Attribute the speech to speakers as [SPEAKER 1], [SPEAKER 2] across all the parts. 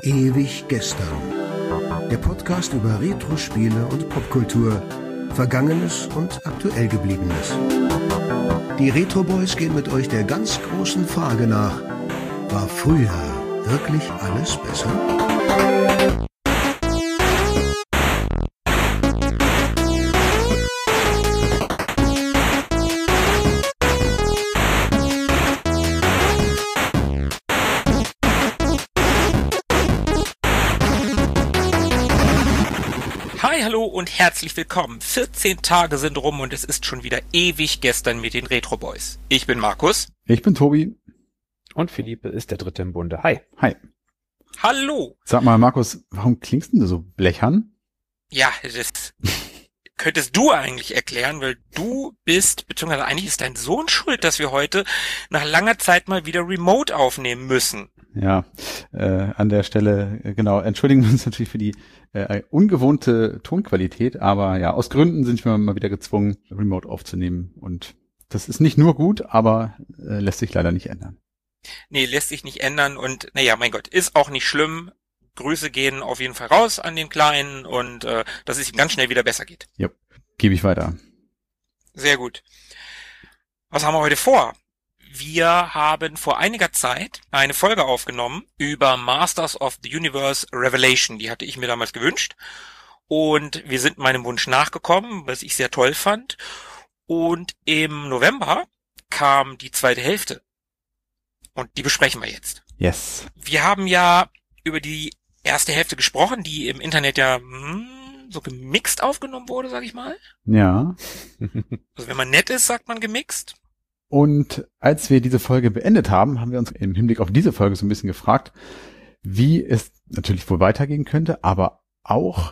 [SPEAKER 1] Ewig gestern. Der Podcast über Retro-Spiele und Popkultur, Vergangenes und aktuell Gebliebenes. Die Retro Boys gehen mit euch der ganz großen Frage nach: War früher wirklich alles besser?
[SPEAKER 2] Hallo und herzlich willkommen. 14 Tage sind rum und es ist schon wieder ewig gestern mit den Retro Boys. Ich bin Markus.
[SPEAKER 3] Ich bin Tobi.
[SPEAKER 4] Und Philippe ist der Dritte im Bunde. Hi.
[SPEAKER 3] Hi.
[SPEAKER 2] Hallo.
[SPEAKER 3] Sag mal, Markus, warum klingst denn du so blechern?
[SPEAKER 2] Ja, das könntest du eigentlich erklären, weil du bist, beziehungsweise eigentlich ist dein Sohn schuld, dass wir heute nach langer Zeit mal wieder remote aufnehmen müssen.
[SPEAKER 3] Ja, an der Stelle, genau, entschuldigen wir uns natürlich für die ungewohnte Tonqualität, aber ja, aus Gründen sind wir mal wieder gezwungen, remote aufzunehmen, und das ist nicht nur gut, aber lässt sich leider nicht ändern.
[SPEAKER 2] Nee, lässt sich nicht ändern und naja, mein Gott, ist auch nicht schlimm. Grüße gehen auf jeden Fall raus an den Kleinen und dass es ihm ganz schnell wieder besser geht.
[SPEAKER 3] Ja, gebe ich weiter.
[SPEAKER 2] Sehr gut. Was haben wir heute vor? Wir haben vor einiger Zeit eine Folge aufgenommen über Masters of the Universe Revelation. Die hatte ich mir damals gewünscht. Und wir sind meinem Wunsch nachgekommen, was ich sehr toll fand. Und im November kam die zweite Hälfte. Und die besprechen wir jetzt.
[SPEAKER 3] Yes.
[SPEAKER 2] Wir haben ja über die erste Hälfte gesprochen, die im Internet ja so gemixt aufgenommen wurde, sag ich mal.
[SPEAKER 3] Ja.
[SPEAKER 2] Also wenn man nett ist, sagt man gemixt.
[SPEAKER 3] Und als wir diese Folge beendet haben, haben wir uns im Hinblick auf diese Folge so ein bisschen gefragt, wie es natürlich wohl weitergehen könnte, aber auch,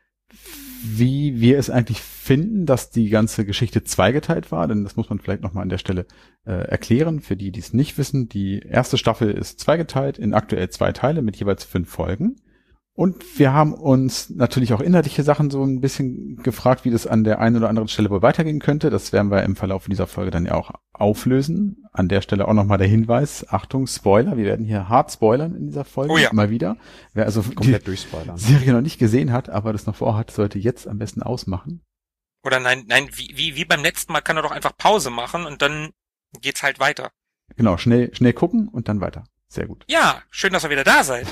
[SPEAKER 3] wie wir es eigentlich finden, dass die ganze Geschichte zweigeteilt war, denn das muss man vielleicht nochmal an der Stelle erklären, für die, die es nicht wissen. Die erste Staffel ist zweigeteilt in aktuell 2 Teile mit jeweils 5 Folgen. Und wir haben uns natürlich auch inhaltliche Sachen so ein bisschen gefragt, wie das an der einen oder anderen Stelle wohl weitergehen könnte. Das werden wir im Verlauf dieser Folge dann ja auch auflösen. An der Stelle auch nochmal der Hinweis: Achtung, Spoiler, wir werden hier hart spoilern in dieser Folge.
[SPEAKER 2] Oh ja.
[SPEAKER 3] Mal wieder. Wer also
[SPEAKER 4] Komplett durchspoilern.
[SPEAKER 3] die Serie noch nicht gesehen hat, aber das noch vorhat, sollte jetzt am besten ausmachen.
[SPEAKER 2] Oder nein, wie beim letzten Mal kann er doch einfach Pause machen und dann geht's halt weiter.
[SPEAKER 3] Genau, schnell gucken und dann weiter. Sehr gut.
[SPEAKER 2] Ja, schön, dass ihr wieder da seid.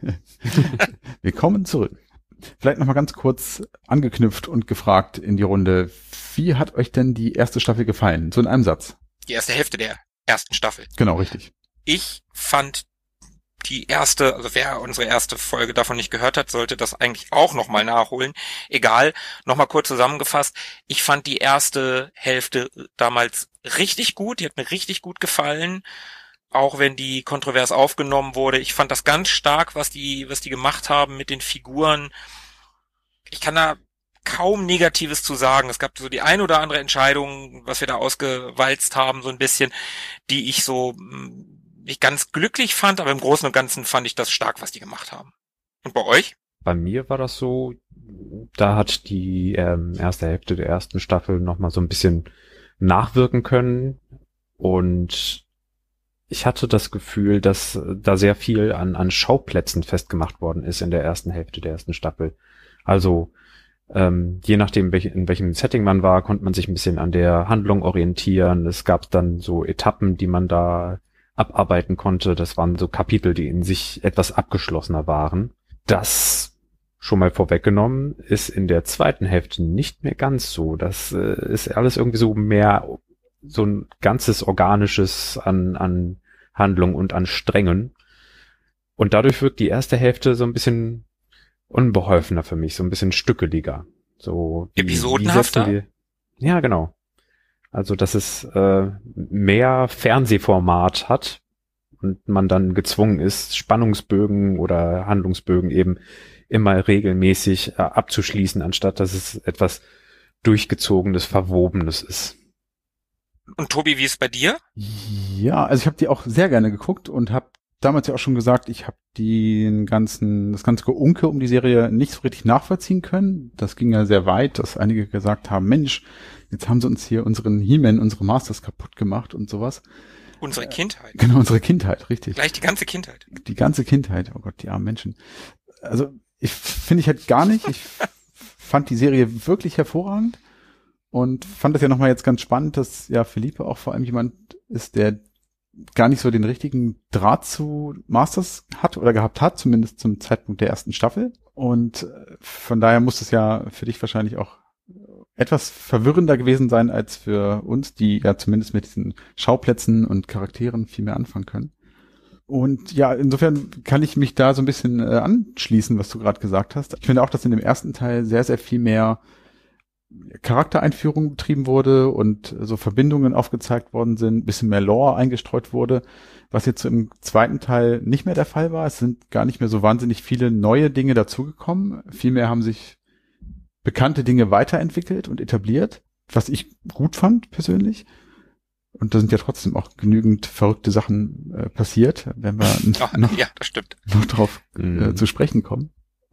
[SPEAKER 3] Willkommen zurück. Vielleicht nochmal ganz kurz angeknüpft und gefragt in die Runde: Wie hat euch denn die erste Staffel gefallen? So in einem Satz.
[SPEAKER 2] Die erste Hälfte der ersten Staffel.
[SPEAKER 3] Genau, richtig.
[SPEAKER 2] Ich fand die erste, also wer unsere erste Folge davon nicht gehört hat, sollte das eigentlich auch nochmal nachholen. Egal, nochmal kurz zusammengefasst. Ich fand die erste Hälfte damals richtig gut. Die hat mir richtig gut gefallen. Auch wenn die kontrovers aufgenommen wurde. Ich fand das ganz stark, was die gemacht haben mit den Figuren. Ich kann da kaum Negatives zu sagen. Es gab so die ein oder andere Entscheidung, was wir da ausgewalzt haben, so ein bisschen, die ich so nicht ganz glücklich fand, aber im Großen und Ganzen fand ich das stark, was die gemacht haben. Und bei euch?
[SPEAKER 4] Bei mir war das so, da hat die erste Hälfte der ersten Staffel nochmal so ein bisschen nachwirken können, und ich hatte das Gefühl, dass da sehr viel an Schauplätzen festgemacht worden ist in der ersten Hälfte der ersten Staffel. Also je nachdem, in welchem Setting man war, konnte man sich ein bisschen an der Handlung orientieren. Es gab dann so Etappen, die man da abarbeiten konnte. Das waren so Kapitel, die in sich etwas abgeschlossener waren. Das, schon mal vorweggenommen, ist in der zweiten Hälfte nicht mehr ganz so. Das ist alles irgendwie so mehr so ein ganzes Organisches an Handlung und an Strängen. Und dadurch wirkt die erste Hälfte so ein bisschen unbeholfener für mich, so ein bisschen stückeliger. So
[SPEAKER 2] episodenhafter?
[SPEAKER 4] Ja, genau. Also, dass es mehr Fernsehformat hat und man dann gezwungen ist, Spannungsbögen oder Handlungsbögen eben immer regelmäßig abzuschließen, anstatt dass es etwas Durchgezogenes, Verwobenes ist.
[SPEAKER 2] Und Tobi, wie ist es bei dir?
[SPEAKER 3] Ja, also ich habe die auch sehr gerne geguckt und habe damals ja auch schon gesagt, ich habe das ganze Geunke um die Serie nicht so richtig nachvollziehen können. Das ging ja sehr weit, dass einige gesagt haben: Mensch, jetzt haben sie uns hier unseren He-Man, unsere Masters kaputt gemacht und sowas.
[SPEAKER 2] Unsere Kindheit.
[SPEAKER 3] Genau, unsere Kindheit, richtig.
[SPEAKER 2] Gleich die ganze Kindheit.
[SPEAKER 3] Die ganze Kindheit, oh Gott, die armen Menschen. Also, finde ich halt gar nicht. Ich fand die Serie wirklich hervorragend und fand das ja nochmal jetzt ganz spannend, dass ja Felipe auch vor allem jemand ist, der gar nicht so den richtigen Draht zu Masters hat oder gehabt hat, zumindest zum Zeitpunkt der ersten Staffel. Und von daher muss es ja für dich wahrscheinlich auch etwas verwirrender gewesen sein als für uns, die ja zumindest mit diesen Schauplätzen und Charakteren viel mehr anfangen können. Und ja, insofern kann ich mich da so ein bisschen anschließen, was du gerade gesagt hast. Ich finde auch, dass in dem ersten Teil sehr, sehr viel mehr Charaktereinführung betrieben wurde und so Verbindungen aufgezeigt worden sind, ein bisschen mehr Lore eingestreut wurde, was jetzt so im zweiten Teil nicht mehr der Fall war. Es sind gar nicht mehr so wahnsinnig viele neue Dinge dazugekommen. Vielmehr haben sich bekannte Dinge weiterentwickelt und etabliert, was ich gut fand persönlich. Und da sind ja trotzdem auch genügend verrückte Sachen passiert, wenn wir
[SPEAKER 2] das stimmt.
[SPEAKER 3] noch drauf zu sprechen kommen.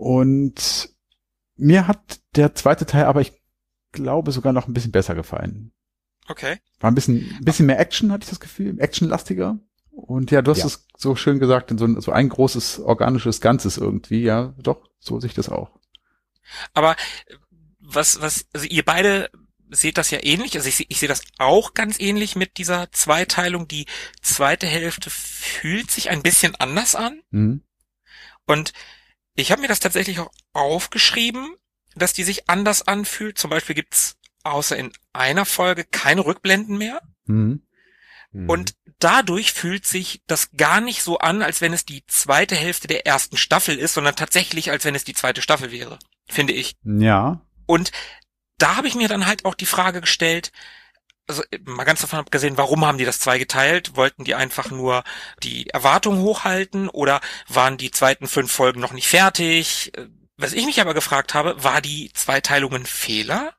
[SPEAKER 3] Und mir hat der zweite Teil aber, ich glaube, sogar noch ein bisschen besser gefallen.
[SPEAKER 2] Okay.
[SPEAKER 3] War ein bisschen mehr Action, hatte ich das Gefühl, actionlastiger. Und ja, du hast es so schön gesagt, in so ein großes organisches Ganzes irgendwie. Ja, doch, so sehe ich das auch.
[SPEAKER 2] Aber also ihr beide seht das ja ähnlich. Also ich sehe das auch ganz ähnlich mit dieser Zweiteilung. Die zweite Hälfte fühlt sich ein bisschen anders an.
[SPEAKER 3] Mhm.
[SPEAKER 2] Und ich habe mir das tatsächlich auch aufgeschrieben, dass die sich anders anfühlt. Zum Beispiel gibt's außer in einer Folge keine Rückblenden mehr.
[SPEAKER 3] Mhm.
[SPEAKER 2] Und dadurch fühlt sich das gar nicht so an, als wenn es die zweite Hälfte der ersten Staffel ist, sondern tatsächlich, als wenn es die zweite Staffel wäre, finde ich.
[SPEAKER 3] Ja.
[SPEAKER 2] Und da habe ich mir dann halt auch die Frage gestellt, also mal ganz davon abgesehen, warum haben die das zweigeteilt? Wollten die einfach nur die Erwartungen hochhalten oder waren die zweiten 5 Folgen noch nicht fertig? Was ich mich aber gefragt habe, war die Zweiteilung ein Fehler?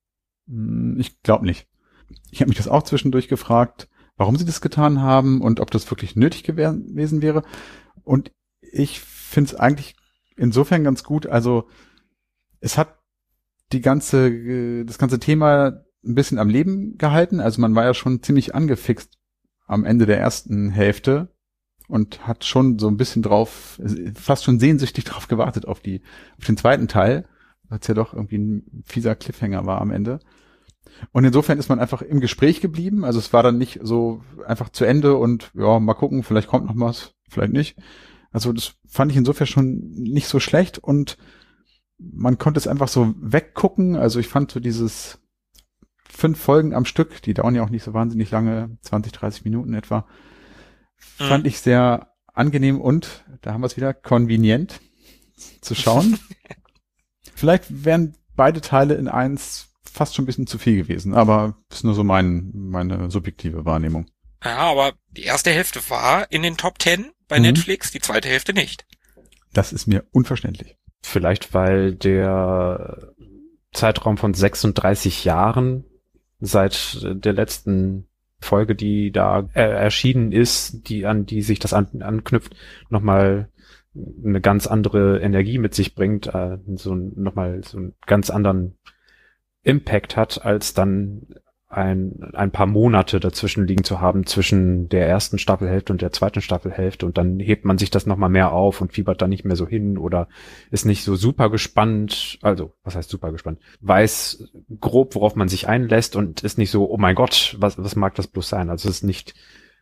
[SPEAKER 3] Ich glaube nicht. Ich habe mich das auch zwischendurch gefragt, warum sie das getan haben und ob das wirklich nötig gewesen wäre. Und ich finde es eigentlich insofern ganz gut. Also es hat das ganze Thema ein bisschen am Leben gehalten. Also man war ja schon ziemlich angefixt am Ende der ersten Hälfte und hat schon so ein bisschen fast schon sehnsüchtig drauf gewartet auf den zweiten Teil, weil es ja doch irgendwie ein fieser Cliffhanger war am Ende. Und insofern ist man einfach im Gespräch geblieben. Also es war dann nicht so einfach zu Ende und ja, mal gucken, vielleicht kommt noch was, vielleicht nicht. Also das fand ich insofern schon nicht so schlecht und man konnte es einfach so weggucken. Also ich fand so dieses 5 Folgen am Stück, die dauern ja auch nicht so wahnsinnig lange, 20, 30 Minuten etwa, fand ich sehr angenehm und, da haben wir es wieder, konvenient zu schauen. Vielleicht wären beide Teile in eins fast schon ein bisschen zu viel gewesen, aber das ist nur so meine subjektive Wahrnehmung.
[SPEAKER 2] Ja, aber die erste Hälfte war in den Top 10 bei Netflix, die zweite Hälfte nicht.
[SPEAKER 3] Das ist mir unverständlich.
[SPEAKER 4] Vielleicht, weil der Zeitraum von 36 Jahren seit der letzten Folge, die da erschienen ist, an die sich das anknüpft, nochmal eine ganz andere Energie mit sich bringt, nochmal so einen ganz anderen Impact hat, als dann ein paar Monate dazwischen liegen zu haben zwischen der ersten Staffelhälfte und der zweiten Staffelhälfte und dann hebt man sich das nochmal mehr auf und fiebert da nicht mehr so hin oder ist nicht so super gespannt, also was heißt super gespannt, weiß grob, worauf man sich einlässt und ist nicht so, oh mein Gott, was mag das bloß sein, also es ist nicht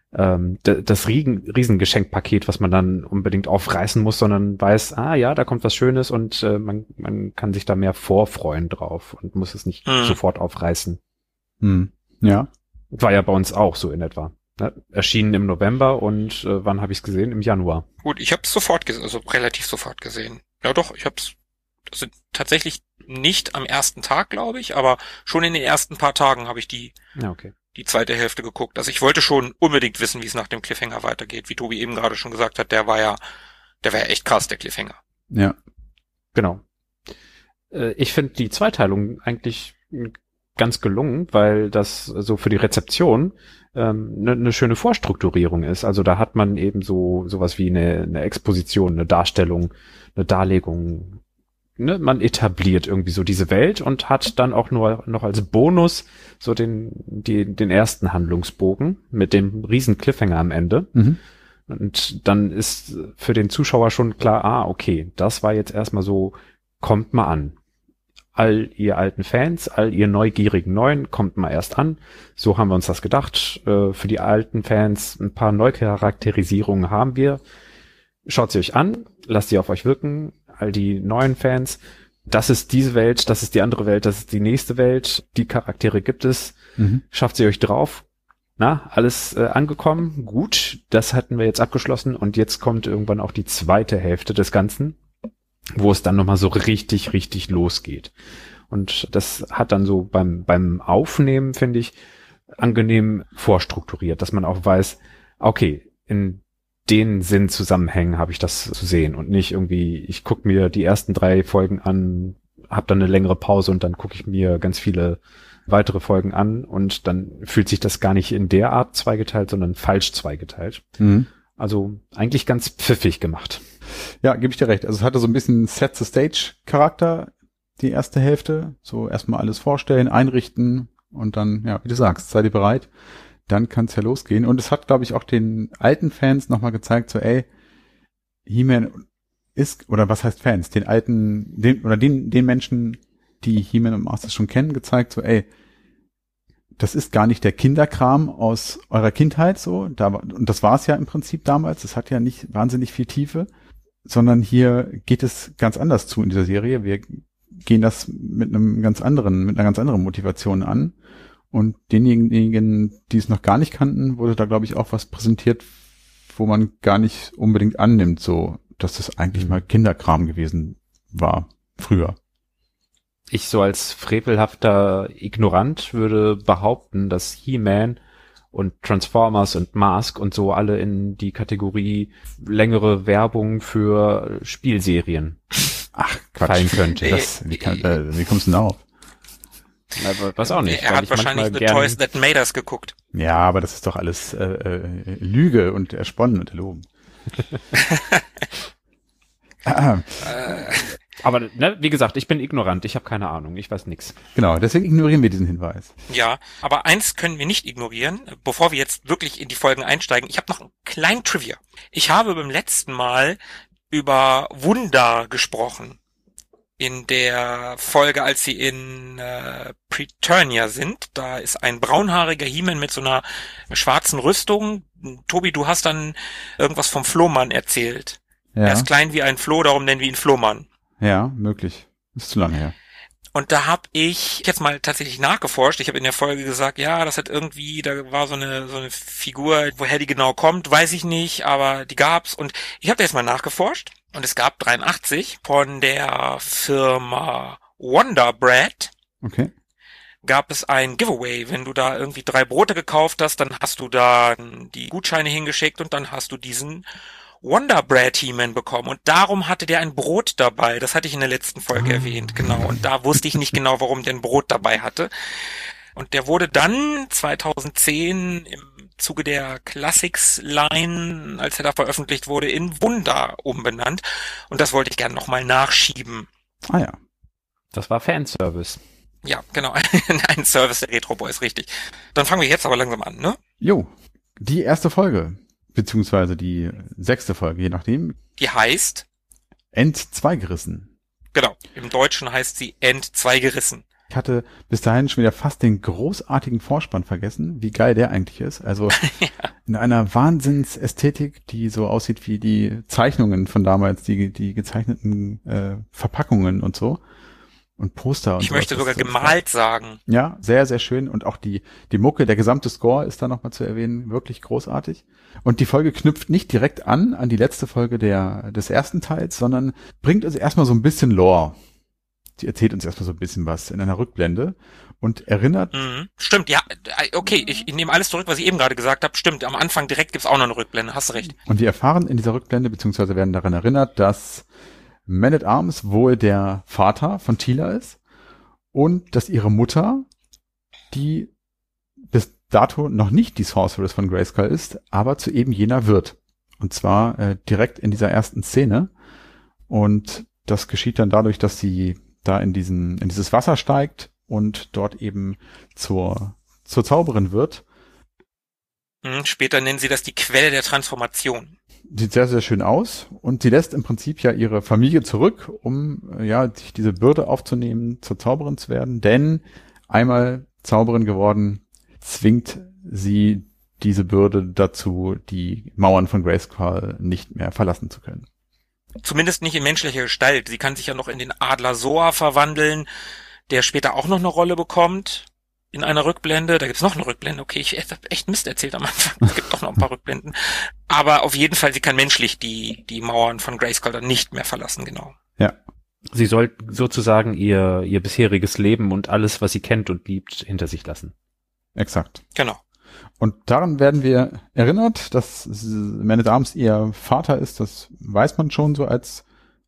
[SPEAKER 4] das Riesengeschenkpaket, was man dann unbedingt aufreißen muss, sondern weiß, ja, da kommt was Schönes und man kann sich da mehr vorfreuen drauf und muss es nicht sofort aufreißen.
[SPEAKER 3] Ja.
[SPEAKER 4] War ja bei uns auch so in etwa. Ne? Erschienen im November und wann habe ich es gesehen? Im Januar.
[SPEAKER 2] Gut, ich habe es sofort gesehen, also relativ sofort gesehen. Ja doch, ich habe es tatsächlich nicht am ersten Tag, glaube ich, aber schon in den ersten paar Tagen habe ich die zweite Hälfte geguckt. Also ich wollte schon unbedingt wissen, wie es nach dem Cliffhanger weitergeht. Wie Tobi eben gerade schon gesagt hat, der war ja echt krass, der Cliffhanger.
[SPEAKER 3] Ja.
[SPEAKER 4] Genau. Ich finde die Zweiteilung eigentlich ganz gelungen, weil das so für die Rezeption eine schöne Vorstrukturierung ist. Also da hat man eben sowas wie eine Exposition, eine Darstellung, eine Darlegung man etabliert irgendwie so diese Welt und hat dann auch nur noch als Bonus so den ersten Handlungsbogen mit dem riesen Cliffhanger am Ende.
[SPEAKER 3] Mhm.
[SPEAKER 4] Und dann ist für den Zuschauer schon klar, okay, das war jetzt erstmal so, kommt mal an. All ihr alten Fans, all ihr neugierigen Neuen, kommt mal erst an. So haben wir uns das gedacht. Für die alten Fans ein paar Neucharakterisierungen haben wir. Schaut sie euch an, lasst sie auf euch wirken. All die neuen Fans, das ist diese Welt, das ist die andere Welt, das ist die nächste Welt. Die Charaktere gibt es.
[SPEAKER 3] Mhm.
[SPEAKER 4] Schafft sie euch drauf. Na, alles angekommen. Gut, das hatten wir jetzt abgeschlossen. Und jetzt kommt irgendwann auch die zweite Hälfte des Ganzen, wo es dann nochmal so richtig, richtig losgeht. Und das hat dann so beim Aufnehmen, finde ich, angenehm vorstrukturiert, dass man auch weiß, okay, in den Sinnzusammenhängen habe ich das zu sehen und nicht irgendwie, ich gucke mir die ersten 3 Folgen an, habe dann eine längere Pause und dann gucke ich mir ganz viele weitere Folgen an und dann fühlt sich das gar nicht in der Art zweigeteilt, sondern falsch zweigeteilt.
[SPEAKER 3] Mhm.
[SPEAKER 4] Also eigentlich ganz pfiffig gemacht.
[SPEAKER 3] Ja, gebe ich dir recht. Also es hatte so ein bisschen Set-the-Stage-Charakter, die erste Hälfte. So erstmal alles vorstellen, einrichten und dann, ja, wie du sagst, seid ihr bereit? Dann kann es ja losgehen. Und es hat, glaube ich, auch den alten Fans nochmal gezeigt, so He-Man ist, oder was heißt Fans? Den Menschen, die He-Man und Masters schon kennen, gezeigt, so das ist gar nicht der Kinderkram aus eurer Kindheit so. Und das war es ja im Prinzip damals. Das hat ja nicht wahnsinnig viel Tiefe, sondern hier geht es ganz anders zu in dieser Serie. Wir gehen das mit einer ganz anderen Motivation an. Und denjenigen, die es noch gar nicht kannten, wurde da, glaube ich, auch was präsentiert, wo man gar nicht unbedingt annimmt, so, dass das eigentlich mal Kinderkram gewesen war, früher.
[SPEAKER 4] Ich so als frevelhafter Ignorant würde behaupten, dass He-Man und Transformers und Mask und so alle in die Kategorie längere Werbung für Spielserien fallen könnte.
[SPEAKER 3] Wie kommst du denn auf?
[SPEAKER 4] Aber was auch nicht.
[SPEAKER 2] Er hat wahrscheinlich The Toys That Made Us geguckt.
[SPEAKER 3] Ja, aber das ist doch alles Lüge und ersponnen und erlogen.
[SPEAKER 4] Aber wie gesagt, ich bin ignorant, ich habe keine Ahnung, ich weiß nix.
[SPEAKER 3] Genau, deswegen ignorieren wir diesen Hinweis.
[SPEAKER 2] Ja, aber eins können wir nicht ignorieren, bevor wir jetzt wirklich in die Folgen einsteigen. Ich habe noch einen kleinen Trivia. Ich habe beim letzten Mal über Wunda gesprochen. In der Folge, als sie in Preternia sind, da ist ein braunhaariger He-Man mit so einer schwarzen Rüstung. Tobi, du hast dann irgendwas vom Flohmann erzählt.
[SPEAKER 3] Ja.
[SPEAKER 2] Er ist klein wie ein Floh, darum nennen wir ihn Flohmann.
[SPEAKER 3] Ja, möglich. Ist zu lange her.
[SPEAKER 2] Und da habe ich jetzt mal tatsächlich nachgeforscht. Ich habe in der Folge gesagt, ja, das hat irgendwie, da war so eine Figur, woher die genau kommt, weiß ich nicht, aber die gab's. Und ich habe da jetzt mal nachgeforscht. Und es gab 83 von der Firma Wonder Bread.
[SPEAKER 3] Okay.
[SPEAKER 2] Gab es ein Giveaway. Wenn du da irgendwie 3 Brote gekauft hast, dann hast du da die Gutscheine hingeschickt und dann hast du diesen Wonder Bread He-Man bekommen. Und darum hatte der ein Brot dabei. Das hatte ich in der letzten Folge erwähnt. Genau. Und da wusste ich nicht genau, warum der ein Brot dabei hatte. Und der wurde dann 2010 im Zuge der Classics-Line, als er da veröffentlicht wurde, in Wunda umbenannt. Und das wollte ich gerne nochmal nachschieben.
[SPEAKER 3] Ah ja.
[SPEAKER 4] Das war Fanservice.
[SPEAKER 2] Ja, genau. Ein Service der Retro Boys, richtig. Dann fangen wir jetzt aber langsam an, ne?
[SPEAKER 3] Jo, die erste Folge, beziehungsweise die 6. Folge, je nachdem.
[SPEAKER 2] Die heißt?
[SPEAKER 3] Entzweigerissen.
[SPEAKER 2] Genau. Im Deutschen heißt sie Entzweigerissen.
[SPEAKER 3] Ich hatte bis dahin schon wieder fast den großartigen Vorspann vergessen, wie geil der eigentlich ist. Also
[SPEAKER 2] Ja.
[SPEAKER 3] in einer Wahnsinnsästhetik, die so aussieht wie die Zeichnungen von damals, die gezeichneten Verpackungen und so. Und Poster und
[SPEAKER 2] Ich möchte sogar gemalt sagen.
[SPEAKER 3] Ja, sehr, sehr schön. Und auch die Mucke, der gesamte Score ist da nochmal zu erwähnen, wirklich großartig. Und die Folge knüpft nicht direkt an die letzte Folge des ersten Teils, sondern bringt uns erstmal so ein bisschen Lore. Die erzählt uns erstmal so ein bisschen was in einer Rückblende und erinnert.
[SPEAKER 2] Stimmt, ja, okay, ich nehme alles zurück, was ich eben gerade gesagt habe. Stimmt, am Anfang direkt gibt's auch noch eine Rückblende, hast du recht.
[SPEAKER 3] Und wir erfahren in dieser Rückblende, beziehungsweise werden daran erinnert, dass Man-at-Arms wohl der Vater von Teela ist und dass ihre Mutter, die bis dato noch nicht die Sorceress von Grayskull ist, aber zu eben jener wird. Und zwar direkt in dieser ersten Szene. Und das geschieht dann dadurch, dass sie da in dieses Wasser steigt und dort eben zur Zauberin wird.
[SPEAKER 2] Später nennen sie das die Quelle der Transformation.
[SPEAKER 3] Sieht sehr, sehr schön aus und sie lässt im Prinzip ja ihre Familie zurück, um sich diese Bürde aufzunehmen, zur Zauberin zu werden, denn einmal Zauberin geworden, zwingt sie diese Bürde dazu, die Mauern von Grayskull nicht mehr verlassen zu können.
[SPEAKER 2] Zumindest nicht in menschlicher Gestalt. Sie kann sich ja noch in den Adler Soa verwandeln, der später auch noch eine Rolle bekommt. In einer Rückblende, da gibt's noch eine Rückblende, okay, ich hab echt Mist erzählt am Anfang, es gibt doch noch ein paar Rückblenden, aber auf jeden Fall, sie kann menschlich die Mauern von Grayskull dann nicht mehr verlassen, genau.
[SPEAKER 3] Ja.
[SPEAKER 4] Sie soll sozusagen ihr bisheriges Leben und alles, was sie kennt und liebt, hinter sich lassen.
[SPEAKER 3] Exakt.
[SPEAKER 2] Genau.
[SPEAKER 3] Und daran werden wir erinnert, dass Man at Arms ihr Vater ist, das weiß man schon so als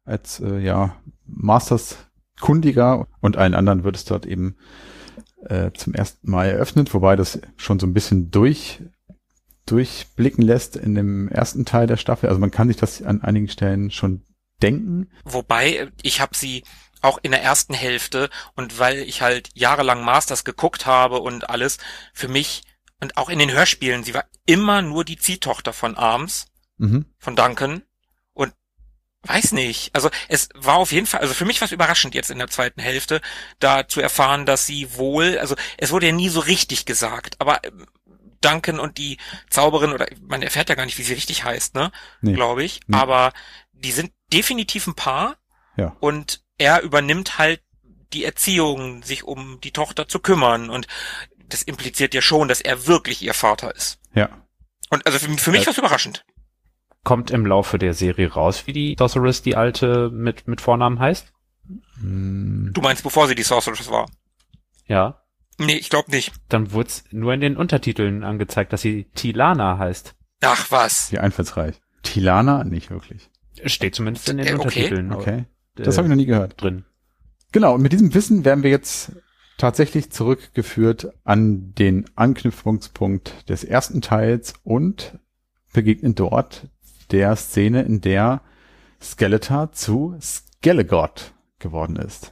[SPEAKER 3] Masters Kundiger, und allen anderen wird es dort eben zum ersten Mal eröffnet, wobei das schon so ein bisschen durchblicken lässt in dem ersten Teil der Staffel. Also man kann sich das an einigen Stellen schon denken.
[SPEAKER 2] Wobei, ich habe sie auch in der ersten Hälfte, und weil ich halt jahrelang Masters geguckt habe und alles, für mich, und auch in den Hörspielen, sie war immer nur die Ziehtochter von Arms, von Duncan. Weiß nicht. Also es war auf jeden Fall, also für mich war es überraschend jetzt in der zweiten Hälfte, da zu erfahren, dass sie wohl, also es wurde ja nie so richtig gesagt, aber Duncan und die Zauberin, oder man erfährt ja gar nicht, wie sie richtig heißt, ne? Nee. Glaube ich. Nee. Aber die sind definitiv ein Paar.
[SPEAKER 3] Ja.
[SPEAKER 2] Und er übernimmt halt die Erziehung, sich um die Tochter zu kümmern. Und das impliziert ja schon, dass er wirklich ihr Vater ist.
[SPEAKER 3] Ja.
[SPEAKER 2] Und also für mich war es überraschend.
[SPEAKER 4] Kommt im Laufe der Serie raus, wie die Sorceress, die alte, mit Vornamen heißt?
[SPEAKER 2] Du meinst, bevor sie die Sorceress war?
[SPEAKER 4] Ja.
[SPEAKER 2] Nee, ich glaube nicht.
[SPEAKER 4] Dann wurde es nur in den Untertiteln angezeigt, dass sie Tilana heißt.
[SPEAKER 2] Ach was.
[SPEAKER 3] Wie einfallsreich. Tilana? Nicht wirklich.
[SPEAKER 4] Steht zumindest in den Untertiteln.
[SPEAKER 3] Okay. Das habe ich noch nie gehört.
[SPEAKER 4] Drin.
[SPEAKER 3] Genau, und mit diesem Wissen werden wir jetzt tatsächlich zurückgeführt an den Anknüpfungspunkt des ersten Teils und begegnen dort der Szene, in der Skeletor zu Skelegord geworden ist.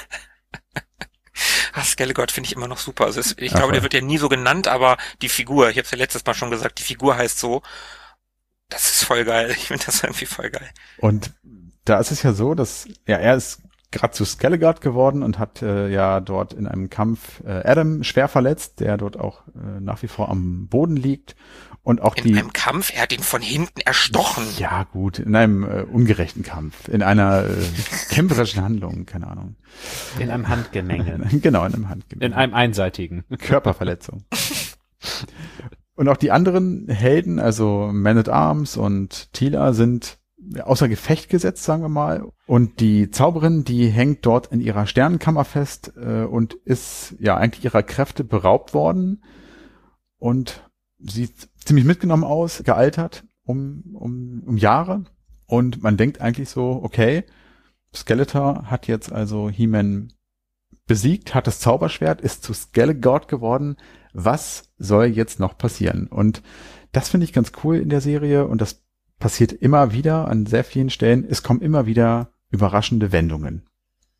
[SPEAKER 2] Skelegord finde ich immer noch super. Also ich glaube, der wird ja nie so genannt, aber die Figur, ich habe es ja letztes Mal schon gesagt, die Figur heißt so. Das ist voll geil. Ich finde das irgendwie voll geil.
[SPEAKER 3] Und da ist es ja so, dass er ist gerade zu Skelegord geworden und hat dort in einem Kampf Adam schwer verletzt, der dort auch nach wie vor am Boden liegt. Und auch
[SPEAKER 2] in einem Kampf? Er hat ihn von hinten erstochen.
[SPEAKER 3] Ja gut, in einem ungerechten Kampf, in einer kämpferischen Handlung, keine Ahnung.
[SPEAKER 4] In einem Handgemenge.
[SPEAKER 3] Genau, in einem Handgemenge.
[SPEAKER 4] In einem einseitigen.
[SPEAKER 3] Körperverletzung. Und auch die anderen Helden, also Man at Arms und Teela, sind außer Gefecht gesetzt, sagen wir mal. Und die Zauberin, die hängt dort in ihrer Sternenkammer fest und ist ja eigentlich ihrer Kräfte beraubt worden und sieht ziemlich mitgenommen aus, gealtert um Jahre. Und man denkt eigentlich so, okay, Skeletor hat jetzt also He-Man besiegt, hat das Zauberschwert, ist zu Skelegord geworden. Was soll jetzt noch passieren? Und das finde ich ganz cool in der Serie und das passiert immer wieder an sehr vielen Stellen. Es kommen immer wieder überraschende Wendungen.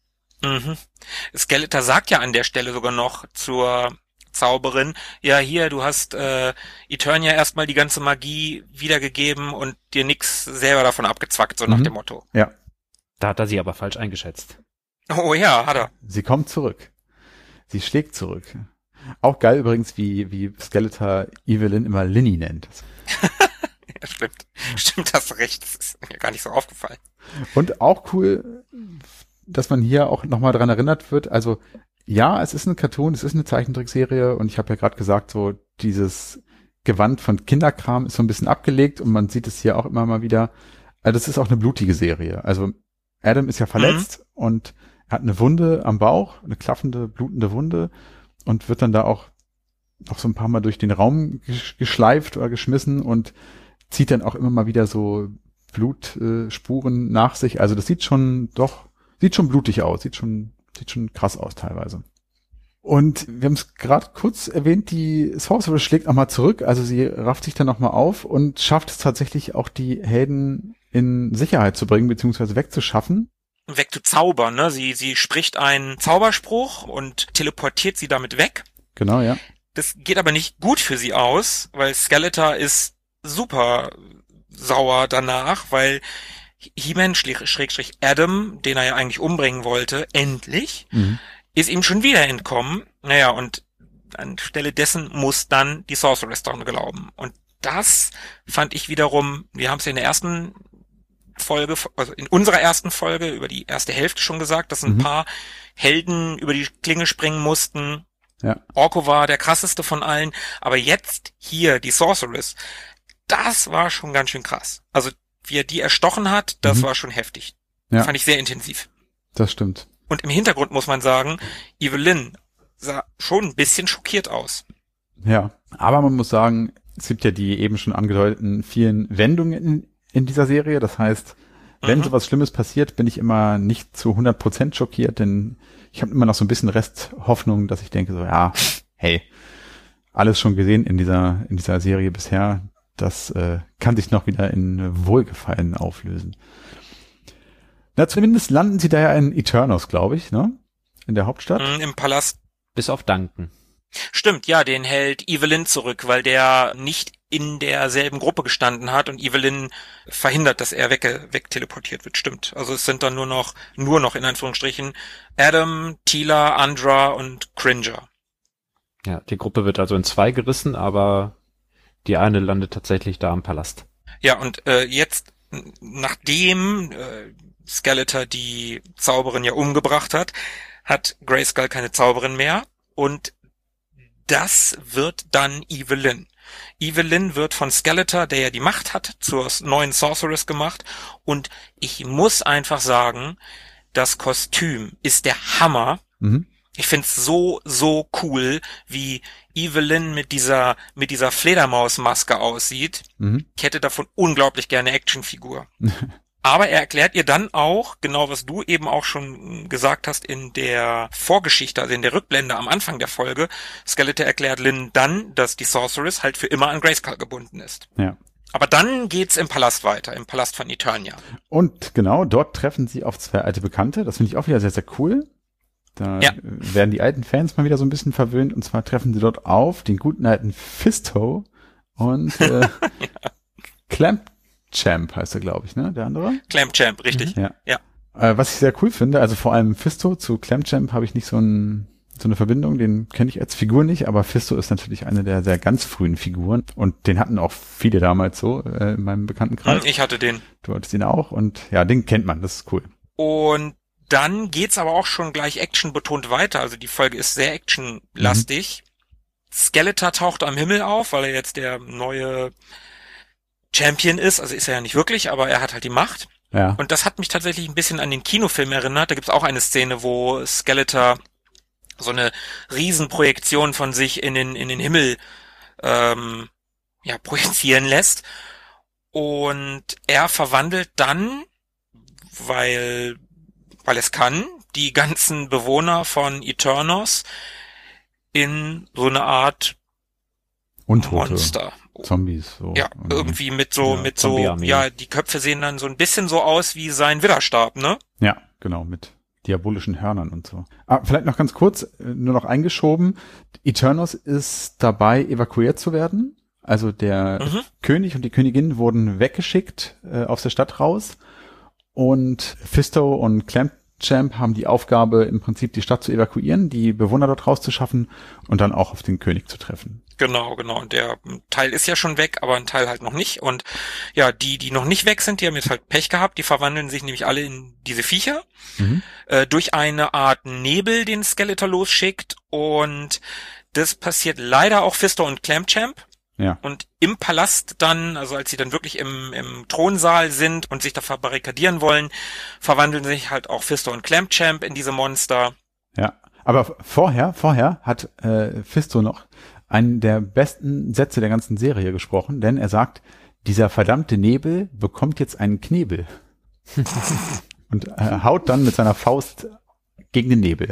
[SPEAKER 2] Skeletor sagt ja an der Stelle sogar noch zur Zauberin, ja hier, du hast Eternia erstmal die ganze Magie wiedergegeben und dir nix selber davon abgezwackt, so nach dem Motto.
[SPEAKER 3] Ja.
[SPEAKER 4] Da hat er sie aber falsch eingeschätzt.
[SPEAKER 2] Oh ja, hat er.
[SPEAKER 3] Sie kommt zurück. Sie schlägt zurück. Auch geil übrigens, wie Skeletor Evelyn immer Linny nennt.
[SPEAKER 2] Ja, stimmt. Stimmt, hast recht. Das ist mir gar nicht so aufgefallen.
[SPEAKER 3] Und auch cool, dass man hier auch nochmal dran erinnert wird, also ja, es ist ein Cartoon, es ist eine Zeichentrickserie und ich habe ja gerade gesagt, so dieses Gewand von Kinderkram ist so ein bisschen abgelegt und man sieht es hier auch immer mal wieder. Das ist auch eine blutige Serie. Also Adam ist ja verletzt und hat eine Wunde am Bauch, eine klaffende, blutende Wunde und wird dann da auch noch so ein paar Mal durch den Raum geschleift oder geschmissen und zieht dann auch immer mal wieder so Blutspuren nach sich. Also das sieht schon blutig aus, sieht schon krass aus teilweise. Und wir haben es gerade kurz erwähnt, die Sorceress schlägt nochmal zurück, also sie rafft sich dann nochmal auf und schafft es tatsächlich auch, die Helden in Sicherheit zu bringen, beziehungsweise wegzuschaffen.
[SPEAKER 2] wegzuzaubern, ne? Sie spricht einen Zauberspruch und teleportiert sie damit weg.
[SPEAKER 3] Genau, ja.
[SPEAKER 2] Das geht aber nicht gut für sie aus, weil Skeletor ist super sauer danach, weil He-Man Schrägstrich Adam, den er ja eigentlich umbringen wollte, endlich, ist ihm schon wieder entkommen. Naja, und anstelle dessen muss dann die Sorceress daran glauben. Und das fand ich wiederum, wir haben es ja in der ersten Folge, also in unserer ersten Folge über die erste Hälfte schon gesagt, dass ein paar Helden über die Klinge springen mussten.
[SPEAKER 3] Ja.
[SPEAKER 2] Orko war der krasseste von allen, aber jetzt hier die Sorceress, das war schon ganz schön krass. Also wie er die erstochen hat, das war schon heftig.
[SPEAKER 3] Ja.
[SPEAKER 2] Fand ich sehr intensiv.
[SPEAKER 3] Das stimmt.
[SPEAKER 2] Und im Hintergrund muss man sagen, Evelyn sah schon ein bisschen schockiert aus.
[SPEAKER 3] Ja, aber man muss sagen, es gibt ja die eben schon angedeuteten vielen Wendungen in dieser Serie. Das heißt, wenn sowas Schlimmes passiert, bin ich immer nicht zu 100% schockiert, denn ich habe immer noch so ein bisschen Resthoffnung, dass ich denke so, ja, hey, alles schon gesehen in dieser Serie bisher. Das kann sich noch wieder in Wohlgefallen auflösen. Na, zumindest landen sie da ja in Eternos, glaube ich, ne? In der Hauptstadt.
[SPEAKER 2] Im Palast.
[SPEAKER 4] Bis auf Duncan.
[SPEAKER 2] Stimmt, ja, den hält Evelyn zurück, weil der nicht in derselben Gruppe gestanden hat und Evelyn verhindert, dass er wegteleportiert wird. Stimmt. Also es sind dann nur noch in Anführungsstrichen Adam, Teela, Andra und Cringer.
[SPEAKER 4] Ja, die Gruppe wird also in zwei gerissen, aber die eine landet tatsächlich da am Palast.
[SPEAKER 2] Ja, und jetzt, nachdem Skeletor die Zauberin ja umgebracht hat Grayskull keine Zauberin mehr und das wird dann Evelyn. Evelyn wird von Skeletor, der ja die Macht hat, zur neuen Sorceress gemacht und ich muss einfach sagen, das Kostüm ist der Hammer. Ich find's so cool, wie Evelyn mit dieser Fledermausmaske aussieht. Ich hätte davon unglaublich gerne Actionfigur. Aber er erklärt ihr dann auch, genau was du eben auch schon gesagt hast in der Vorgeschichte, also in der Rückblende am Anfang der Folge, Skeletor erklärt Lynn dann, dass die Sorceress halt für immer an Grayskull gebunden ist.
[SPEAKER 3] Ja.
[SPEAKER 2] Aber dann geht's im Palast weiter, im Palast von Eternia.
[SPEAKER 3] Und genau, dort treffen sie auf zwei alte Bekannte. Das finde ich auch wieder sehr, sehr cool. Da werden die alten Fans mal wieder so ein bisschen verwöhnt. Und zwar treffen sie dort auf den guten alten Fisto und Clamp-Champ heißt er, glaube ich, ne? Der andere?
[SPEAKER 2] Clamp-Champ, richtig. Ja.
[SPEAKER 3] Was ich sehr cool finde, also vor allem Fisto zu Clamp-Champ habe ich nicht so eine Verbindung, den kenne ich als Figur nicht, aber Fisto ist natürlich eine der sehr ganz frühen Figuren und den hatten auch viele damals so in meinem Bekanntenkreis.
[SPEAKER 2] Ich hatte den.
[SPEAKER 3] Du hattest ihn auch und ja, den kennt man, das ist cool.
[SPEAKER 2] Und dann geht's aber auch schon gleich actionbetont weiter, also die Folge ist sehr actionlastig. Skeletor taucht am Himmel auf, weil er jetzt der neue Champion ist, also ist er ja nicht wirklich, aber er hat halt die Macht.
[SPEAKER 3] Ja.
[SPEAKER 2] Und das hat mich tatsächlich ein bisschen an den Kinofilm erinnert. Da gibt's auch eine Szene, wo Skeletor so eine Riesenprojektion von sich in den Himmel projizieren lässt. Und er verwandelt dann, weil es kann, die ganzen Bewohner von Eternos in so eine Art
[SPEAKER 3] Untote.
[SPEAKER 2] Monster.
[SPEAKER 3] Zombies. So.
[SPEAKER 2] Ja, irgendwie mit so,
[SPEAKER 4] Zombie-Armee.
[SPEAKER 2] die Köpfe sehen dann so ein bisschen so aus wie sein Widderstab, ne?
[SPEAKER 3] Ja, genau, mit diabolischen Hörnern und so. Vielleicht noch ganz kurz, nur noch eingeschoben. Eternos ist dabei, evakuiert zu werden. Also der König und die Königin wurden weggeschickt aus der Stadt raus. Und Fisto und Clamp-Champ haben die Aufgabe, im Prinzip die Stadt zu evakuieren, die Bewohner dort rauszuschaffen und dann auch auf den König zu treffen.
[SPEAKER 2] Genau. Und der Teil ist ja schon weg, aber ein Teil halt noch nicht. Und ja, die noch nicht weg sind, die haben jetzt halt Pech gehabt. Die verwandeln sich nämlich alle in diese Viecher. Durch eine Art Nebel, den Skeletor losschickt. Und das passiert leider auch Fisto und Clamp-Champ.
[SPEAKER 3] Ja.
[SPEAKER 2] Und im Palast dann, also als sie dann wirklich im Thronsaal sind und sich da verbarrikadieren wollen, verwandeln sich halt auch Fisto und Clamp-Champ in diese Monster.
[SPEAKER 3] Ja, aber vorher hat Fisto noch einen der besten Sätze der ganzen Serie gesprochen, denn er sagt, dieser verdammte Nebel bekommt jetzt einen Knebel. Und haut dann mit seiner Faust gegen den Nebel.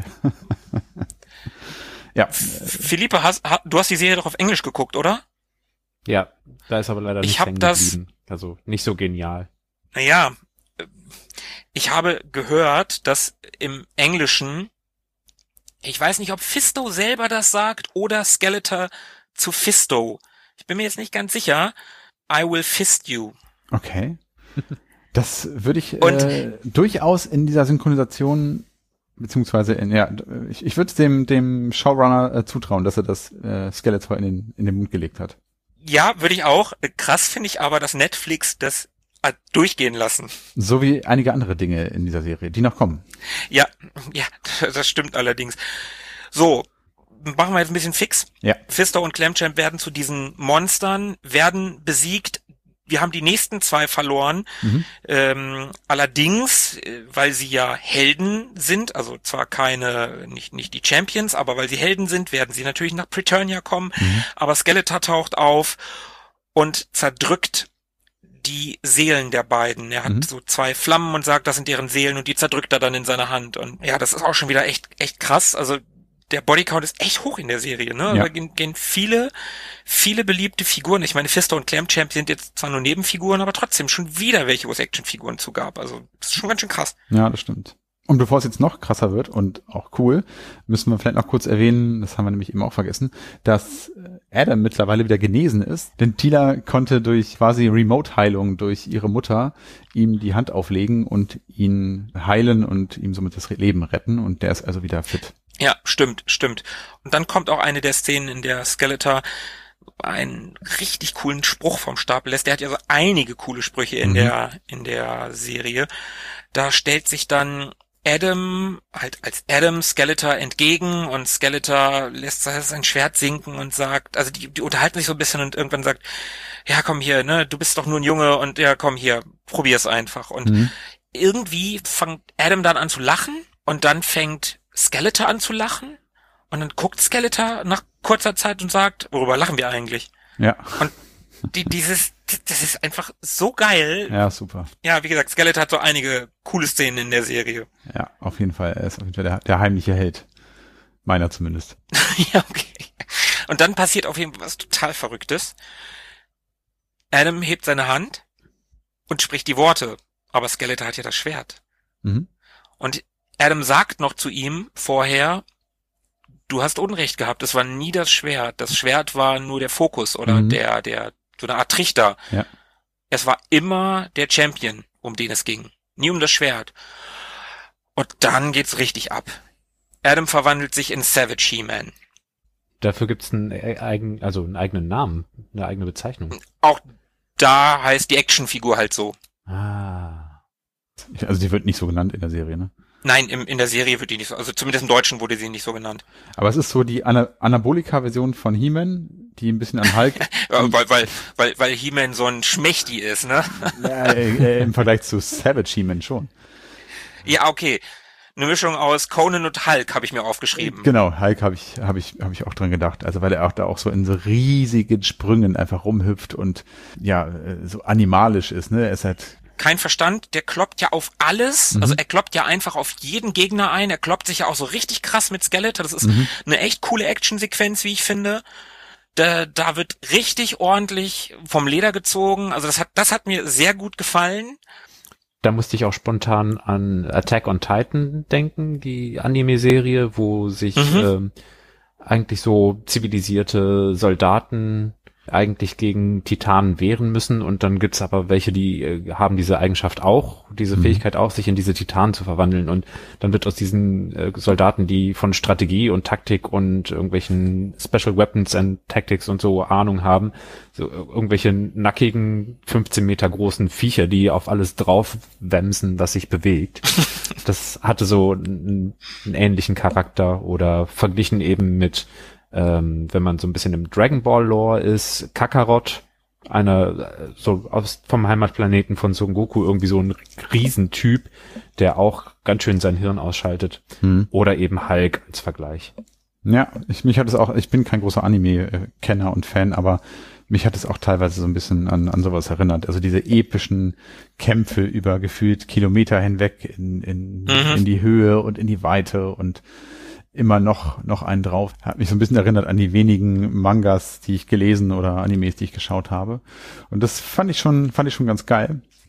[SPEAKER 3] Ja.
[SPEAKER 2] Philippe, du hast die Serie doch auf Englisch geguckt, oder?
[SPEAKER 4] Ja, da ist aber leider nicht
[SPEAKER 2] hängen
[SPEAKER 4] geblieben. Also nicht so genial.
[SPEAKER 2] Naja, ich habe gehört, dass im Englischen, ich weiß nicht, ob Fisto selber das sagt oder Skeletor zu Fisto. Ich bin mir jetzt nicht ganz sicher. I will fist you.
[SPEAKER 3] Okay. Das würde ich durchaus in dieser Synchronisation, beziehungsweise ich würde es dem Showrunner zutrauen, dass er das Skeletor in den Mund gelegt hat.
[SPEAKER 2] Ja, würde ich auch. Krass finde ich aber, dass Netflix das durchgehen lassen.
[SPEAKER 3] So wie einige andere Dinge in dieser Serie, die noch kommen.
[SPEAKER 2] Ja, das stimmt allerdings. So, machen wir jetzt ein bisschen fix.
[SPEAKER 3] Ja.
[SPEAKER 2] Fisto und Clamchamp werden zu diesen Monstern, werden besiegt. Wir haben die nächsten 2 verloren. Allerdings, weil sie ja Helden sind, also zwar nicht die Champions, aber weil sie Helden sind, werden sie natürlich nach Preternia kommen. Aber Skeletor taucht auf und zerdrückt die Seelen der beiden. Er hat so 2 Flammen und sagt, das sind deren Seelen, und die zerdrückt er dann in seiner Hand. Und ja, das ist auch schon wieder echt krass. Also der Bodycount ist echt hoch in der Serie, ne?
[SPEAKER 3] Ja.
[SPEAKER 2] Da gehen viele beliebte Figuren. Ich meine, Fisto und Clamchamp sind jetzt zwar nur Nebenfiguren, aber trotzdem schon wieder welche, wo es Actionfiguren zu gab. Also das ist schon ganz schön krass.
[SPEAKER 3] Ja, das stimmt. Und bevor es jetzt noch krasser wird und auch cool, müssen wir vielleicht noch kurz erwähnen, das haben wir nämlich eben auch vergessen, dass Adam mittlerweile wieder genesen ist. Denn Teela konnte durch quasi Remote-Heilung durch ihre Mutter ihm die Hand auflegen und ihn heilen und ihm somit das Leben retten. Und der ist also wieder fit.
[SPEAKER 2] Ja, stimmt. Und dann kommt auch eine der Szenen, in der Skeletor einen richtig coolen Spruch vom Stapel lässt. Der hat ja so einige coole Sprüche in der Serie. Da stellt sich dann Adam halt als Adam Skeletor entgegen, und Skeletor lässt sein Schwert sinken und sagt, also die unterhalten sich so ein bisschen, und irgendwann sagt, ja komm hier, ne, du bist doch nur ein Junge, und ja komm hier, probier's einfach. Und irgendwie fängt Adam dann an zu lachen, und dann fängt Skeletor an zu lachen, und dann guckt Skeletor nach kurzer Zeit und sagt, worüber lachen wir eigentlich?
[SPEAKER 3] Ja.
[SPEAKER 2] Und das ist einfach so geil.
[SPEAKER 3] Ja, super.
[SPEAKER 2] Ja, wie gesagt, Skeletor hat so einige coole Szenen in der Serie.
[SPEAKER 3] Ja, auf jeden Fall. Er ist auf jeden Fall der heimliche Held. Meiner zumindest.
[SPEAKER 2] Ja, okay. Und dann passiert auf jeden Fall was total Verrücktes. Adam hebt seine Hand und spricht die Worte, aber Skeletor hat ja das Schwert. Und Adam sagt noch zu ihm vorher, du hast Unrecht gehabt, es war nie das Schwert. Das Schwert war nur der Fokus oder der so eine Art Trichter.
[SPEAKER 3] Ja.
[SPEAKER 2] Es war immer der Champion, um den es ging. Nie um das Schwert. Und dann geht's richtig ab. Adam verwandelt sich in Savage He-Man.
[SPEAKER 4] Dafür gibt's einen eigenen Namen, eine eigene Bezeichnung.
[SPEAKER 2] Auch da heißt die Actionfigur halt so.
[SPEAKER 4] Ah.
[SPEAKER 3] Also die wird nicht so genannt in der Serie, ne?
[SPEAKER 2] Nein, in der Serie wird die nicht so, also zumindest im Deutschen wurde sie nicht so genannt.
[SPEAKER 3] Aber es ist so die Anabolika-Version von He-Man, die ein bisschen an Hulk...
[SPEAKER 2] weil He-Man so ein Schmächti ist, ne?
[SPEAKER 3] Ja, im Vergleich zu Savage He-Man schon.
[SPEAKER 2] Ja, okay. Eine Mischung aus Conan und Hulk habe ich mir aufgeschrieben.
[SPEAKER 3] Genau, Hulk hab ich auch dran gedacht. Also weil er auch da auch so in so riesigen Sprüngen einfach rumhüpft und ja, so animalisch ist, ne? Er ist halt...
[SPEAKER 2] Kein Verstand, der kloppt ja auf alles, also er kloppt ja einfach auf jeden Gegner ein, er kloppt sich ja auch so richtig krass mit Skeletor, das ist eine echt coole Actionsequenz, wie ich finde. Da wird richtig ordentlich vom Leder gezogen, also das hat mir sehr gut gefallen.
[SPEAKER 4] Da musste ich auch spontan an Attack on Titan denken, die Anime-Serie, wo sich eigentlich so zivilisierte Soldaten eigentlich gegen Titanen wehren müssen, und dann gibt's aber welche, die haben diese Eigenschaft auch, diese Fähigkeit auch, sich in diese Titanen zu verwandeln, und dann wird aus diesen Soldaten, die von Strategie und Taktik und irgendwelchen Special Weapons and Tactics und so Ahnung haben, so irgendwelche nackigen 15 Meter großen Viecher, die auf alles draufwämsen, was sich bewegt. Das hatte so einen ähnlichen Charakter, oder verglichen eben mit wenn man so ein bisschen im Dragon Ball Lore ist, Kakarot, einer so vom Heimatplaneten von Son Goku, irgendwie so ein Riesentyp, der auch ganz schön sein Hirn ausschaltet. Oder eben Hulk als Vergleich.
[SPEAKER 3] Ja, mich hat es auch, ich bin kein großer Anime-Kenner und Fan, aber mich hat es auch teilweise so ein bisschen an sowas erinnert. Also diese epischen Kämpfe über gefühlt Kilometer hinweg in die Höhe und in die Weite und immer noch einen drauf. Hat mich so ein bisschen erinnert an die wenigen Mangas, die ich gelesen oder Animes, die ich geschaut habe. Und das fand ich schon ganz geil.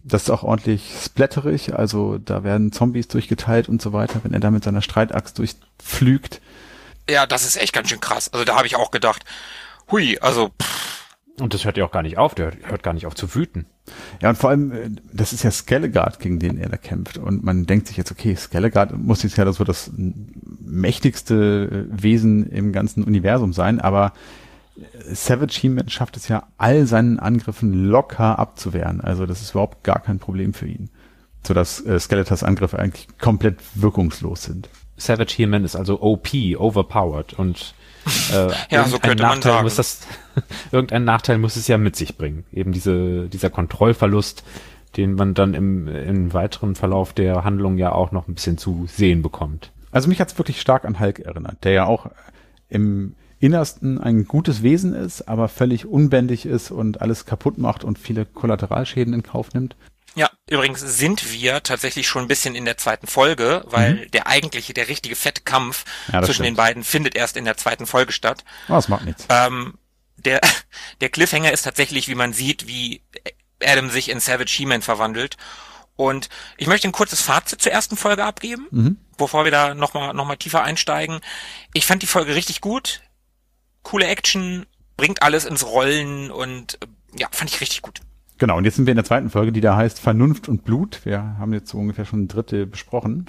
[SPEAKER 3] Das ist auch ordentlich splatterig, also da werden Zombies durchgeteilt und so weiter, wenn er da mit seiner Streitaxt durchpflügt.
[SPEAKER 2] Ja, das ist echt ganz schön krass. Also da habe ich auch gedacht, hui, also
[SPEAKER 4] Und das hört ja auch gar nicht auf, der hört gar nicht auf zu wüten.
[SPEAKER 3] Ja, und vor allem, das ist ja Skelegard, gegen den er da kämpft. Und man denkt sich jetzt, okay, Skelegard muss jetzt ja so das mächtigste Wesen im ganzen Universum sein, aber Savage He-Man schafft es ja, all seinen Angriffen locker abzuwehren. Also das ist überhaupt gar kein Problem für ihn. Sodass Skeletors Angriffe eigentlich komplett wirkungslos sind.
[SPEAKER 4] Savage He-Man ist also OP, overpowered, und
[SPEAKER 2] ja, so könnte man sagen.
[SPEAKER 4] Irgendein Nachteil muss es ja mit sich bringen. Eben dieser Kontrollverlust, den man dann im weiteren Verlauf der Handlung ja auch noch ein bisschen zu sehen bekommt.
[SPEAKER 3] Also mich hat es wirklich stark an Hulk erinnert, der ja auch im Innersten ein gutes Wesen ist, aber völlig unbändig ist und alles kaputt macht und viele Kollateralschäden in Kauf nimmt.
[SPEAKER 2] Ja, übrigens sind wir tatsächlich schon ein bisschen in der zweiten Folge, weil der richtige fette Kampf zwischen den beiden findet erst in der zweiten Folge statt.
[SPEAKER 3] Oh, das macht nichts.
[SPEAKER 2] Der Cliffhanger ist tatsächlich, wie man sieht, wie Adam sich in Savage He-Man verwandelt. Und ich möchte ein kurzes Fazit zur ersten Folge abgeben, bevor wir da noch mal tiefer einsteigen. Ich fand die Folge richtig gut. Coole Action, bringt alles ins Rollen und ja, fand ich richtig gut.
[SPEAKER 3] Genau, und jetzt sind wir in der zweiten Folge, die da heißt Vernunft und Blut. Wir haben jetzt so ungefähr schon ein Drittel besprochen.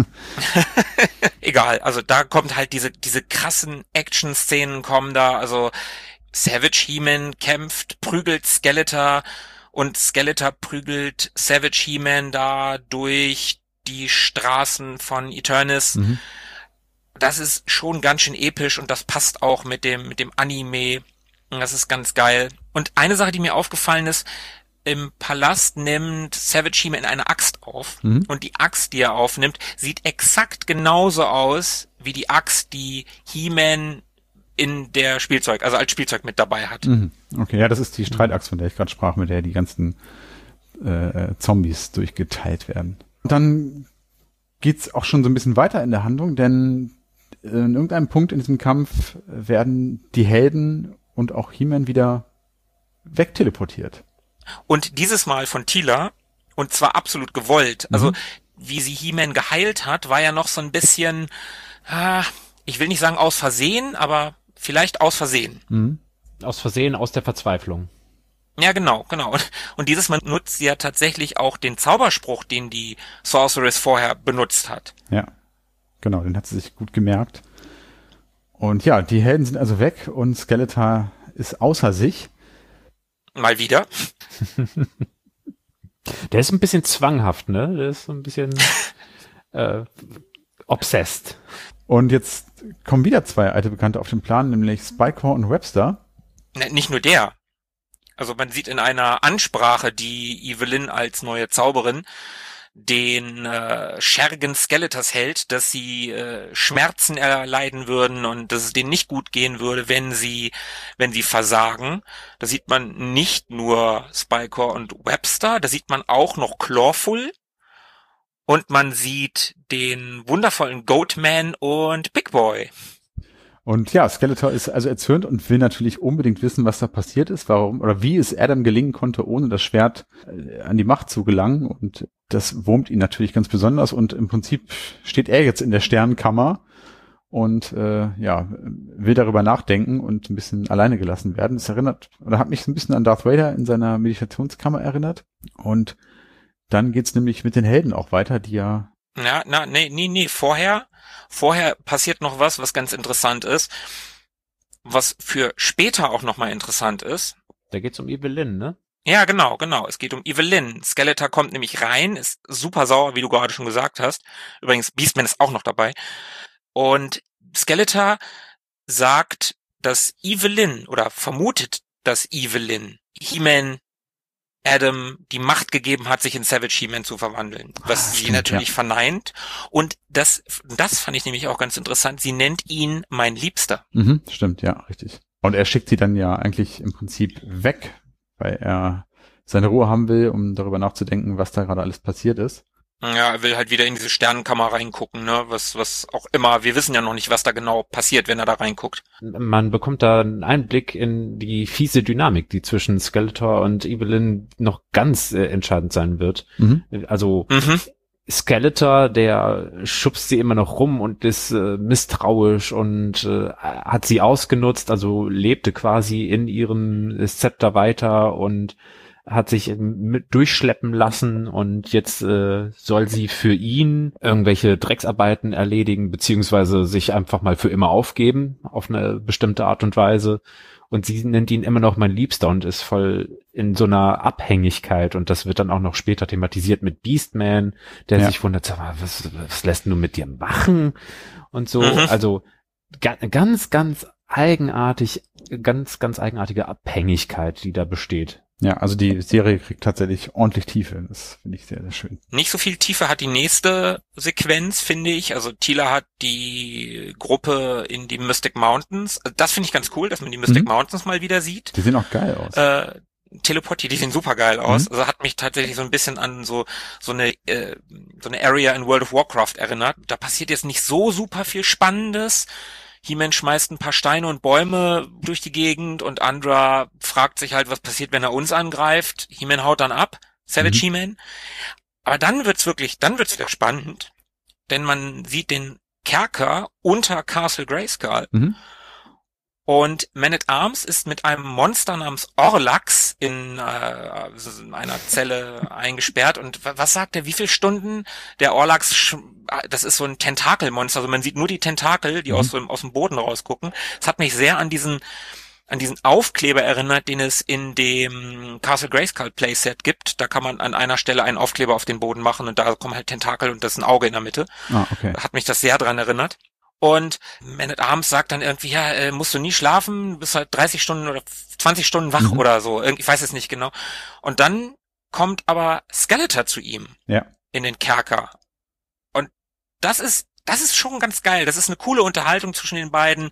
[SPEAKER 2] Egal, also da kommt halt diese krassen Action-Szenen kommen da, also Savage He-Man kämpft, prügelt Skeletor und Skeletor prügelt Savage He-Man da durch die Straßen von Eternis. Das ist schon ganz schön episch und das passt auch mit dem Anime. Das ist ganz geil. Und eine Sache, die mir aufgefallen ist, im Palast nimmt Savage He-Man eine Axt auf und die Axt, die er aufnimmt, sieht exakt genauso aus wie die Axt, die He-Man in der als Spielzeug mit dabei hat.
[SPEAKER 3] Okay, ja, das ist die Streitaxt, von der ich gerade sprach, mit der die ganzen Zombies durchgeteilt werden. Und dann geht's auch schon so ein bisschen weiter in der Handlung, denn in irgendeinem Punkt in diesem Kampf werden die Helden und auch He-Man wieder wegteleportiert.
[SPEAKER 2] Und dieses Mal von Teela, und zwar absolut gewollt. Also, wie sie He-Man geheilt hat, war ja noch so ein bisschen, ich will nicht sagen aus Versehen, aber vielleicht aus Versehen.
[SPEAKER 4] Aus Versehen, aus der Verzweiflung.
[SPEAKER 2] Ja, genau. Und dieses Mal nutzt sie ja tatsächlich auch den Zauberspruch, den die Sorceress vorher benutzt hat.
[SPEAKER 3] Ja, genau, den hat sie sich gut gemerkt. Und ja, die Helden sind also weg und Skeletor ist außer sich.
[SPEAKER 2] Mal wieder.
[SPEAKER 4] Der ist ein bisschen zwanghaft, ne? Der ist so ein bisschen obsessed. Und jetzt kommen wieder zwei alte Bekannte auf den Plan, nämlich Spycore und Webster.
[SPEAKER 2] Nicht nur der. Also man sieht in einer Ansprache, die Evelyn als neue Zauberin den Schergen Skeletors hält, dass sie Schmerzen erleiden würden und dass es denen nicht gut gehen würde, wenn sie versagen. Da sieht man nicht nur Spycore und Webster, da sieht man auch noch Clawful und man sieht den wundervollen Goatman und Big Boy.
[SPEAKER 3] Und ja, Skeletor ist also erzürnt und will natürlich unbedingt wissen, was da passiert ist, warum oder wie es Adam gelingen konnte, ohne das Schwert an die Macht zu gelangen. Und das wurmt ihn natürlich ganz besonders. Und im Prinzip steht er jetzt in der Sternenkammer und will darüber nachdenken und ein bisschen alleine gelassen werden. Das hat mich so ein bisschen an Darth Vader in seiner Meditationskammer erinnert. Und dann geht's nämlich mit den Helden auch weiter, die ja...
[SPEAKER 2] Nee, Vorher passiert noch was ganz interessant ist, was für später auch nochmal interessant ist.
[SPEAKER 4] Da geht's um Evelyn, ne?
[SPEAKER 2] Ja, genau. Es geht um Evelyn. Skeletor kommt nämlich rein, ist super sauer, wie du gerade schon gesagt hast. Übrigens, Beastman ist auch noch dabei. Und Skeletor sagt, dass Evelyn oder vermutet, dass Evelyn He-Man Adam die Macht gegeben hat, sich in Savage He-Man zu verwandeln, was sie natürlich verneint. Und das fand ich nämlich auch ganz interessant. Sie nennt ihn mein Liebster.
[SPEAKER 3] Stimmt, ja, richtig. Und er schickt sie dann ja eigentlich im Prinzip weg, weil er seine Ruhe haben will, um darüber nachzudenken, was da gerade alles passiert ist.
[SPEAKER 2] Ja, er will halt wieder in diese Sternenkammer reingucken, ne? Was auch immer. Wir wissen ja noch nicht, was da genau passiert, wenn er da reinguckt.
[SPEAKER 4] Man bekommt da einen Einblick in die fiese Dynamik, die zwischen Skeletor und Evelyn noch ganz entscheidend sein wird. Also Skeletor, der schubst sie immer noch rum und ist misstrauisch und hat sie ausgenutzt, also lebte quasi in ihrem Zepter weiter und hat sich mit durchschleppen lassen und jetzt soll sie für ihn irgendwelche Drecksarbeiten erledigen, beziehungsweise sich einfach mal für immer aufgeben, auf eine bestimmte Art und Weise. Und sie nennt ihn immer noch mein Liebster und ist voll in so einer Abhängigkeit. Und das wird dann auch noch später thematisiert mit Beastman, der sich wundert, sag mal, was lässt du mit dir machen? Und so, also ganz, ganz eigenartig, ganz eigenartige Abhängigkeit, die da besteht.
[SPEAKER 3] Ja, also die Serie kriegt tatsächlich ordentlich Tiefe. Das finde ich sehr, sehr schön.
[SPEAKER 2] Nicht so viel Tiefe hat die nächste Sequenz, finde ich. Also Teela hat die Gruppe in die Mystic Mountains. Das finde ich ganz cool, dass man die Mystic Mountains mal wieder sieht.
[SPEAKER 3] Die sehen auch geil aus.
[SPEAKER 2] Teleportiert, die sehen super geil aus. Also hat mich tatsächlich so ein bisschen an so eine Area in World of Warcraft erinnert. Da passiert jetzt nicht so super viel Spannendes. He-Man schmeißt ein paar Steine und Bäume durch die Gegend und Andra fragt sich halt, was passiert, wenn er uns angreift. He-Man haut dann ab, Savage He-Man. Aber dann wird's wieder spannend, denn man sieht den Kerker unter Castle Grayskull. Und Man-at-Arms ist mit einem Monster namens Orlax in einer Zelle eingesperrt. Und was sagt er, wie viele Stunden der Orlax, das ist so ein Tentakelmonster, also man sieht nur die Tentakel, die aus dem Boden rausgucken. Das hat mich sehr an diesen Aufkleber erinnert, den es in dem Castle Grayskull Playset gibt. Da kann man an einer Stelle einen Aufkleber auf den Boden machen und da kommen halt Tentakel und das ist ein Auge in der Mitte.
[SPEAKER 3] Okay.
[SPEAKER 2] Hat mich das sehr dran erinnert. Und Man-at-Arms sagt dann irgendwie, ja, musst du nie schlafen, bist halt 30 Stunden oder 20 Stunden wach oder so. Ich weiß es nicht genau. Und dann kommt aber Skeletor zu ihm in den Kerker. Und das ist schon ganz geil. Das ist eine coole Unterhaltung zwischen den beiden.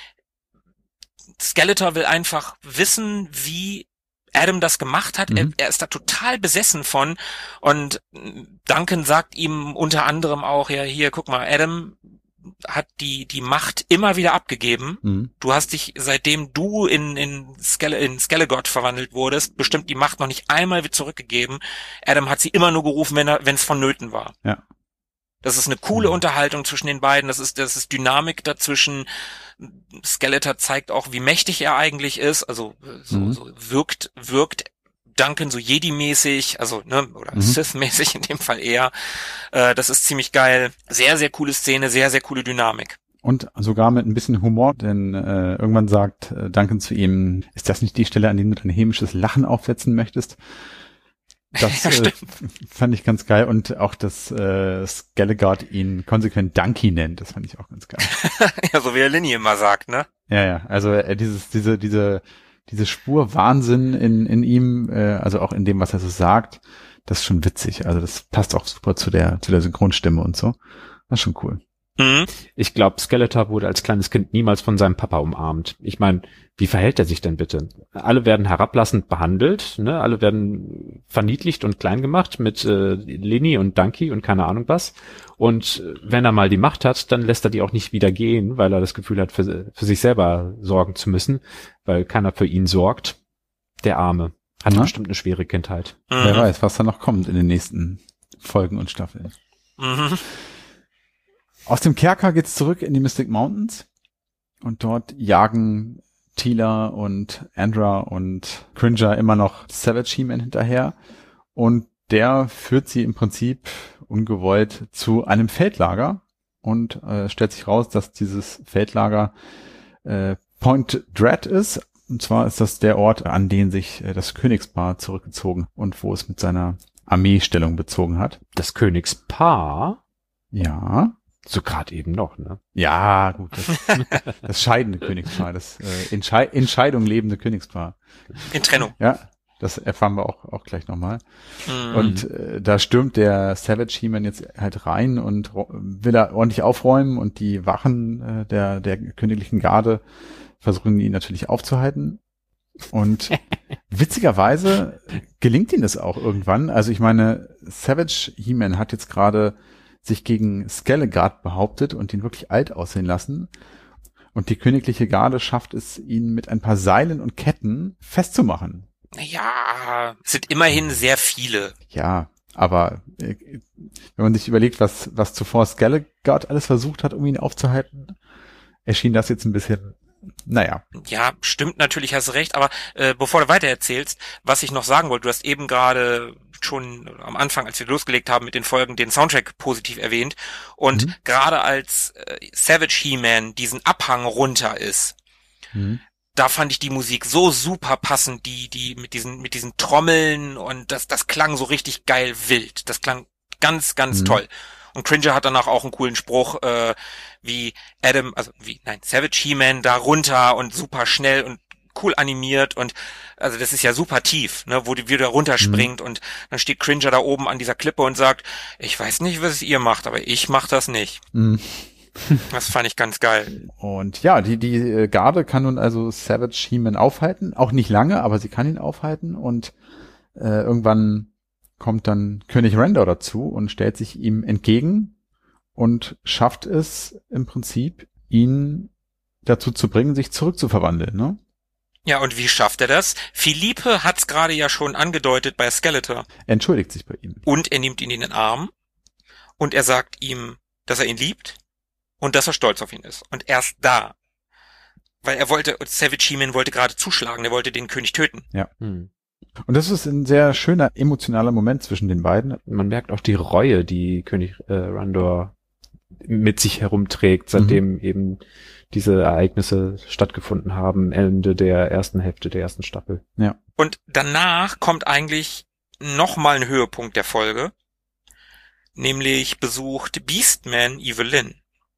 [SPEAKER 2] Skeletor will einfach wissen, wie Adam das gemacht hat. Er ist da total besessen von. Und Duncan sagt ihm unter anderem auch, ja, hier, guck mal, Adam hat die Macht immer wieder abgegeben. Du hast dich, seitdem du in Skelegord verwandelt wurdest, bestimmt die Macht noch nicht einmal wieder zurückgegeben. Adam hat sie immer nur gerufen, wenn es vonnöten war. Ja. Das ist eine coole Unterhaltung zwischen den beiden. Das ist Dynamik dazwischen. Skeletor zeigt auch, wie mächtig er eigentlich ist. Also so wirkt Duncan so Jedi-mäßig, also oder Sith-mäßig in dem Fall eher. Das ist ziemlich geil. Sehr, sehr coole Szene, sehr, sehr coole Dynamik.
[SPEAKER 3] Und sogar mit ein bisschen Humor, denn irgendwann sagt Duncan zu ihm, ist das nicht die Stelle, an der du dein hämisches Lachen aufsetzen möchtest? Das fand ich ganz geil. Und auch, dass Skelegord ihn konsequent Dunky nennt, das fand ich auch ganz geil.
[SPEAKER 2] Ja, so wie er Linny immer sagt, ne?
[SPEAKER 3] Ja, also diese Spur Wahnsinn in ihm, also auch in dem, was er so sagt, das ist schon witzig. Also das passt auch super zu der Synchronstimme und so. Das ist schon cool.
[SPEAKER 4] Ich glaube, Skeletor wurde als kleines Kind niemals von seinem Papa umarmt. Ich meine, wie verhält er sich denn bitte? Alle werden herablassend behandelt, ne? Alle werden verniedlicht und klein gemacht mit Linny und Dunky und keine Ahnung was. Und wenn er mal die Macht hat, dann lässt er die auch nicht wieder gehen, weil er das Gefühl hat, für sich selber sorgen zu müssen, weil keiner für ihn sorgt. Der Arme hat bestimmt eine schwere Kindheit.
[SPEAKER 3] Wer weiß, was da noch kommt in den nächsten Folgen und Staffeln. Aus dem Kerker geht's zurück in die Mystic Mountains und dort jagen Teela und Andra und Cringer immer noch Savage He-Man hinterher und der führt sie im Prinzip ungewollt zu einem Feldlager und stellt sich raus, dass dieses Feldlager Point Dread ist. Und zwar ist das der Ort, an den sich das Königspaar zurückgezogen und wo es mit seiner Armeestellung bezogen hat.
[SPEAKER 4] Das Königspaar?
[SPEAKER 3] Ja.
[SPEAKER 4] So gerade eben noch, ne?
[SPEAKER 3] Ja, gut. Das scheidende Königspaar, das in Scheidung lebende Königspaar.
[SPEAKER 2] In Trennung.
[SPEAKER 3] Ja, das erfahren wir auch gleich nochmal. Und da stürmt der Savage He-Man jetzt halt rein und will er ordentlich aufräumen und die Wachen der königlichen Garde versuchen ihn natürlich aufzuhalten. Und witzigerweise gelingt ihm das auch irgendwann. Also ich meine, Savage He-Man hat jetzt gerade sich gegen Skeleguard behauptet und ihn wirklich alt aussehen lassen. Und die königliche Garde schafft es, ihn mit ein paar Seilen und Ketten festzumachen.
[SPEAKER 2] Ja, es sind immerhin sehr viele.
[SPEAKER 3] Ja, aber wenn man sich überlegt, was zuvor Skeleguard alles versucht hat, um ihn aufzuhalten, erschien das jetzt ein bisschen, naja.
[SPEAKER 2] Ja, stimmt natürlich, hast recht, aber bevor du weiter erzählst, was ich noch sagen wollte, du hast eben gerade schon am Anfang, als wir losgelegt haben mit den Folgen, den Soundtrack positiv erwähnt und gerade als Savage He-Man diesen Abhang runter ist, da fand ich die Musik so super passend, die mit diesen Trommeln und das klang so richtig geil wild, das klang ganz, ganz toll. Und Cringer hat danach auch einen coolen Spruch, wie Savage He-Man da runter und super schnell und cool animiert und also das ist ja super tief, ne, wo die wieder runterspringt und dann steht Cringer da oben an dieser Klippe und sagt, ich weiß nicht, was ihr macht, aber ich mach das nicht. Das fand ich ganz geil.
[SPEAKER 3] Und ja, die Garde kann nun also Savage He-Man aufhalten, auch nicht lange, aber sie kann ihn aufhalten und irgendwann kommt dann König Randor dazu und stellt sich ihm entgegen und schafft es im Prinzip, ihn dazu zu bringen, sich zurückzuverwandeln, ne?
[SPEAKER 2] Ja, und wie schafft er das? Philippe hat's gerade ja schon angedeutet bei Skeletor.
[SPEAKER 3] Er entschuldigt sich bei ihm.
[SPEAKER 2] Und er nimmt ihn in den Arm und er sagt ihm, dass er ihn liebt und dass er stolz auf ihn ist. Und erst da, weil Savage He-Man wollte gerade zuschlagen, er wollte den König töten.
[SPEAKER 3] Ja. Und das ist ein sehr schöner, emotionaler Moment zwischen den beiden.
[SPEAKER 4] Man merkt auch die Reue, die König Randor mit sich herumträgt, seitdem eben diese Ereignisse stattgefunden haben, Ende der ersten Hälfte der ersten Staffel.
[SPEAKER 3] Ja.
[SPEAKER 2] Und danach kommt eigentlich nochmal ein Höhepunkt der Folge, nämlich besucht Beastman Evelyn.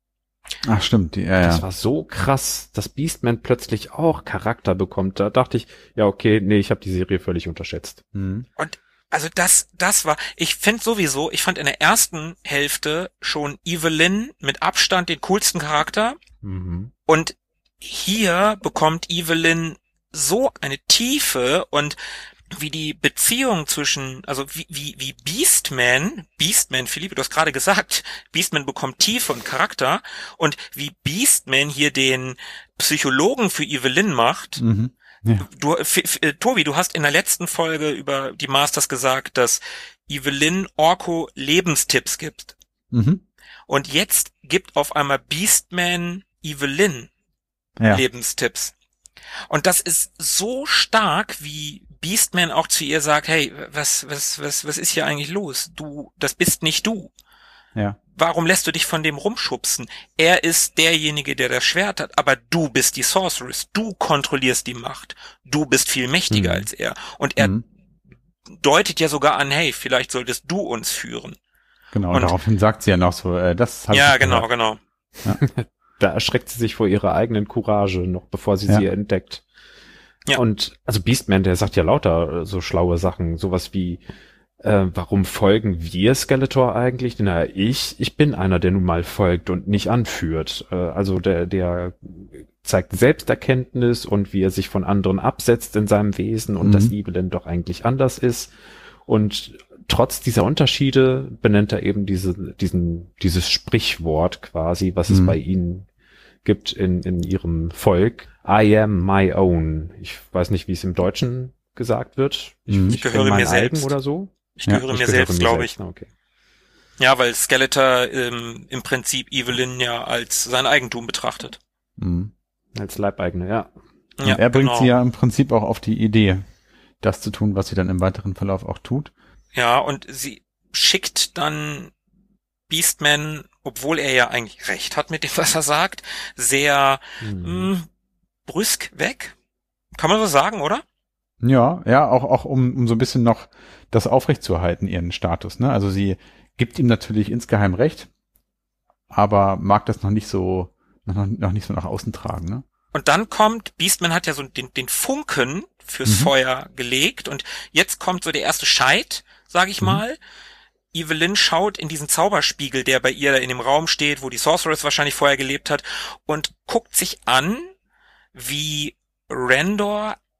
[SPEAKER 3] Ach stimmt, ja.
[SPEAKER 4] Das war so krass, dass Beastman plötzlich auch Charakter bekommt. Da dachte ich, ja okay, nee, ich habe die Serie völlig unterschätzt.
[SPEAKER 2] Und also das war, ich fand in der ersten Hälfte schon Evelyn mit Abstand den coolsten Charakter. Und hier bekommt Evelyn so eine Tiefe und wie die Beziehung zwischen, also wie Beastman, Philippe, du hast gerade gesagt, Beastman bekommt Tiefe und Charakter und wie Beastman hier den Psychologen für Evelyn macht. Ja. Tobi, du hast in der letzten Folge über die Masters gesagt, dass Evelyn Orko Lebenstipps gibt. Und jetzt gibt auf einmal Beastman Evelyn Lebenstipps. Und das ist so stark, wie Beastman auch zu ihr sagt, hey, was ist hier eigentlich los? Das bist nicht du.
[SPEAKER 3] Ja.
[SPEAKER 2] Warum lässt du dich von dem rumschubsen? Er ist derjenige, der das Schwert hat, aber du bist die Sorceress. Du kontrollierst die Macht. Du bist viel mächtiger als er. Und er deutet ja sogar an, hey, vielleicht solltest du uns führen.
[SPEAKER 3] Genau, und daraufhin sagt sie ja noch so, das hat
[SPEAKER 2] ja, genau.
[SPEAKER 3] Ja.
[SPEAKER 4] Da erschreckt sie sich vor ihrer eigenen Courage, noch bevor sie entdeckt. Ja. Und also Beastman, der sagt ja lauter so schlaue Sachen, sowas wie, warum folgen wir Skeletor eigentlich? Na, ich bin einer, der nun mal folgt und nicht anführt. Also der zeigt Selbsterkenntnis und wie er sich von anderen absetzt in seinem Wesen und dass Evelyn doch eigentlich anders ist. Und trotz dieser Unterschiede benennt er eben dieses Sprichwort quasi, was es bei ihnen gibt in ihrem Volk. I am my own. Ich weiß nicht, wie es im Deutschen gesagt wird.
[SPEAKER 2] Ich gehöre mir selbst.
[SPEAKER 4] Oder so.
[SPEAKER 2] Ich gehöre mir selbst, glaube ich.
[SPEAKER 4] Okay.
[SPEAKER 2] Ja, weil Skeletor im Prinzip Evelyn ja als sein Eigentum betrachtet.
[SPEAKER 4] Als Leibeigene, ja.
[SPEAKER 3] Und er bringt sie ja im Prinzip auch auf die Idee, das zu tun, was sie dann im weiteren Verlauf auch tut.
[SPEAKER 2] Ja, und sie schickt dann Beastman, obwohl er ja eigentlich recht hat mit dem, was er sagt, sehr brüsk weg. Kann man so sagen, oder?
[SPEAKER 3] Ja, auch um so ein bisschen noch das aufrechtzuerhalten, ihren Status, ne? Also sie gibt ihm natürlich insgeheim recht, aber mag das noch nicht so nach außen tragen, ne?
[SPEAKER 2] Und dann kommt, Beastman hat ja so den Funken fürs Feuer gelegt und jetzt kommt so der erste Scheit, sag ich mal. Evelyn schaut in diesen Zauberspiegel, der bei ihr in dem Raum steht, wo die Sorceress wahrscheinlich vorher gelebt hat, und guckt sich an, wie Randor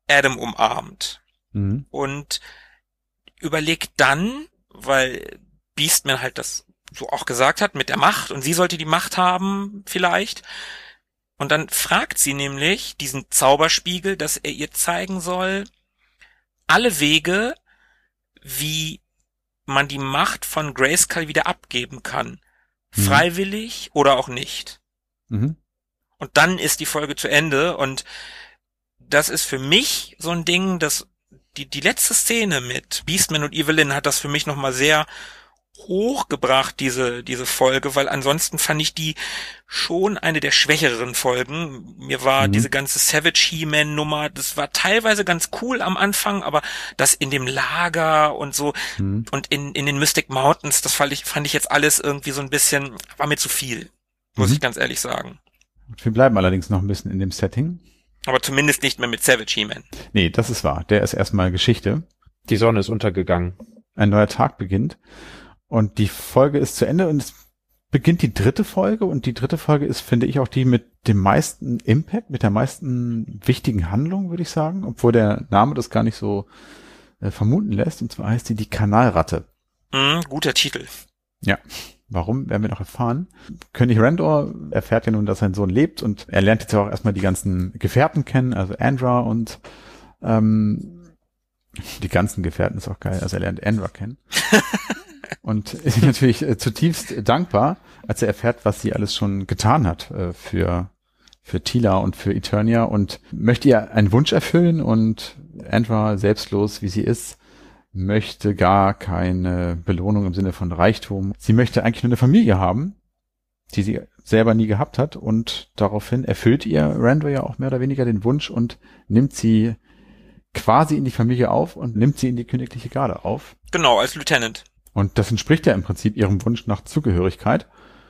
[SPEAKER 2] Adam umarmt. Und überlegt dann, weil Beastman halt das so auch gesagt hat, mit der Macht, und sie sollte die Macht haben, vielleicht. Und dann fragt sie nämlich diesen Zauberspiegel, dass er ihr zeigen soll, alle Wege, wie man die Macht von Grayskull wieder abgeben kann. Freiwillig oder auch nicht. Und dann ist die Folge zu Ende, und das ist für mich so ein Ding, dass die letzte Szene mit Beastman und Evelyn hat das für mich nochmal sehr hochgebracht, diese Folge, weil ansonsten fand ich die schon eine der schwächeren Folgen. Mir war diese ganze Savage He-Man-Nummer, das war teilweise ganz cool am Anfang, aber das in dem Lager und so und in den Mystic Mountains, das fand ich jetzt alles irgendwie so ein bisschen, war mir zu viel, muss ich ganz ehrlich sagen.
[SPEAKER 3] Wir bleiben allerdings noch ein bisschen in dem Setting.
[SPEAKER 2] Aber zumindest nicht mehr mit Savage He-Man.
[SPEAKER 3] Nee, das ist wahr. Der ist erstmal Geschichte.
[SPEAKER 4] Die Sonne ist untergegangen.
[SPEAKER 3] Ein neuer Tag beginnt. Und die Folge ist zu Ende und es beginnt die dritte Folge. Und die dritte Folge ist, finde ich, auch die mit dem meisten Impact, mit der meisten wichtigen Handlung, würde ich sagen. Obwohl der Name das gar nicht so vermuten lässt. Und zwar heißt die Kanalratte.
[SPEAKER 2] Guter Titel.
[SPEAKER 3] Ja. Warum, werden wir noch erfahren. König Randor erfährt ja nun, dass sein Sohn lebt, und er lernt jetzt auch erstmal die ganzen Gefährten kennen, also Andra und die ganzen Gefährten ist auch geil, also er lernt Andra kennen. Und ist natürlich zutiefst dankbar, als er erfährt, was sie alles schon getan hat für Teela und für Eternia, und möchte ihr einen Wunsch erfüllen, und Andra, selbstlos wie sie ist, möchte gar keine Belohnung im Sinne von Reichtum. Sie möchte eigentlich nur eine Familie haben, die sie selber nie gehabt hat, und daraufhin erfüllt ihr Randor ja auch mehr oder weniger den Wunsch und nimmt sie quasi in die Familie auf und nimmt sie in die königliche Garde auf.
[SPEAKER 2] Genau, als Lieutenant.
[SPEAKER 3] Und das entspricht ja im Prinzip ihrem Wunsch nach Zugehörigkeit.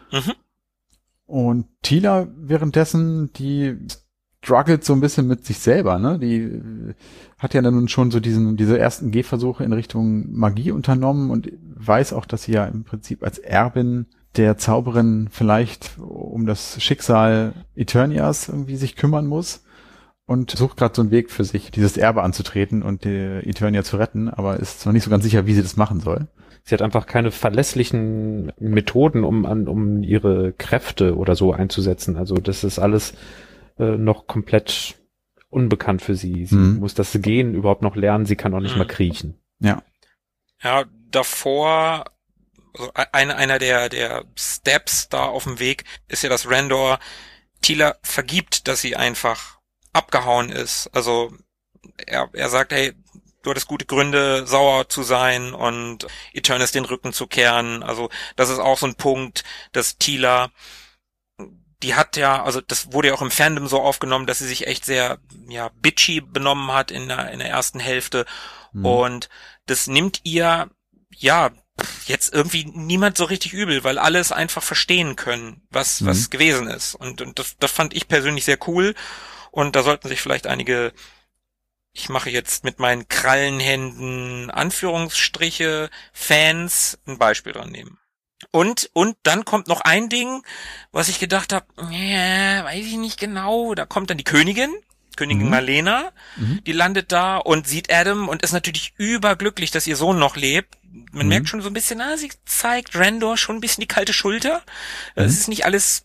[SPEAKER 3] Und Teela währenddessen, die struggelt so ein bisschen mit sich selber, ne? Die hat ja dann nun schon so diese ersten Gehversuche in Richtung Magie unternommen und weiß auch, dass sie ja im Prinzip als Erbin der Zauberin vielleicht um das Schicksal Eternias irgendwie sich kümmern muss, und sucht gerade so einen Weg für sich, dieses Erbe anzutreten und die Eternia zu retten, aber ist noch nicht so ganz sicher, wie sie das machen soll.
[SPEAKER 4] Sie hat einfach keine verlässlichen Methoden, um ihre Kräfte oder so einzusetzen. Also das ist alles noch komplett unbekannt für sie. Sie muss das Gehen überhaupt noch lernen. Sie kann auch nicht mal kriechen.
[SPEAKER 3] Ja.
[SPEAKER 2] Ja, davor, also einer der Steps da auf dem Weg ist ja, dass Randor Teela vergibt, dass sie einfach abgehauen ist. Also er sagt, hey, du hattest gute Gründe, sauer zu sein und Eternis den Rücken zu kehren. Also das ist auch so ein Punkt, dass Teela, die hat ja, also das wurde ja auch im Fandom so aufgenommen, dass sie sich echt sehr, ja, bitchy benommen hat in der ersten Hälfte. Und das nimmt ihr, ja, jetzt irgendwie niemand so richtig übel, weil alle es einfach verstehen können, was gewesen ist. Und das fand ich persönlich sehr cool. Und da sollten sich vielleicht einige, ich mache jetzt mit meinen Krallenhänden Anführungsstriche, Fans ein Beispiel dran nehmen. Und dann kommt noch ein Ding, was ich gedacht habe, weiß ich nicht genau, da kommt dann die Königin Malena, die landet da und sieht Adam und ist natürlich überglücklich, dass ihr Sohn noch lebt. Man merkt schon so ein bisschen, sie zeigt Randor schon ein bisschen die kalte Schulter. Es ist nicht alles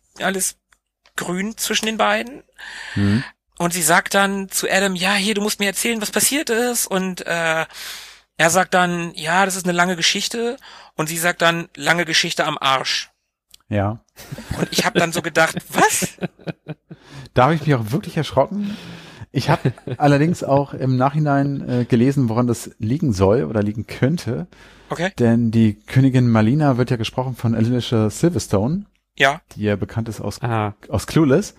[SPEAKER 2] grün zwischen den beiden. Und sie sagt dann zu Adam, ja, hier, du musst mir erzählen, was passiert ist. Und er sagt dann, ja, das ist eine lange Geschichte. Und sie sagt dann, lange Geschichte am Arsch.
[SPEAKER 3] Ja.
[SPEAKER 2] Und ich habe dann so gedacht, was?
[SPEAKER 3] Da habe ich mich auch wirklich erschrocken. Ich habe allerdings auch im Nachhinein gelesen, woran das liegen soll oder liegen könnte.
[SPEAKER 2] Okay.
[SPEAKER 3] Denn die Königin Malina wird ja gesprochen von Alicia Silverstone.
[SPEAKER 2] Ja.
[SPEAKER 3] Die ja bekannt ist aus Clueless.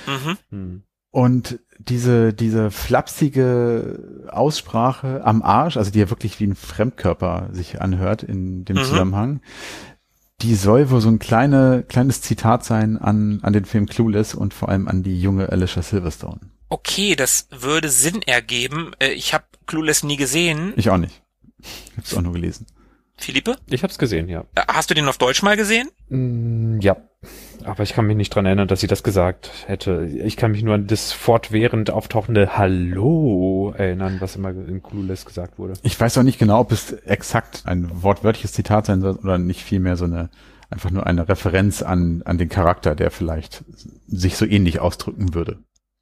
[SPEAKER 3] Und diese flapsige Aussprache am Arsch, also die ja wirklich wie ein Fremdkörper sich anhört in dem Zusammenhang, die soll wohl so ein kleines Zitat sein an den Film Clueless und vor allem an die junge Alicia Silverstone.
[SPEAKER 2] Okay, das würde Sinn ergeben. Ich habe Clueless nie gesehen.
[SPEAKER 3] Ich auch nicht. Ich habe es auch nur gelesen.
[SPEAKER 2] Philippe?
[SPEAKER 4] Ich habe es gesehen, ja.
[SPEAKER 2] Hast du den auf Deutsch mal gesehen?
[SPEAKER 4] Ja. Aber ich kann mich nicht dran erinnern, dass sie das gesagt hätte. Ich kann mich nur an das fortwährend auftauchende Hallo erinnern, was immer in Clueless gesagt wurde.
[SPEAKER 3] Ich weiß auch nicht genau, ob es exakt ein wortwörtliches Zitat sein soll oder nicht vielmehr einfach nur eine Referenz an den Charakter, der vielleicht sich so ähnlich ausdrücken würde.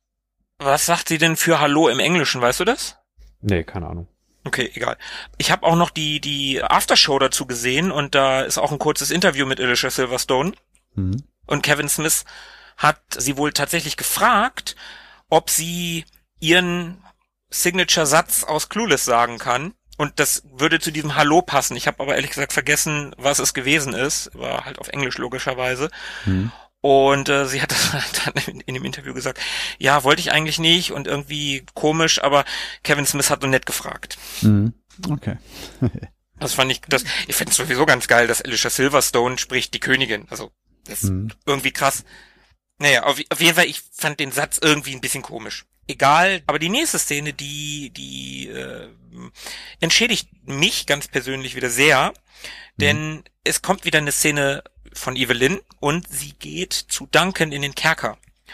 [SPEAKER 2] Was sagt sie denn für Hallo im Englischen, weißt du das?
[SPEAKER 4] Nee, keine Ahnung.
[SPEAKER 2] Okay, egal. Ich habe auch noch die Aftershow dazu gesehen und da ist auch ein kurzes Interview mit Alicia Silverstone.
[SPEAKER 3] Mhm.
[SPEAKER 2] Und Kevin Smith hat sie wohl tatsächlich gefragt, ob sie ihren Signature-Satz aus Clueless sagen kann. Und das würde zu diesem Hallo passen. Ich habe aber ehrlich gesagt vergessen, was es gewesen ist. War halt auf Englisch logischerweise.
[SPEAKER 3] Mhm.
[SPEAKER 2] Und sie hat dann in dem Interview gesagt, ja, wollte ich eigentlich nicht und irgendwie komisch, aber Kevin Smith hat so nett gefragt.
[SPEAKER 3] Mhm. Okay.
[SPEAKER 2] Ich finde es sowieso ganz geil, dass Alicia Silverstone spricht die Königin. Also, das ist irgendwie krass. Naja, auf jeden Fall, ich fand den Satz irgendwie ein bisschen komisch. Egal, aber die nächste Szene, die entschädigt mich ganz persönlich wieder sehr, denn es kommt wieder eine Szene von Evelyn und sie geht zu Duncan in den Kerker.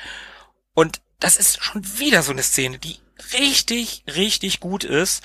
[SPEAKER 2] Und das ist schon wieder so eine Szene, die richtig, richtig gut ist,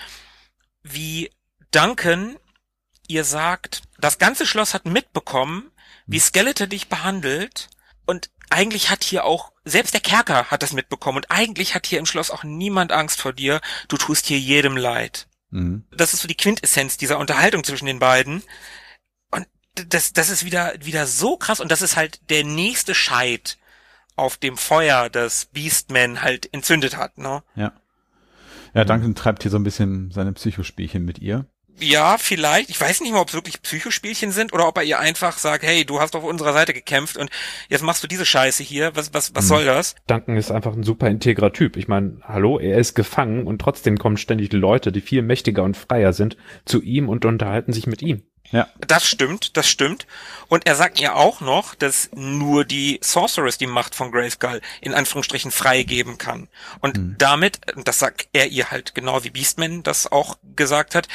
[SPEAKER 2] wie Duncan ihr sagt, das ganze Schloss hat mitbekommen, wie Skeletor dich behandelt und eigentlich hat hier auch, selbst der Kerker hat das mitbekommen und eigentlich hat hier im Schloss auch niemand Angst vor dir, du tust hier jedem leid.
[SPEAKER 3] Mhm.
[SPEAKER 2] Das ist so die Quintessenz dieser Unterhaltung zwischen den beiden und das ist wieder so krass und das ist halt der nächste Scheit auf dem Feuer, das Beastman halt entzündet hat, ne?
[SPEAKER 3] Ja. Ja, Duncan treibt hier so ein bisschen seine Psychospielchen mit ihr.
[SPEAKER 2] Ja, vielleicht. Ich weiß nicht mal, ob es wirklich Psychospielchen sind oder ob er ihr einfach sagt, hey, du hast auf unserer Seite gekämpft und jetzt machst du diese Scheiße hier. Was soll das?
[SPEAKER 4] Duncan ist einfach ein super integrer Typ. Ich meine, hallo, er ist gefangen und trotzdem kommen ständig Leute, die viel mächtiger und freier sind, zu ihm und unterhalten sich mit ihm.
[SPEAKER 3] Ja.
[SPEAKER 2] Das stimmt. Und er sagt ihr auch noch, dass nur die Sorceress die Macht von Grayskull in Anführungsstrichen freigeben kann. Und damit, das sagt er ihr halt genau wie Beastman das auch gesagt hat,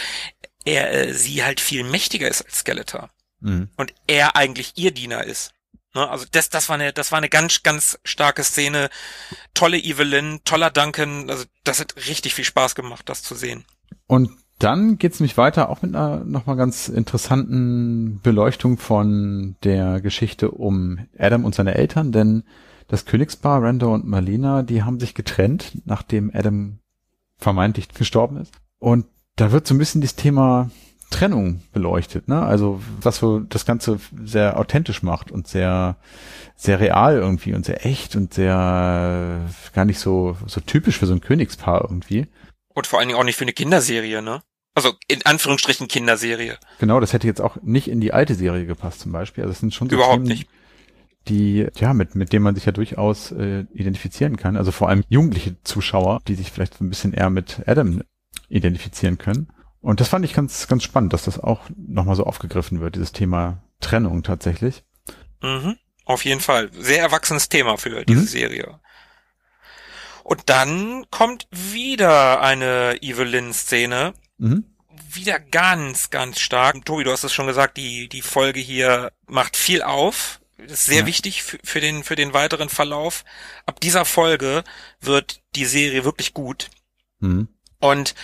[SPEAKER 2] sie halt viel mächtiger ist als Skeletor. Und er eigentlich ihr Diener ist. Ne? Also das war eine ganz, ganz starke Szene. Tolle Evelyn, toller Duncan. Also das hat richtig viel Spaß gemacht, das zu sehen.
[SPEAKER 3] Und dann geht's mich weiter, auch mit einer nochmal ganz interessanten Beleuchtung von der Geschichte um Adam und seine Eltern, denn das Königspaar, Randor und Marlena, die haben sich getrennt, nachdem Adam vermeintlich gestorben ist. Und da wird so ein bisschen das Thema Trennung beleuchtet, ne? Also was so das Ganze sehr authentisch macht und sehr, sehr real irgendwie und sehr echt und sehr gar nicht so typisch für so ein Königspaar irgendwie.
[SPEAKER 2] Und vor allen Dingen auch nicht für eine Kinderserie, ne? Also in Anführungsstrichen Kinderserie.
[SPEAKER 3] Genau, das hätte jetzt auch nicht in die alte Serie gepasst zum Beispiel. Also es sind schon so
[SPEAKER 2] überhaupt
[SPEAKER 3] Themen,
[SPEAKER 2] nicht.
[SPEAKER 3] Die, ja, mit denen man sich ja durchaus identifizieren kann. Also vor allem jugendliche Zuschauer, die sich vielleicht so ein bisschen eher mit Adam identifizieren können. Und das fand ich ganz, ganz spannend, dass das auch nochmal so aufgegriffen wird, dieses Thema Trennung tatsächlich.
[SPEAKER 2] Auf jeden Fall. Sehr erwachsenes Thema für diese Serie. Und dann kommt wieder eine Evelyn-Szene. Wieder ganz, ganz stark. Tobi, du hast es schon gesagt, die Folge hier macht viel auf. Das ist sehr wichtig für den weiteren Verlauf. Ab dieser Folge wird die Serie wirklich gut. Und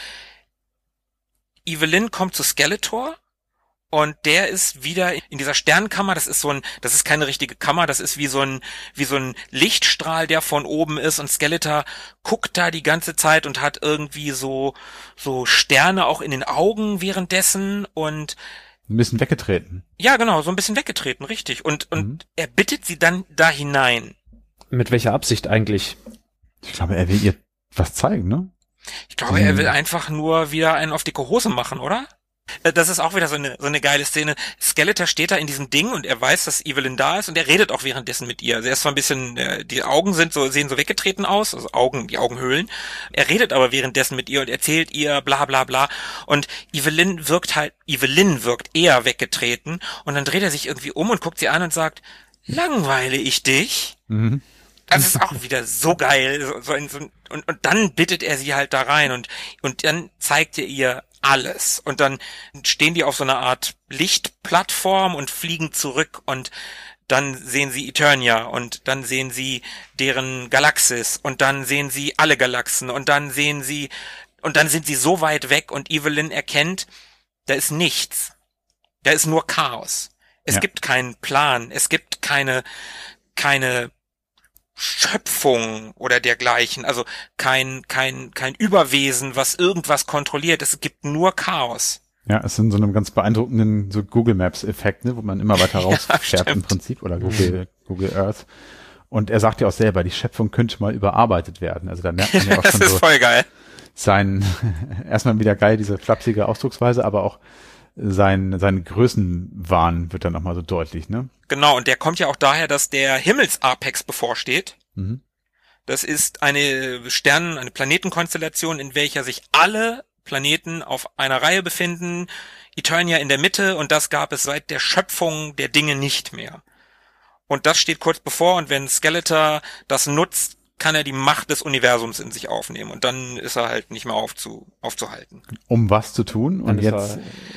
[SPEAKER 2] Evelyn kommt zu Skeletor und der ist wieder in dieser Sternkammer. Das ist keine richtige Kammer, das ist wie so ein Lichtstrahl, der von oben ist und Skeletor guckt da die ganze Zeit und hat irgendwie so Sterne auch in den Augen währenddessen und
[SPEAKER 3] ein bisschen weggetreten.
[SPEAKER 2] Ja, genau, so ein bisschen weggetreten, richtig. Und er bittet sie dann da hinein.
[SPEAKER 4] Mit welcher Absicht eigentlich?
[SPEAKER 3] Ich glaube, er will ihr was zeigen, ne?
[SPEAKER 2] Ich glaube, er will einfach nur wieder einen auf dicke Hose machen, oder? Das ist auch wieder so eine geile Szene. Skeletor steht da in diesem Ding und er weiß, dass Evelyn da ist und er redet auch währenddessen mit ihr. Also er ist zwar ein bisschen, die Augen sehen so weggetreten aus, also die Augenhöhlen. Er redet aber währenddessen mit ihr und erzählt ihr bla bla bla. Und Evelyn wirkt eher weggetreten und dann dreht er sich irgendwie um und guckt sie an und sagt, langweile ich dich? Das ist auch wieder so geil. Und dann bittet er sie halt da rein und dann zeigt er ihr alles. Und dann stehen die auf so einer Art Lichtplattform und fliegen zurück und dann sehen sie Eternia und dann sehen sie deren Galaxis und dann sehen sie alle Galaxen und dann sind sie so weit weg und Evelyn erkennt, da ist nichts. Da ist nur Chaos. Es gibt keinen Plan, es gibt keine Schöpfung oder dergleichen, also kein Überwesen, was irgendwas kontrolliert. Es gibt nur Chaos.
[SPEAKER 3] Ja, es ist in so einem ganz beeindruckenden so Google Maps Effekt, ne, wo man immer weiter rausfährt im Prinzip, oder Google Earth. Und er sagt ja auch selber, die Schöpfung könnte mal überarbeitet werden. Also da merkt man ja auch schon
[SPEAKER 2] das ist voll geil.
[SPEAKER 3] Erstmal wieder geil, diese flapsige Ausdrucksweise, aber auch sein Größenwahn wird dann nochmal so deutlich, ne?
[SPEAKER 2] Genau, und der kommt ja auch daher, dass der Himmelsapex bevorsteht.
[SPEAKER 3] Mhm.
[SPEAKER 2] Das ist eine Planetenkonstellation, in welcher sich alle Planeten auf einer Reihe befinden, Eternia in der Mitte, und das gab es seit der Schöpfung der Dinge nicht mehr. Und das steht kurz bevor, und wenn Skeletor das nutzt, kann er die Macht des Universums in sich aufnehmen, und dann ist er halt nicht mehr aufzuhalten.
[SPEAKER 3] Um was zu tun? Und jetzt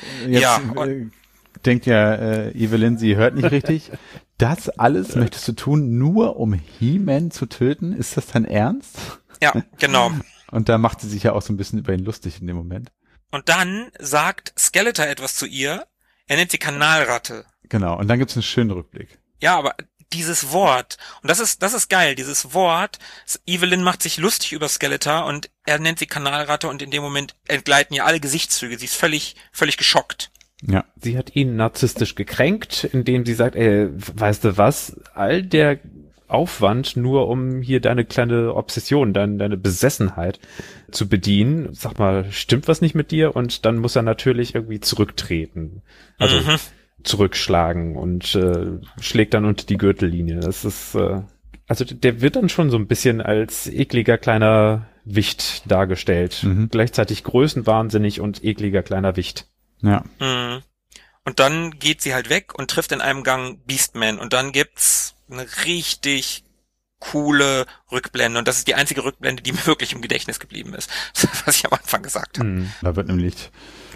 [SPEAKER 3] denkt ja Evelyn, sie hört nicht richtig. Das alles möchtest du tun, nur um He-Man zu töten? Ist das dein Ernst?
[SPEAKER 2] Ja, genau.
[SPEAKER 3] Und da macht sie sich ja auch so ein bisschen über ihn lustig in dem Moment.
[SPEAKER 2] Und dann sagt Skeletor etwas zu ihr. Er nennt sie Kanalratte.
[SPEAKER 3] Genau. Und dann gibt's einen schönen Rückblick.
[SPEAKER 2] Ja, aber dieses Wort, und das ist geil, dieses Wort, Evelyn macht sich lustig über Skeletor und er nennt sie Kanalratte, und in dem Moment entgleiten ihr alle Gesichtszüge. Sie ist völlig geschockt.
[SPEAKER 4] Ja. Sie hat ihn narzisstisch gekränkt, indem sie sagt, weißt du was, all der Aufwand nur um hier deine kleine Obsession, deine Besessenheit zu bedienen. Sag mal, stimmt was nicht mit dir? Und dann muss er natürlich irgendwie zurücktreten. Also zurückschlagen und schlägt dann unter die Gürtellinie. Das ist, also der wird dann schon so ein bisschen als ekliger kleiner Wicht dargestellt. Mhm. Gleichzeitig größenwahnsinnig und ekliger kleiner Wicht.
[SPEAKER 3] Ja.
[SPEAKER 2] Mhm. Und dann geht sie halt weg und trifft in einem Gang Beastman, und dann gibt's eine richtig coole Rückblende, und das ist die einzige Rückblende, die mir wirklich im Gedächtnis geblieben ist, was ich am Anfang gesagt habe.
[SPEAKER 3] Da wird nämlich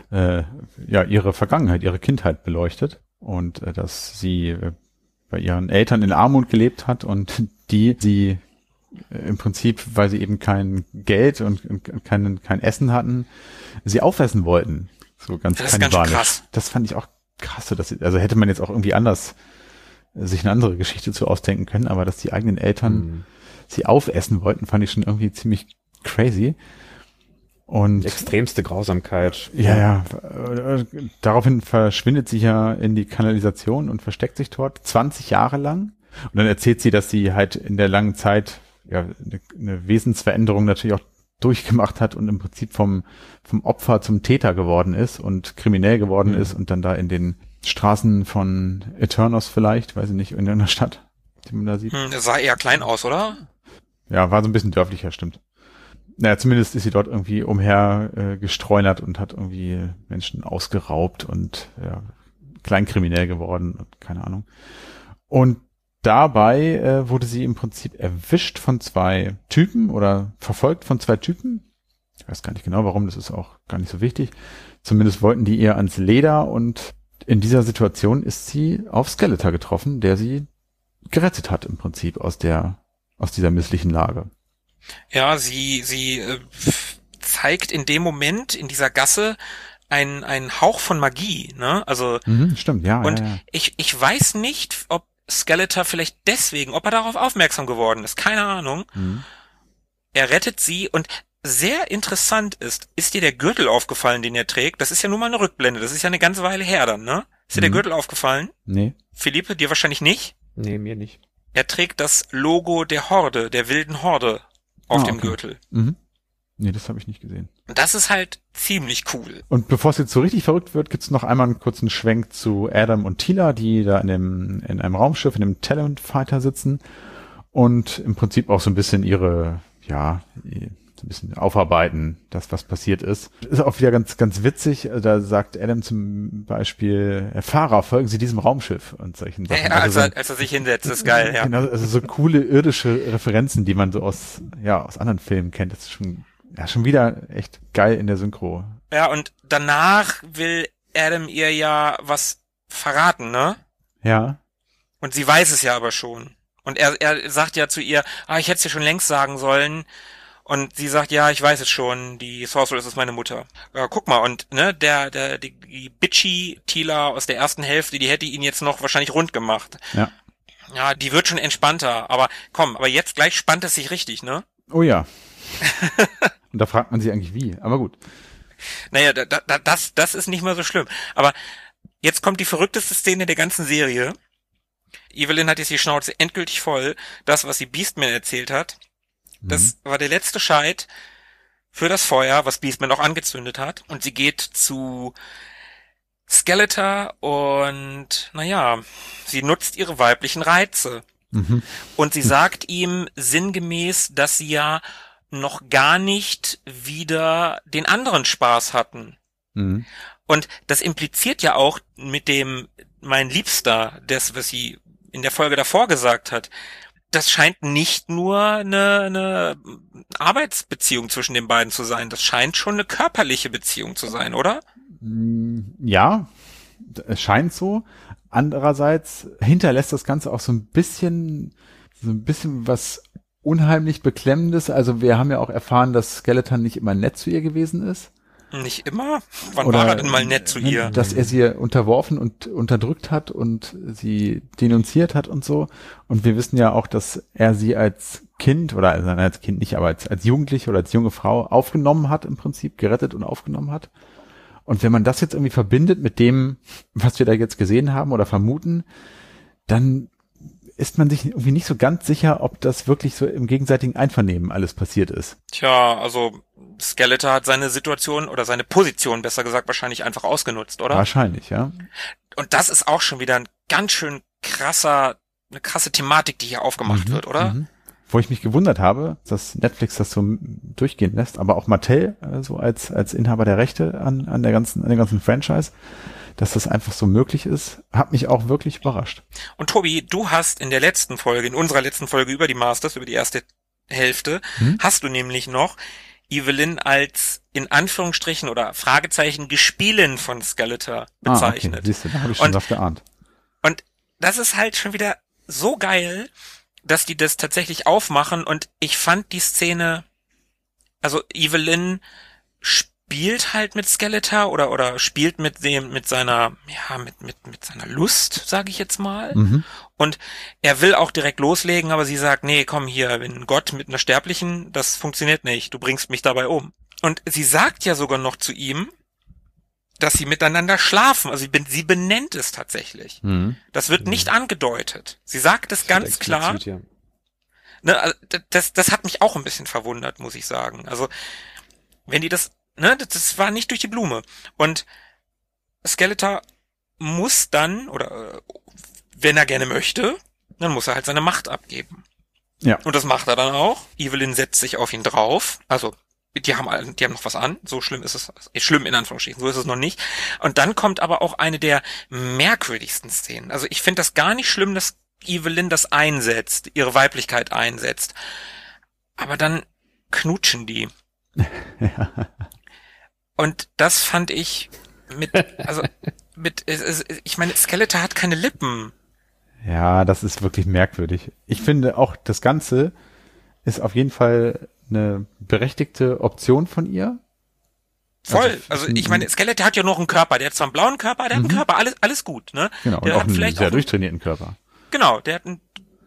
[SPEAKER 3] ihre Vergangenheit, ihre Kindheit beleuchtet, und dass sie bei ihren Eltern in Armut gelebt hat und die sie im Prinzip, weil sie eben kein Geld und kein Essen hatten, sie aufessen wollten. So ganz
[SPEAKER 2] das ist ganz schön krass.
[SPEAKER 3] Das fand ich auch krass, also hätte man jetzt auch irgendwie anders sich eine andere Geschichte zu ausdenken können, aber dass die eigenen Eltern sie aufessen wollten, fand ich schon irgendwie ziemlich crazy. Und
[SPEAKER 4] extremste Grausamkeit.
[SPEAKER 3] Ja. Daraufhin verschwindet sie ja in die Kanalisation und versteckt sich dort 20 Jahre lang. Und dann erzählt sie, dass sie halt in der langen Zeit eine Wesensveränderung natürlich auch durchgemacht hat und im Prinzip vom Opfer zum Täter geworden ist und kriminell geworden ist und dann da in den Straßen von Eternos vielleicht, weiß ich nicht, in einer Stadt, die man da sieht.
[SPEAKER 2] Das sah eher klein aus, oder?
[SPEAKER 3] Ja, war so ein bisschen dörflicher, stimmt. Naja, zumindest ist sie dort irgendwie umher gestreunert und hat irgendwie Menschen ausgeraubt und kleinkriminell geworden und keine Ahnung. Und dabei wurde sie im Prinzip erwischt von 2 Typen oder verfolgt von 2 Typen. Ich weiß gar nicht genau warum, das ist auch gar nicht so wichtig. Zumindest wollten die ihr ans Leder, und in dieser Situation ist sie auf Skeletor getroffen, der sie gerettet hat im Prinzip aus dieser misslichen Lage.
[SPEAKER 2] Ja, sie zeigt in dem Moment in dieser Gasse einen Hauch von Magie, ne? Also
[SPEAKER 3] stimmt, ja.
[SPEAKER 2] Und
[SPEAKER 3] ja.
[SPEAKER 2] Ich weiß nicht, ob Skeletor vielleicht deswegen, ob er darauf aufmerksam geworden ist, keine Ahnung. Er rettet sie, und sehr interessant ist dir der Gürtel aufgefallen, den er trägt? Das ist ja nun mal eine Rückblende, das ist ja eine ganze Weile her dann, ne? Ist dir der Gürtel aufgefallen?
[SPEAKER 3] Nee.
[SPEAKER 2] Philippe, dir wahrscheinlich nicht?
[SPEAKER 4] Nee, mir nicht.
[SPEAKER 2] Er trägt das Logo der Horde, der wilden Horde auf dem Gürtel.
[SPEAKER 3] Nee, das habe ich nicht gesehen.
[SPEAKER 2] Und das ist halt ziemlich cool.
[SPEAKER 3] Und bevor es jetzt so richtig verrückt wird, gibt's noch einmal einen kurzen Schwenk zu Adam und Teela, die da in einem Raumschiff, in einem Talent Fighter sitzen und im Prinzip auch so ein bisschen so ein bisschen aufarbeiten, das, was passiert ist. Ist auch wieder ganz, ganz witzig. Da sagt Adam zum Beispiel, Fahrer, folgen Sie diesem Raumschiff und solchen Sachen.
[SPEAKER 2] Ja, als er sich hinsetzt, ist geil, ja.
[SPEAKER 3] Genau, also so coole irdische Referenzen, die man so aus anderen Filmen kennt. Das ist schon wieder echt geil in der Synchro.
[SPEAKER 2] Ja, und danach will Adam ihr ja was verraten, ne?
[SPEAKER 3] Ja.
[SPEAKER 2] Und sie weiß es ja aber schon. Und er sagt ja zu ihr, ich hätte es dir schon längst sagen sollen. Und sie sagt, ja, ich weiß es schon, die Sorceress ist meine Mutter. Guck mal, und ne, die bitchy Teela aus der ersten Hälfte, die hätte ihn jetzt noch wahrscheinlich rund gemacht.
[SPEAKER 3] Ja.
[SPEAKER 2] Ja, die wird schon entspannter, aber jetzt gleich spannt es sich richtig, ne?
[SPEAKER 3] Oh ja. Und da fragt man sich eigentlich wie, aber gut.
[SPEAKER 2] Naja, das ist nicht mal so schlimm. Aber jetzt kommt die verrückteste Szene der ganzen Serie. Evelyn hat jetzt die Schnauze endgültig voll. Das, was sie Beastman erzählt hat, das war der letzte Scheit für das Feuer, was Beastman auch angezündet hat. Und sie geht zu Skeletor und, sie nutzt ihre weiblichen Reize.
[SPEAKER 3] Mhm.
[SPEAKER 2] Und sie sagt ihm sinngemäß, dass sie ja noch gar nicht wieder den anderen Spaß hatten.
[SPEAKER 3] Mhm.
[SPEAKER 2] Und das impliziert ja auch mit dem mein Liebster, das, was sie in der Folge davor gesagt hat. Das scheint nicht nur eine Arbeitsbeziehung zwischen den beiden zu sein. Das scheint schon eine körperliche Beziehung zu sein, oder?
[SPEAKER 3] Ja, es scheint so. Andererseits hinterlässt das Ganze auch so ein bisschen was unheimlich Beklemmendes. Also wir haben ja auch erfahren, dass Skeletor nicht immer nett zu ihr gewesen ist.
[SPEAKER 2] Nicht immer? Wann
[SPEAKER 3] Oder
[SPEAKER 2] war er denn mal nett zu ihr?
[SPEAKER 3] Dass er sie unterworfen und unterdrückt hat und sie denunziert hat und so. Und wir wissen ja auch, dass er sie als Kind oder als Kind nicht, aber als Jugendliche oder als junge Frau aufgenommen hat im Prinzip, gerettet und aufgenommen hat. Und wenn man das jetzt irgendwie verbindet mit dem, was wir da jetzt gesehen haben oder vermuten, dann ist man sich irgendwie nicht so ganz sicher, ob das wirklich so im gegenseitigen Einvernehmen alles passiert ist.
[SPEAKER 2] Tja, also Skeletor hat seine Situation oder seine Position, besser gesagt, wahrscheinlich einfach ausgenutzt, oder?
[SPEAKER 3] Wahrscheinlich, ja.
[SPEAKER 2] Und das ist auch schon wieder ein ganz schön eine krasse Thematik, die hier aufgemacht wird, oder?
[SPEAKER 3] Mhm. Wo ich mich gewundert habe, dass Netflix das so durchgehen lässt, aber auch Mattel, so als Inhaber der Rechte an der ganzen Franchise, dass das einfach so möglich ist, hat mich auch wirklich überrascht.
[SPEAKER 2] Und Tobi, du hast in unserer letzten Folge über die Masters, über die erste Hälfte, hast du nämlich noch Evelyn als in Anführungsstrichen oder Fragezeichen Gespielin von Skeletor bezeichnet.
[SPEAKER 3] Okay. Siehst du, da habe ich schon was geahnt.
[SPEAKER 2] Und das ist halt schon wieder so geil, dass die das tatsächlich aufmachen, und ich fand die Szene, also Evelyn spielt halt mit Skeletor oder spielt mit seiner Lust, sage ich jetzt mal.
[SPEAKER 3] Mhm.
[SPEAKER 2] Und er will auch direkt loslegen, aber sie sagt, nee, komm hier, ein Gott mit einer Sterblichen, das funktioniert nicht, du bringst mich dabei um. Und sie sagt ja sogar noch zu ihm, dass sie miteinander schlafen. Also sie benennt es tatsächlich.
[SPEAKER 3] Mhm.
[SPEAKER 2] Das wird nicht angedeutet. Sie sagt es ganz klar.
[SPEAKER 4] Ja.
[SPEAKER 2] Ne, also das hat mich auch ein bisschen verwundert, muss ich sagen. Also wenn die das war nicht durch die Blume. Und Skeletor muss dann, oder wenn er gerne möchte, dann muss er halt seine Macht abgeben.
[SPEAKER 3] Ja.
[SPEAKER 2] Und das macht er dann auch. Evelyn setzt sich auf ihn drauf. Also die haben noch was an. So schlimm ist es. Schlimm in Anführungsstrichen. So ist es noch nicht. Und dann kommt aber auch eine der merkwürdigsten Szenen. Also ich finde das gar nicht schlimm, dass Evelyn das einsetzt, ihre Weiblichkeit einsetzt. Aber dann knutschen die.
[SPEAKER 3] Ja.
[SPEAKER 2] Und das fand ich ich meine, Skeletor hat keine Lippen.
[SPEAKER 3] Ja, das ist wirklich merkwürdig. Ich finde auch, das Ganze ist auf jeden Fall eine berechtigte Option von ihr.
[SPEAKER 2] Voll. Also ich meine, Skeletor hat ja noch einen Körper. Der hat zwar einen blauen Körper, der hat einen Körper. Alles gut, ne?
[SPEAKER 3] Genau,
[SPEAKER 2] der
[SPEAKER 3] und auch
[SPEAKER 2] hat
[SPEAKER 3] einen sehr durchtrainierten Körper.
[SPEAKER 2] Genau, der hat einen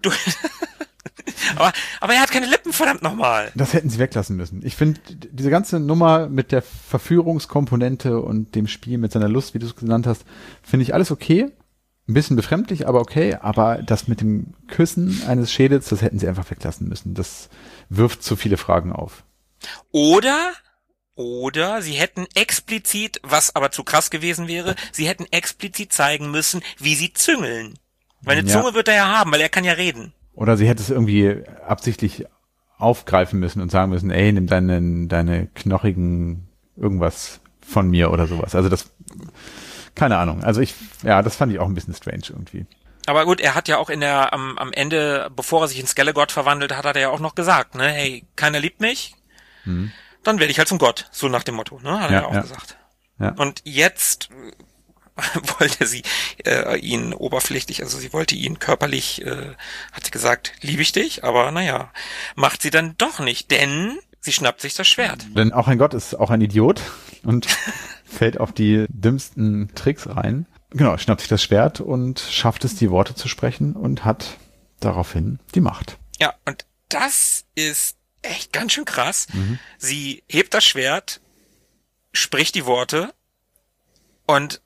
[SPEAKER 2] aber er hat keine Lippen, verdammt nochmal.
[SPEAKER 3] Das hätten sie weglassen müssen. Ich finde, diese ganze Nummer mit der Verführungskomponente und dem Spiel mit seiner Lust, wie du es genannt hast, finde ich alles okay. Ein bisschen befremdlich, aber okay. Aber das mit dem Küssen eines Schädels, das hätten sie einfach weglassen müssen. Das wirft zu viele Fragen auf.
[SPEAKER 2] Oder sie hätten explizit, was aber zu krass gewesen wäre, sie hätten explizit zeigen müssen, wie sie züngeln. Weil eine Zunge wird er ja haben, weil er kann ja reden.
[SPEAKER 3] Oder sie hätte es irgendwie absichtlich aufgreifen müssen und sagen müssen, ey, nimm deine knochigen irgendwas von mir oder sowas. Also das, keine Ahnung. Also das fand ich auch ein bisschen strange irgendwie.
[SPEAKER 2] Aber gut, er hat ja auch am Ende, bevor er sich in Skelegott verwandelt hat, er ja auch noch gesagt, ne, hey, keiner liebt mich, dann werde ich halt zum Gott. So nach dem Motto, ne, hat er ja auch gesagt.
[SPEAKER 3] Ja.
[SPEAKER 2] Und jetzt wollte sie ihn oberflächlich, also sie wollte ihn körperlich, hat sie gesagt, liebe ich dich, aber naja, macht sie dann doch nicht, denn sie schnappt sich das Schwert.
[SPEAKER 3] Denn auch ein Gott ist auch ein Idiot und fällt auf die dümmsten Tricks rein. Genau, schnappt sich das Schwert und schafft es, die Worte zu sprechen und hat daraufhin die Macht.
[SPEAKER 2] Ja, und das ist echt ganz schön krass. Sie hebt das Schwert, spricht die Worte und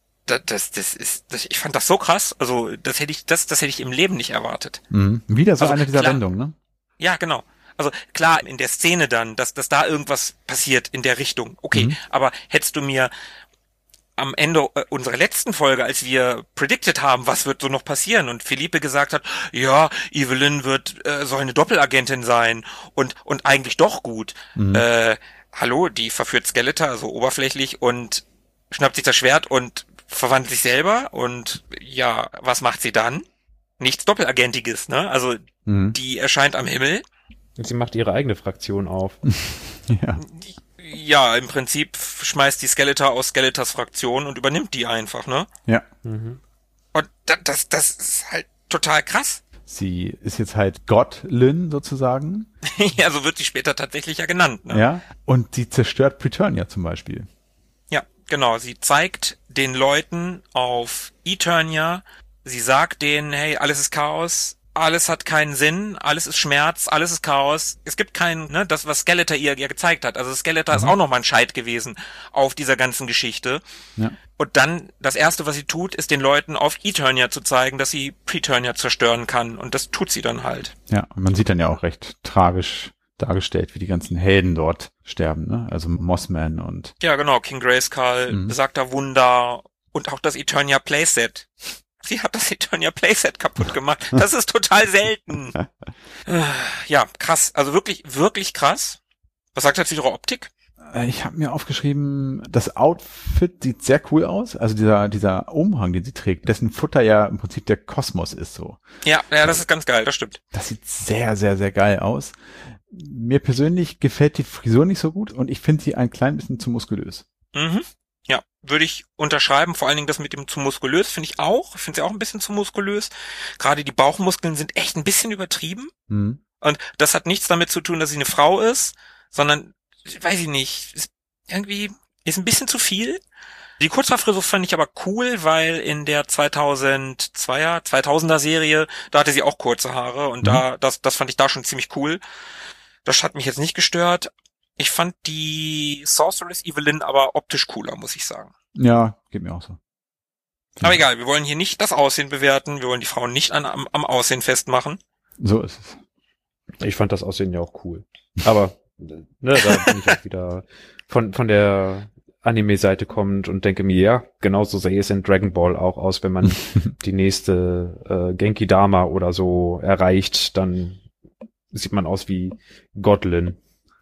[SPEAKER 2] ich fand das so krass. Also das hätte ich im Leben nicht erwartet.
[SPEAKER 3] Wieder so
[SPEAKER 2] Also,
[SPEAKER 3] eine dieser
[SPEAKER 2] klar.
[SPEAKER 3] Wendungen, ne?
[SPEAKER 2] Ja, genau. Also klar, in der Szene dann, dass da irgendwas passiert in der Richtung. Okay, aber hättest du mir am Ende unserer letzten Folge, als wir predicted haben, was wird so noch passieren und Philippe gesagt hat, ja, Evelyn soll eine Doppelagentin sein und eigentlich doch gut. Hallo, die verführt Skeletor, so oberflächlich und schnappt sich das Schwert und verwandelt sich selber und ja, was macht sie dann? Nichts Doppelagentiges, ne? Also die erscheint am Himmel.
[SPEAKER 4] Und sie macht ihre eigene Fraktion auf.
[SPEAKER 3] Ja.
[SPEAKER 2] Ja, im Prinzip schmeißt die Skeletor aus Skeletors Fraktion und übernimmt die einfach, ne?
[SPEAKER 3] Ja.
[SPEAKER 2] Und das ist halt total krass.
[SPEAKER 3] Sie ist jetzt halt Godlin sozusagen.
[SPEAKER 2] Ja, so wird sie später tatsächlich ja genannt, ne?
[SPEAKER 3] Ja. Und sie zerstört Preturnia zum Beispiel.
[SPEAKER 2] Ja, genau. Sie zeigt den Leuten auf Eternia, sie sagt denen, hey, alles ist Chaos, alles hat keinen Sinn, alles ist Schmerz, alles ist Chaos. Es gibt keinen, das, was Skeletor ihr gezeigt hat. Also Skeletor ist auch nochmal ein Scheit gewesen auf dieser ganzen Geschichte.
[SPEAKER 3] Ja.
[SPEAKER 2] Und dann, das Erste, was sie tut, ist den Leuten auf Eternia zu zeigen, dass sie Preturnia zerstören kann. Und das tut sie dann halt.
[SPEAKER 3] Ja, und man sieht dann ja auch recht tragisch dargestellt, wie die ganzen Helden dort sterben, ne? Also Mossman und...
[SPEAKER 2] Ja, genau, King Grayskull, besagter Wunder und auch das Eternia Playset. Sie hat das Eternia Playset kaputt gemacht. Das ist total selten. Ja, krass. Also wirklich, wirklich krass. Was sagt er zu ihrer Optik?
[SPEAKER 3] Ich habe mir aufgeschrieben, das Outfit sieht sehr cool aus. Also dieser Umhang, den sie trägt, dessen Futter ja im Prinzip der Kosmos ist so.
[SPEAKER 2] Ja, das ist ganz geil, das stimmt.
[SPEAKER 3] Das sieht sehr, sehr, sehr geil aus. Mir persönlich gefällt die Frisur nicht so gut und ich finde sie ein klein bisschen zu muskulös.
[SPEAKER 2] Ja, würde ich unterschreiben. Vor allen Dingen das mit dem zu muskulös finde ich auch. Ich finde sie auch ein bisschen zu muskulös. Gerade die Bauchmuskeln sind echt ein bisschen übertrieben. Und das hat nichts damit zu tun, dass sie eine Frau ist, sondern, weiß ich nicht, irgendwie ist ein bisschen zu viel. Die Kurzhaarfrisur fand ich aber cool, weil in der 2000er Serie, da hatte sie auch kurze Haare und das fand ich da schon ziemlich cool. Das hat mich jetzt nicht gestört. Ich fand die Sorceress Evelyn aber optisch cooler, muss ich sagen.
[SPEAKER 3] Ja, geht mir auch so.
[SPEAKER 2] Aber egal, wir wollen hier nicht das Aussehen bewerten, wir wollen die Frauen nicht am Aussehen festmachen.
[SPEAKER 3] So ist es.
[SPEAKER 4] Ich fand das Aussehen ja auch cool. Aber da bin ich auch wieder von der Anime-Seite kommend und denke mir, ja, genauso sähe es in Dragon Ball auch aus, wenn man die nächste Genki Dama oder so erreicht, dann sieht man aus wie Godlin.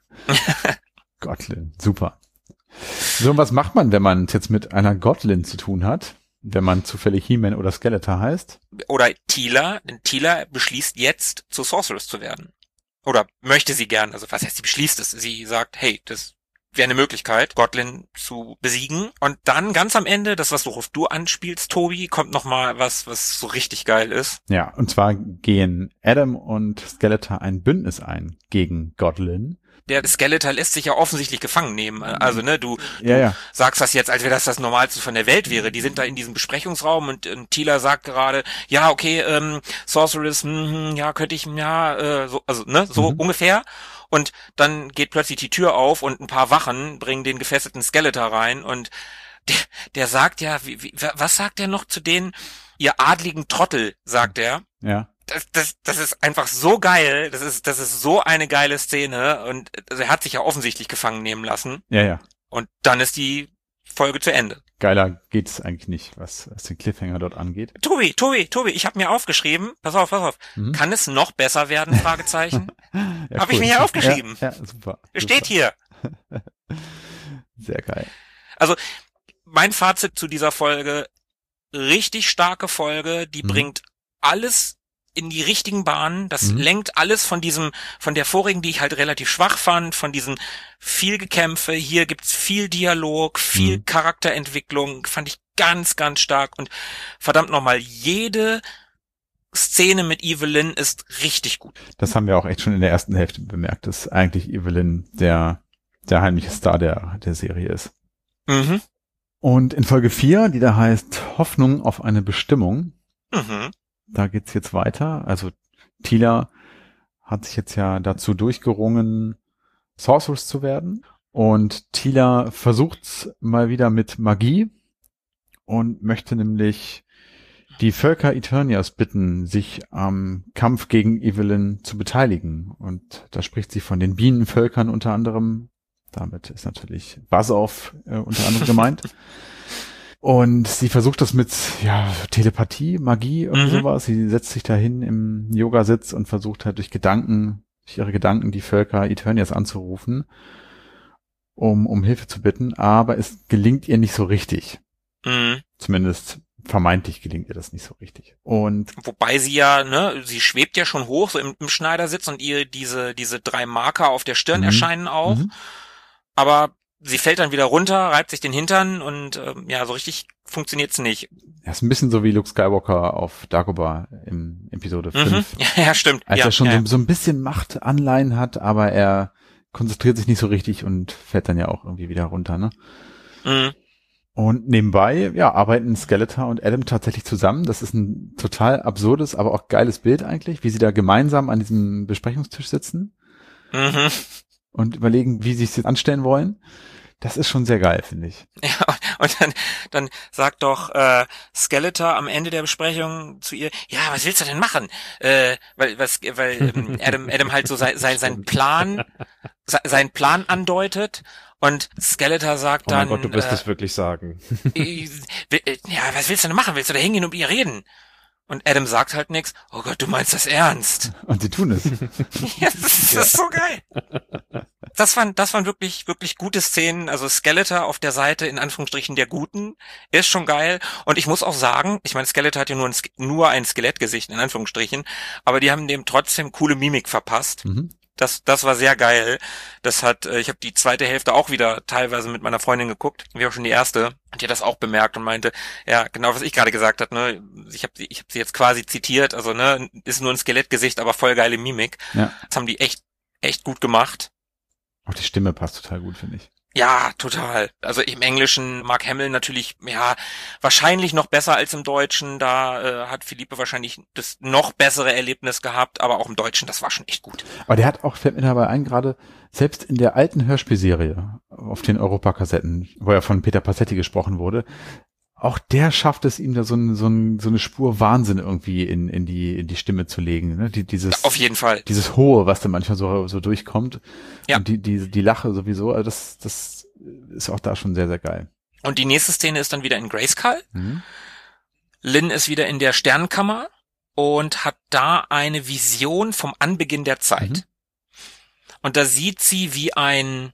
[SPEAKER 3] Godlin, super. So, und was macht man, wenn man es jetzt mit einer Godlin zu tun hat? Wenn man zufällig He-Man oder Skeletor heißt?
[SPEAKER 2] Oder Teela, denn Teela beschließt jetzt, zur Sorceress zu werden. Oder möchte sie gern, also was heißt, sie beschließt es? Sie sagt, hey, das wäre eine Möglichkeit, Godlin zu besiegen. Und dann ganz am Ende, das, was worauf du anspielst, Tobi, kommt nochmal was so richtig geil ist.
[SPEAKER 3] Ja, und zwar gehen Adam und Skeletor ein Bündnis ein gegen Godlin.
[SPEAKER 2] Der Skeletor lässt sich ja offensichtlich gefangen nehmen. Also, du
[SPEAKER 3] Ja.
[SPEAKER 2] sagst das jetzt, als wäre das Normalste von der Welt wäre. Die sind da in diesem Besprechungsraum und Teela sagt gerade, ja, okay, Sorceress, ja, könnte ich, ja, so ungefähr. Und dann geht plötzlich die Tür auf und ein paar Wachen bringen den gefesselten Skeletor rein und der sagt ja, was sagt er noch zu denen? Ihr adligen Trottel, sagt er.
[SPEAKER 3] Ja.
[SPEAKER 2] Das ist einfach so geil. Das ist so eine geile Szene und also er hat sich ja offensichtlich gefangen nehmen lassen.
[SPEAKER 3] Ja.
[SPEAKER 2] Und dann ist die Folge zu Ende.
[SPEAKER 3] Geiler geht's eigentlich nicht, was den Cliffhanger dort angeht.
[SPEAKER 2] Tobi, ich habe mir aufgeschrieben. Pass auf. Kann es noch besser werden? Fragezeichen.
[SPEAKER 3] Ja,
[SPEAKER 2] Habe ich mir hier aufgeschrieben.
[SPEAKER 3] Ja, super.
[SPEAKER 2] Steht hier.
[SPEAKER 3] Sehr geil.
[SPEAKER 2] Also mein Fazit zu dieser Folge: richtig starke Folge. Die bringt alles in die richtigen Bahnen, das lenkt alles von der vorigen, die ich halt relativ schwach fand, von viel Gekämpfe, hier gibt's viel Dialog, viel Charakterentwicklung, fand ich ganz, ganz stark und verdammt nochmal, jede Szene mit Evelyn ist richtig gut.
[SPEAKER 3] Das haben wir auch echt schon in der ersten Hälfte bemerkt, dass eigentlich Evelyn der heimliche Star der Serie ist.
[SPEAKER 2] Mhm.
[SPEAKER 3] Und in Folge 4, die da heißt Hoffnung auf eine Bestimmung,
[SPEAKER 2] Mhm.
[SPEAKER 3] da geht's jetzt weiter. Also Teela hat sich jetzt ja dazu durchgerungen, Sorceress zu werden. Und Teela versucht's mal wieder mit Magie und möchte nämlich die Völker Eternias bitten, sich am Kampf gegen Evelyn zu beteiligen. Und da spricht sie von den Bienenvölkern unter anderem. Damit ist natürlich Buzz-Off unter anderem gemeint. Und sie versucht das mit Telepathie, Magie, irgendwie sowas. Sie setzt sich dahin im Yogasitz und versucht halt durch ihre Gedanken die Völker Eternias anzurufen, um Hilfe zu bitten. Aber es gelingt ihr nicht so richtig.
[SPEAKER 2] Mhm.
[SPEAKER 3] Zumindest vermeintlich gelingt ihr das nicht so richtig. Und
[SPEAKER 2] wobei sie ja, ne, sie schwebt ja schon hoch, so im Schneidersitz und ihr diese 3 Marker auf der Stirn erscheinen auch. Aber sie fällt dann wieder runter, reibt sich den Hintern und so richtig funktioniert's nicht.
[SPEAKER 3] Ja, ist ein bisschen so wie Luke Skywalker auf Dagobah im Episode 5.
[SPEAKER 2] Ja, stimmt.
[SPEAKER 3] Als er schon so ein bisschen Machtanleihen hat, aber er konzentriert sich nicht so richtig und fällt dann ja auch irgendwie wieder runter, ne?
[SPEAKER 2] Mhm.
[SPEAKER 3] Und nebenbei, arbeiten Skeletor und Adam tatsächlich zusammen. Das ist ein total absurdes, aber auch geiles Bild eigentlich, wie sie da gemeinsam an diesem Besprechungstisch sitzen und überlegen, wie sie es jetzt anstellen wollen. Das ist schon sehr geil, finde ich.
[SPEAKER 2] Ja, und dann sagt doch Skeletor am Ende der Besprechung zu ihr, ja, was willst du denn machen? Weil Adam halt so seinen Plan andeutet und Skeletor sagt dann...
[SPEAKER 4] Oh mein Gott, du wirst es wirklich sagen.
[SPEAKER 2] Was willst du denn machen? Willst du da hingehen und mit ihr reden? Und Adam sagt halt nix. Oh Gott, du meinst das ernst?
[SPEAKER 3] Und sie tun es.
[SPEAKER 2] Ja, das ist so geil. Das waren wirklich, wirklich gute Szenen. Also Skeletor auf der Seite, in Anführungsstrichen, der Guten, ist schon geil. Und ich muss auch sagen, ich meine, Skeletor hat ja nur ein Skelettgesicht, in Anführungsstrichen, aber die haben dem trotzdem coole Mimik verpasst. Das war sehr geil. Ich habe die zweite Hälfte auch wieder teilweise mit meiner Freundin geguckt, wie auch schon die erste, und die hat das auch bemerkt und meinte, ja, genau was ich gerade gesagt habe, ne, ich hab sie jetzt quasi zitiert, also ne, ist nur ein Skelettgesicht, aber voll geile Mimik.
[SPEAKER 3] Ja.
[SPEAKER 2] Das haben die echt gut gemacht.
[SPEAKER 3] Auch die Stimme passt total gut, finde ich.
[SPEAKER 2] Ja, total. Also im Englischen Mark Hamill natürlich, wahrscheinlich noch besser als im Deutschen. Da hat Philippe wahrscheinlich das noch bessere Erlebnis gehabt, aber auch im Deutschen, das war schon echt gut.
[SPEAKER 3] Aber der hat auch, fällt mir dabei ein, gerade selbst in der alten Hörspielserie auf den Europakassetten, wo ja von Peter Passetti gesprochen wurde, auch der schafft es ihm da so eine Spur Wahnsinn irgendwie in die Stimme zu legen, ne?
[SPEAKER 2] Auf jeden Fall.
[SPEAKER 3] Dieses Hohe, was da manchmal so durchkommt.
[SPEAKER 2] Ja.
[SPEAKER 3] Und die Lache sowieso, also das ist auch da schon sehr, sehr geil.
[SPEAKER 2] Und die nächste Szene ist dann wieder in Grayskull. Lynn ist wieder in der Sternenkammer und hat da eine Vision vom Anbeginn der Zeit. Und da sieht sie, wie so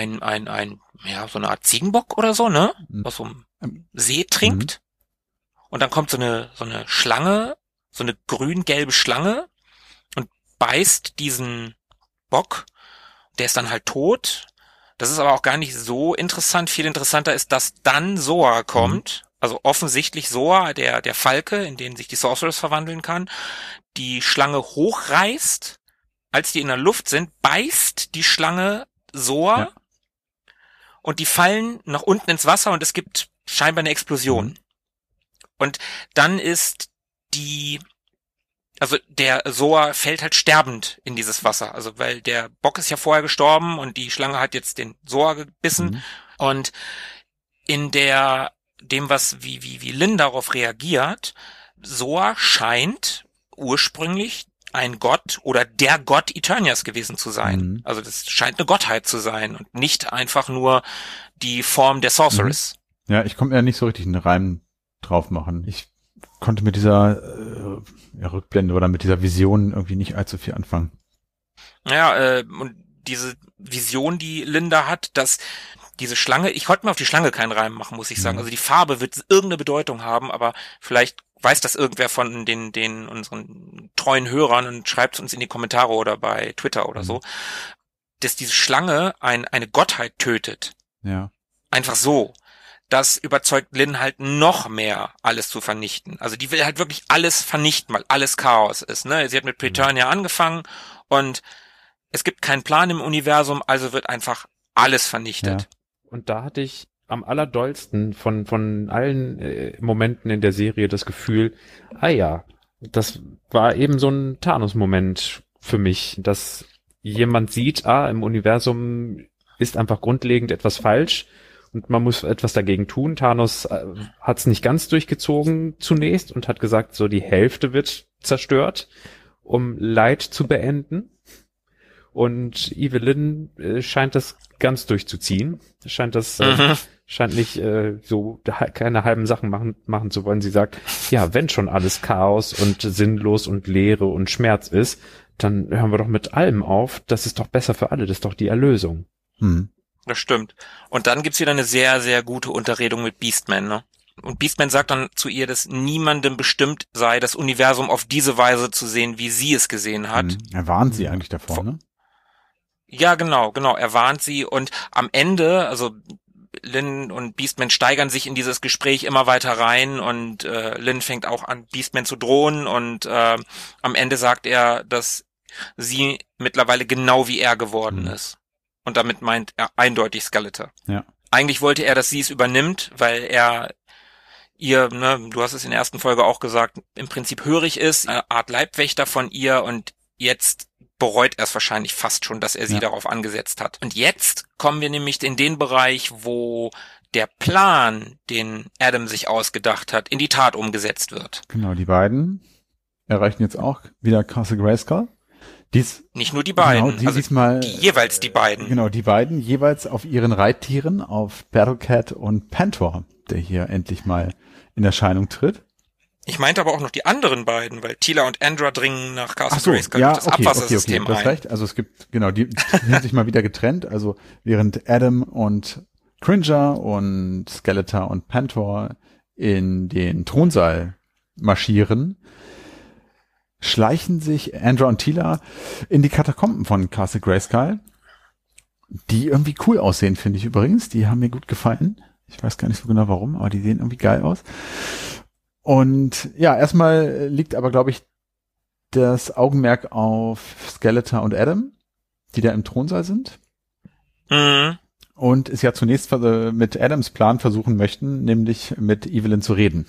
[SPEAKER 2] eine Art Ziegenbock oder so, ne? Aus so einem See trinkt. Und dann kommt so eine Schlange, so eine grün-gelbe Schlange und beißt diesen Bock. Der ist dann halt tot. Das ist aber auch gar nicht so interessant. Viel interessanter ist, dass dann Soa kommt. Also offensichtlich Soa, der Falke, in den sich die Sorceress verwandeln kann, die Schlange hochreißt. Als die in der Luft sind, beißt die Schlange Soa und die fallen nach unten ins Wasser und es gibt scheinbar eine Explosion. Und dann ist der Soa fällt halt sterbend in dieses Wasser. Also weil der Bock ist ja vorher gestorben und die Schlange hat jetzt den Soa gebissen. Und in wie Lynn darauf reagiert, Soa scheint ursprünglich ein Gott oder der Gott Eternias gewesen zu sein. Also das scheint eine Gottheit zu sein und nicht einfach nur die Form der Sorceress.
[SPEAKER 3] Ja, ich konnte mir ja nicht so richtig einen Reim drauf machen. Ich konnte mit dieser Rückblende oder mit dieser Vision irgendwie nicht allzu viel anfangen.
[SPEAKER 2] Ja, und diese Vision, die Linda hat, dass diese Schlange, ich konnte mir auf die Schlange keinen Reim machen, muss ich sagen. Also die Farbe wird irgendeine Bedeutung haben, aber vielleicht weiß das irgendwer von den unseren treuen Hörern und schreibt es uns in die Kommentare oder bei Twitter oder so, dass diese Schlange eine Gottheit tötet.
[SPEAKER 3] Ja.
[SPEAKER 2] Einfach so. das überzeugt Lynn halt noch mehr, alles zu vernichten. Also die will halt wirklich alles vernichten, weil alles Chaos ist, ne? Sie hat mit Preternia angefangen und es gibt keinen Plan im Universum, also wird einfach alles vernichtet.
[SPEAKER 4] Ja. Und da hatte ich am allerdollsten von allen Momenten in der Serie das Gefühl, das war eben so ein Thanos-Moment für mich, dass jemand sieht, im Universum ist einfach grundlegend etwas falsch und man muss etwas dagegen tun. Thanos hat es nicht ganz durchgezogen zunächst und hat gesagt, so die Hälfte wird zerstört, um Leid zu beenden. Und Evelyn scheint das ganz durchzuziehen. Scheint nicht so keine halben Sachen machen zu wollen. Sie sagt, ja, wenn schon alles Chaos und sinnlos und Leere und Schmerz ist, dann hören wir doch mit allem auf. Das ist doch besser für alle. Das ist doch die Erlösung.
[SPEAKER 2] Das stimmt. Und dann gibt's wieder eine sehr, sehr gute Unterredung mit Beastman, ne? Und Beastman sagt dann zu ihr, dass niemandem bestimmt sei, das Universum auf diese Weise zu sehen, wie sie es gesehen hat.
[SPEAKER 3] Er warnt sie eigentlich davor, ne?
[SPEAKER 2] Ja, genau. Er warnt sie und am Ende, also Lynn und Beastman steigern sich in dieses Gespräch immer weiter rein und Lynn fängt auch an, Beastman zu drohen und am Ende sagt er, dass sie mittlerweile genau wie er geworden ist. Und damit meint er eindeutig Skeletor.
[SPEAKER 3] Ja.
[SPEAKER 2] Eigentlich wollte er, dass sie es übernimmt, weil er ihr, ne, du hast es in der ersten Folge auch gesagt, im Prinzip hörig ist, eine Art Leibwächter von ihr und jetzt bereut er es wahrscheinlich fast schon, dass er sie darauf angesetzt hat. Und jetzt kommen wir nämlich in den Bereich, wo der Plan, den Adam sich ausgedacht hat, in die Tat umgesetzt wird.
[SPEAKER 3] Genau, die beiden erreichen jetzt auch wieder Castle Grayskull.
[SPEAKER 2] Nicht nur die beiden,
[SPEAKER 3] genau, diesmal
[SPEAKER 2] jeweils die beiden.
[SPEAKER 3] Genau, die beiden jeweils auf ihren Reittieren, auf Battlecat und Pantor, der hier endlich mal in Erscheinung tritt.
[SPEAKER 2] Ich meinte aber auch noch die anderen beiden, weil Teela und Andra dringen nach Castle Grayskull
[SPEAKER 3] durch
[SPEAKER 2] das Abwassersystem
[SPEAKER 3] du hast recht. Also es gibt, genau, die sind sich mal wieder getrennt. Also während Adam und Cringer und Skeletor und Pantor in den Thronsaal marschieren, schleichen sich Andra und Teela in die Katakomben von Castle Grayskull, die irgendwie cool aussehen, finde ich übrigens. Die haben mir gut gefallen. Ich weiß gar nicht so genau warum, aber die sehen irgendwie geil aus. Und ja, erstmal liegt aber, glaube ich, das Augenmerk auf Skeletor und Adam, die da im Thronsaal sind. Und es ja zunächst mit Adams Plan versuchen möchten, nämlich mit Evelyn zu reden.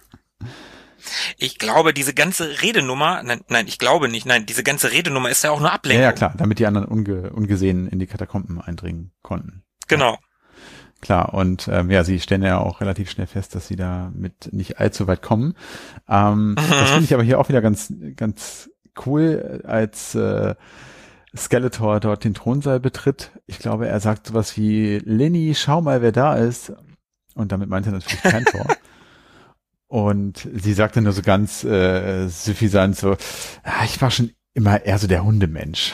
[SPEAKER 2] Ich glaube, diese ganze Redenummer, diese ganze Redenummer ist ja auch nur Ablenkung.
[SPEAKER 3] Ja, klar, damit die anderen ungesehen in die Katakomben eindringen konnten.
[SPEAKER 2] Genau.
[SPEAKER 3] Klar, und sie stellen ja auch relativ schnell fest, dass sie da mit nicht allzu weit kommen. Das finde ich aber hier auch wieder ganz, ganz cool, als Skeletor dort den Thronsaal betritt. Ich glaube, er sagt sowas wie, Lenny, schau mal, wer da ist. Und damit meint er natürlich Pantor. Und sie sagt dann nur so ganz suffisant so, ich war schon immer eher so der Hundemensch.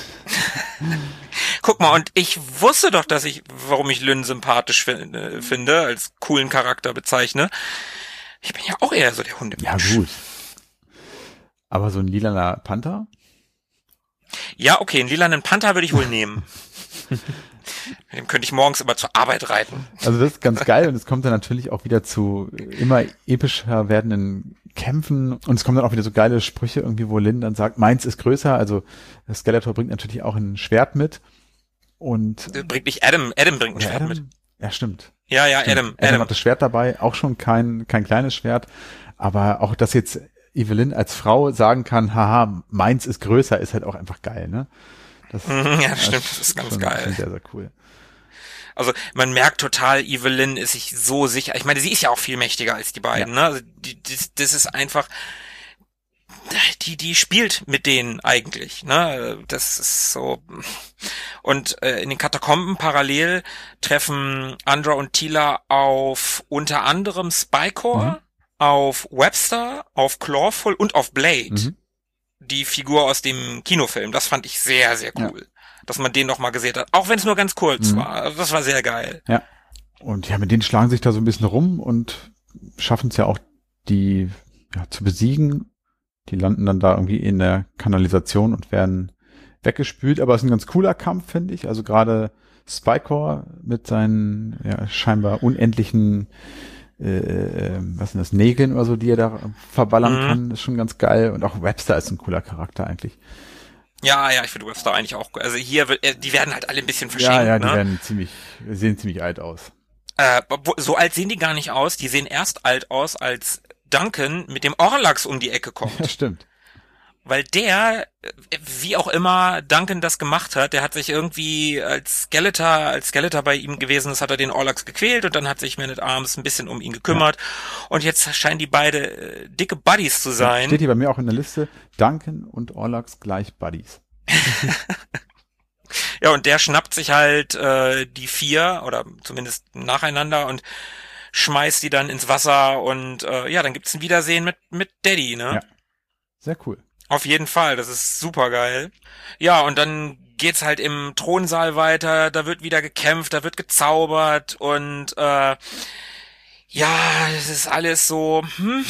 [SPEAKER 2] Guck mal, und ich wusste doch, warum ich Lynn sympathisch finde, als coolen Charakter bezeichne. Ich bin ja auch eher so der Hundemensch.
[SPEAKER 3] Ja, gut. Aber so ein lilaner Panther?
[SPEAKER 2] Ja, okay, einen lilanen Panther würde ich wohl nehmen. Mit dem könnte ich morgens immer zur Arbeit reiten.
[SPEAKER 3] Also das ist ganz geil und es kommt dann natürlich auch wieder zu immer epischer werdenden Kämpfen und es kommen dann auch wieder so geile Sprüche irgendwie, wo Lynn dann sagt, meins ist größer, also Skeletor bringt natürlich auch ein Schwert mit und...
[SPEAKER 2] Bringt nicht Adam bringt ein Schwert mit.
[SPEAKER 3] Ja, stimmt.
[SPEAKER 2] Ja,
[SPEAKER 3] stimmt. Adam hat das Schwert dabei, auch schon kein kleines Schwert, aber auch, dass jetzt Evelyn als Frau sagen kann, haha, meins ist größer, ist halt auch einfach geil, ne?
[SPEAKER 2] Ja, stimmt, das ist ganz geil.
[SPEAKER 3] Sehr, sehr cool.
[SPEAKER 2] Also man merkt total, Evelyn ist sich so sicher. Ich meine, sie ist ja auch viel mächtiger als die beiden, ne? Also das ist einfach, die spielt mit denen eigentlich, ne? Das ist so. Und in den Katakomben parallel treffen Andra und Teela auf unter anderem Spycore, auf Webster, auf Clawful und auf Blade. Die Figur aus dem Kinofilm. Das fand ich sehr, sehr cool. Ja. Dass man den noch mal gesehen hat. Auch wenn es nur ganz kurz war. Also das war sehr geil.
[SPEAKER 3] Ja. Und ja, mit denen schlagen sich da so ein bisschen rum und schaffen es ja auch, die zu besiegen. Die landen dann da irgendwie in der Kanalisation und werden weggespült. Aber es ist ein ganz cooler Kampf, finde ich. Also gerade Spycore mit seinen scheinbar unendlichen was sind das, Nägeln oder so, die er da verballern kann, ist schon ganz geil. Und auch Webster ist ein cooler Charakter eigentlich.
[SPEAKER 2] Ja, ich finde Webster eigentlich auch, also hier, die werden halt alle ein bisschen verschenkt,
[SPEAKER 3] Ja, die sehen ziemlich alt aus.
[SPEAKER 2] So alt sehen die gar nicht aus, die sehen erst alt aus, als Duncan mit dem Orlax um die Ecke kommt.
[SPEAKER 3] Ja, stimmt.
[SPEAKER 2] Weil der, wie auch immer Duncan das gemacht hat, der hat sich irgendwie als Skeletor bei ihm gewesen ist, hat er den Orlax gequält und dann hat sich Man at Arms ein bisschen um ihn gekümmert. Ja. Und jetzt scheinen die beide dicke Buddies zu sein.
[SPEAKER 3] Steht hier bei mir auch in der Liste, Duncan und Orlax gleich Buddies.
[SPEAKER 2] Ja, und der schnappt sich halt die 4 oder zumindest nacheinander und schmeißt die dann ins Wasser und dann gibt's ein Wiedersehen mit Daddy, ne?
[SPEAKER 3] Ja, sehr cool.
[SPEAKER 2] Auf jeden Fall, das ist super geil. Ja, und dann geht's halt im Thronsaal weiter, da wird wieder gekämpft, da wird gezaubert und das ist alles so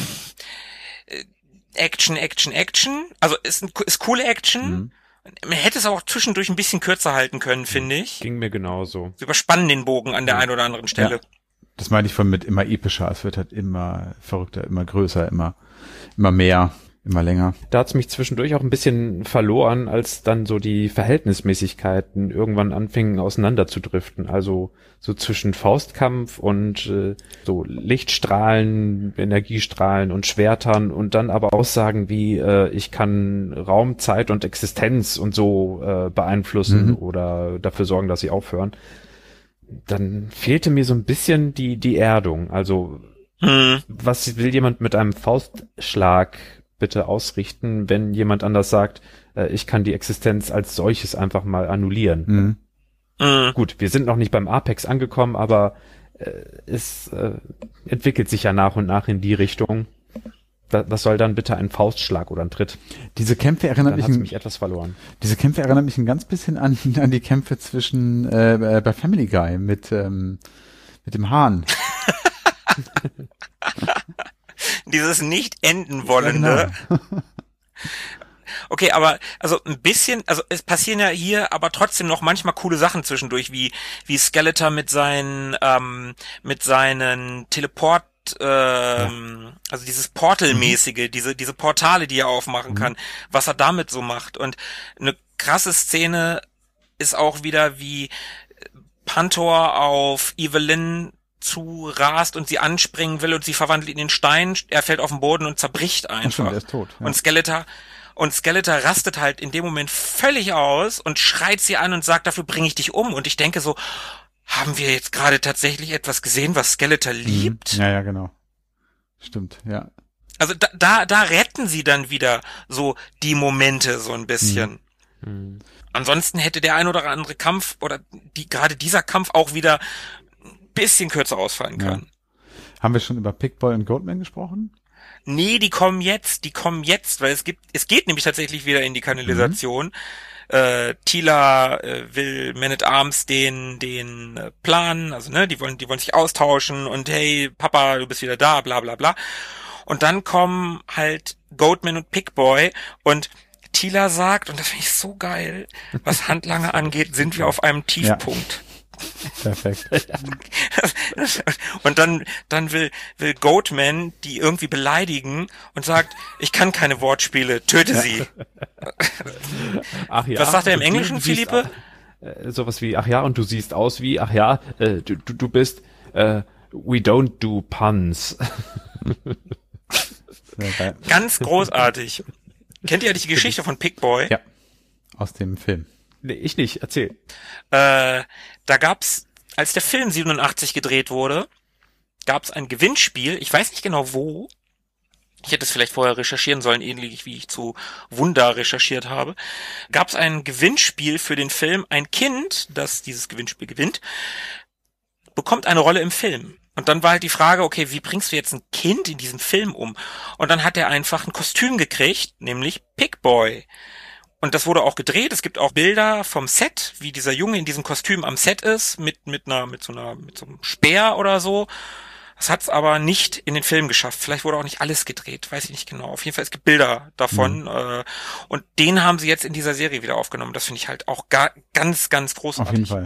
[SPEAKER 2] Action. Also ist coole Action.
[SPEAKER 3] Mhm.
[SPEAKER 2] Man hätte es auch zwischendurch ein bisschen kürzer halten können, finde ich.
[SPEAKER 4] Ging mir genauso.
[SPEAKER 2] Sie überspannen den Bogen an der einen oder anderen Stelle.
[SPEAKER 3] Ja, das meine ich von mit immer epischer. Es wird halt immer verrückter, immer größer, immer mehr. Immer länger.
[SPEAKER 4] Da hat's mich zwischendurch auch ein bisschen verloren, als dann so die Verhältnismäßigkeiten irgendwann anfingen auseinanderzudriften. Also so zwischen Faustkampf und so Lichtstrahlen, Energiestrahlen und Schwertern und dann aber Aussagen wie ich kann Raum, Zeit und Existenz und so beeinflussen oder dafür sorgen, dass sie aufhören. Dann fehlte mir so ein bisschen die Erdung. Also was will jemand mit einem Faustschlag bitte ausrichten, wenn jemand anders sagt, ich kann die Existenz als solches einfach mal annullieren. Gut, wir sind noch nicht beim Apex angekommen, aber es entwickelt sich ja nach und nach in die Richtung. Was soll dann bitte ein Faustschlag oder ein Tritt?
[SPEAKER 3] Diese Kämpfe erinnern
[SPEAKER 4] mich etwas verloren.
[SPEAKER 3] Diese Kämpfe erinnern mich ein ganz bisschen an die Kämpfe zwischen bei Family Guy mit dem Hahn.
[SPEAKER 2] Dieses nicht enden wollende.
[SPEAKER 3] Ja, genau.
[SPEAKER 2] Okay, aber also ein bisschen, also es passieren ja hier aber trotzdem noch manchmal coole Sachen zwischendurch, wie Skeletor mit seinen Teleport, also dieses Portal-mäßige, diese Portale, die er aufmachen kann, was er damit so macht. Und eine krasse Szene ist auch wieder, wie Pantor auf Evelyn zu rast und sie anspringen will und sie verwandelt ihn in Stein, er fällt auf den Boden und zerbricht einfach.
[SPEAKER 3] Stimmt, er ist tot. Ja.
[SPEAKER 2] Und Skeletor rastet halt in dem Moment völlig aus und schreit sie an und sagt, dafür bringe ich dich um. Und ich denke so, haben wir jetzt gerade tatsächlich etwas gesehen, was Skeletor liebt?
[SPEAKER 3] Ja, genau. Stimmt, ja.
[SPEAKER 2] Also da retten sie dann wieder so die Momente so ein bisschen. Ansonsten hätte der ein oder andere Kampf oder gerade dieser Kampf auch wieder bisschen kürzer ausfallen können.
[SPEAKER 3] Ja. Haben wir schon über Pip-Boy und Goatman gesprochen?
[SPEAKER 2] Nee, die kommen jetzt, weil es geht nämlich tatsächlich wieder in die Kanalisation. Teela will Man at Arms den planen, also ne, die wollen sich austauschen und hey, Papa, du bist wieder da, bla bla bla. Und dann kommen halt Goatman und Pip-Boy und Teela sagt, und das finde ich so geil, was Handlanger angeht, sind wir auf einem Tiefpunkt.
[SPEAKER 3] Ja. Perfekt.
[SPEAKER 2] Und dann will Goatman die irgendwie beleidigen und sagt, ich kann keine Wortspiele, töte sie.
[SPEAKER 4] Ach ja.
[SPEAKER 2] Was sagt er im Englischen, Philippe?
[SPEAKER 4] Sowas wie, ach ja, und du siehst aus wie, ach ja, du bist, we don't do puns.
[SPEAKER 2] Ganz großartig. Kennt ihr die Geschichte von Pip-Boy?
[SPEAKER 3] Ja, aus dem Film.
[SPEAKER 4] Nee, ich nicht, erzähl.
[SPEAKER 2] Da gab's, als der Film 87 gedreht wurde, gab's ein Gewinnspiel, ich weiß nicht genau wo, ich hätte es vielleicht vorher recherchieren sollen, ähnlich wie ich zu Wunder recherchiert habe, gab's ein Gewinnspiel für den Film. Ein Kind, das dieses Gewinnspiel gewinnt, bekommt eine Rolle im Film. Und dann war halt die Frage, okay, wie bringst du jetzt ein Kind in diesem Film um? Und dann hat er einfach ein Kostüm gekriegt, nämlich Pip-Boy. Und das wurde auch gedreht. Es gibt auch Bilder vom Set, wie dieser Junge in diesem Kostüm am Set ist, mit so einem Speer oder so. Das hat's aber nicht in den Film geschafft. Vielleicht wurde auch nicht alles gedreht, weiß ich nicht genau. Auf jeden Fall, es gibt Bilder davon. Und den haben sie jetzt in dieser Serie wieder aufgenommen. Das finde ich halt auch ganz, ganz großartig.
[SPEAKER 3] Auf jeden Fall.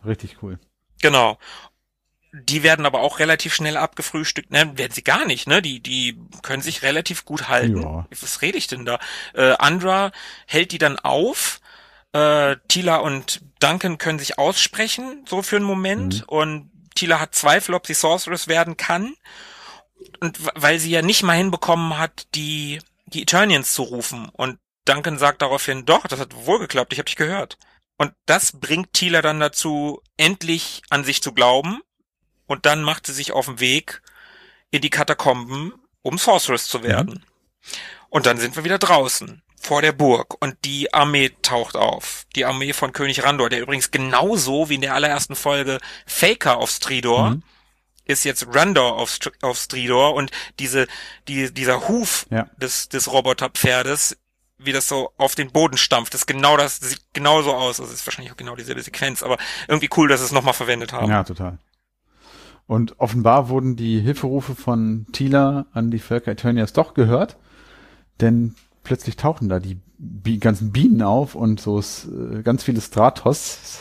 [SPEAKER 3] richtig cool.
[SPEAKER 2] Genau. Die werden aber auch relativ schnell abgefrühstückt. Ne, werden sie gar nicht, ne? Die können sich relativ gut halten.
[SPEAKER 3] Ja.
[SPEAKER 2] Was rede ich denn da? Andra hält die dann auf. Teela und Duncan können sich aussprechen, so für einen Moment. Und Teela hat Zweifel, ob sie Sorceress werden kann. Und weil sie ja nicht mal hinbekommen hat, die Eternians zu rufen. Und Duncan sagt daraufhin, doch, das hat wohl geklappt, ich habe dich gehört. Und das bringt Teela dann dazu, endlich an sich zu glauben. Und dann macht sie sich auf den Weg in die Katakomben, um Sorceress zu werden. Und dann sind wir wieder draußen, vor der Burg. Und die Armee taucht auf. Die Armee von König Randor, der übrigens genauso wie in der allerersten Folge Faker auf Stridor ist jetzt Randor auf Stridor. Und dieser Huf des Roboterpferdes, wie das so auf den Boden stampft, sieht genauso aus. Also ist wahrscheinlich auch genau dieselbe Sequenz, aber irgendwie cool, dass sie es nochmal verwendet haben.
[SPEAKER 3] Ja, total. Und offenbar wurden die Hilferufe von Teela an die Völker Eternias doch gehört, denn plötzlich tauchen da die ganzen Bienen auf und so ganz viele Stratosse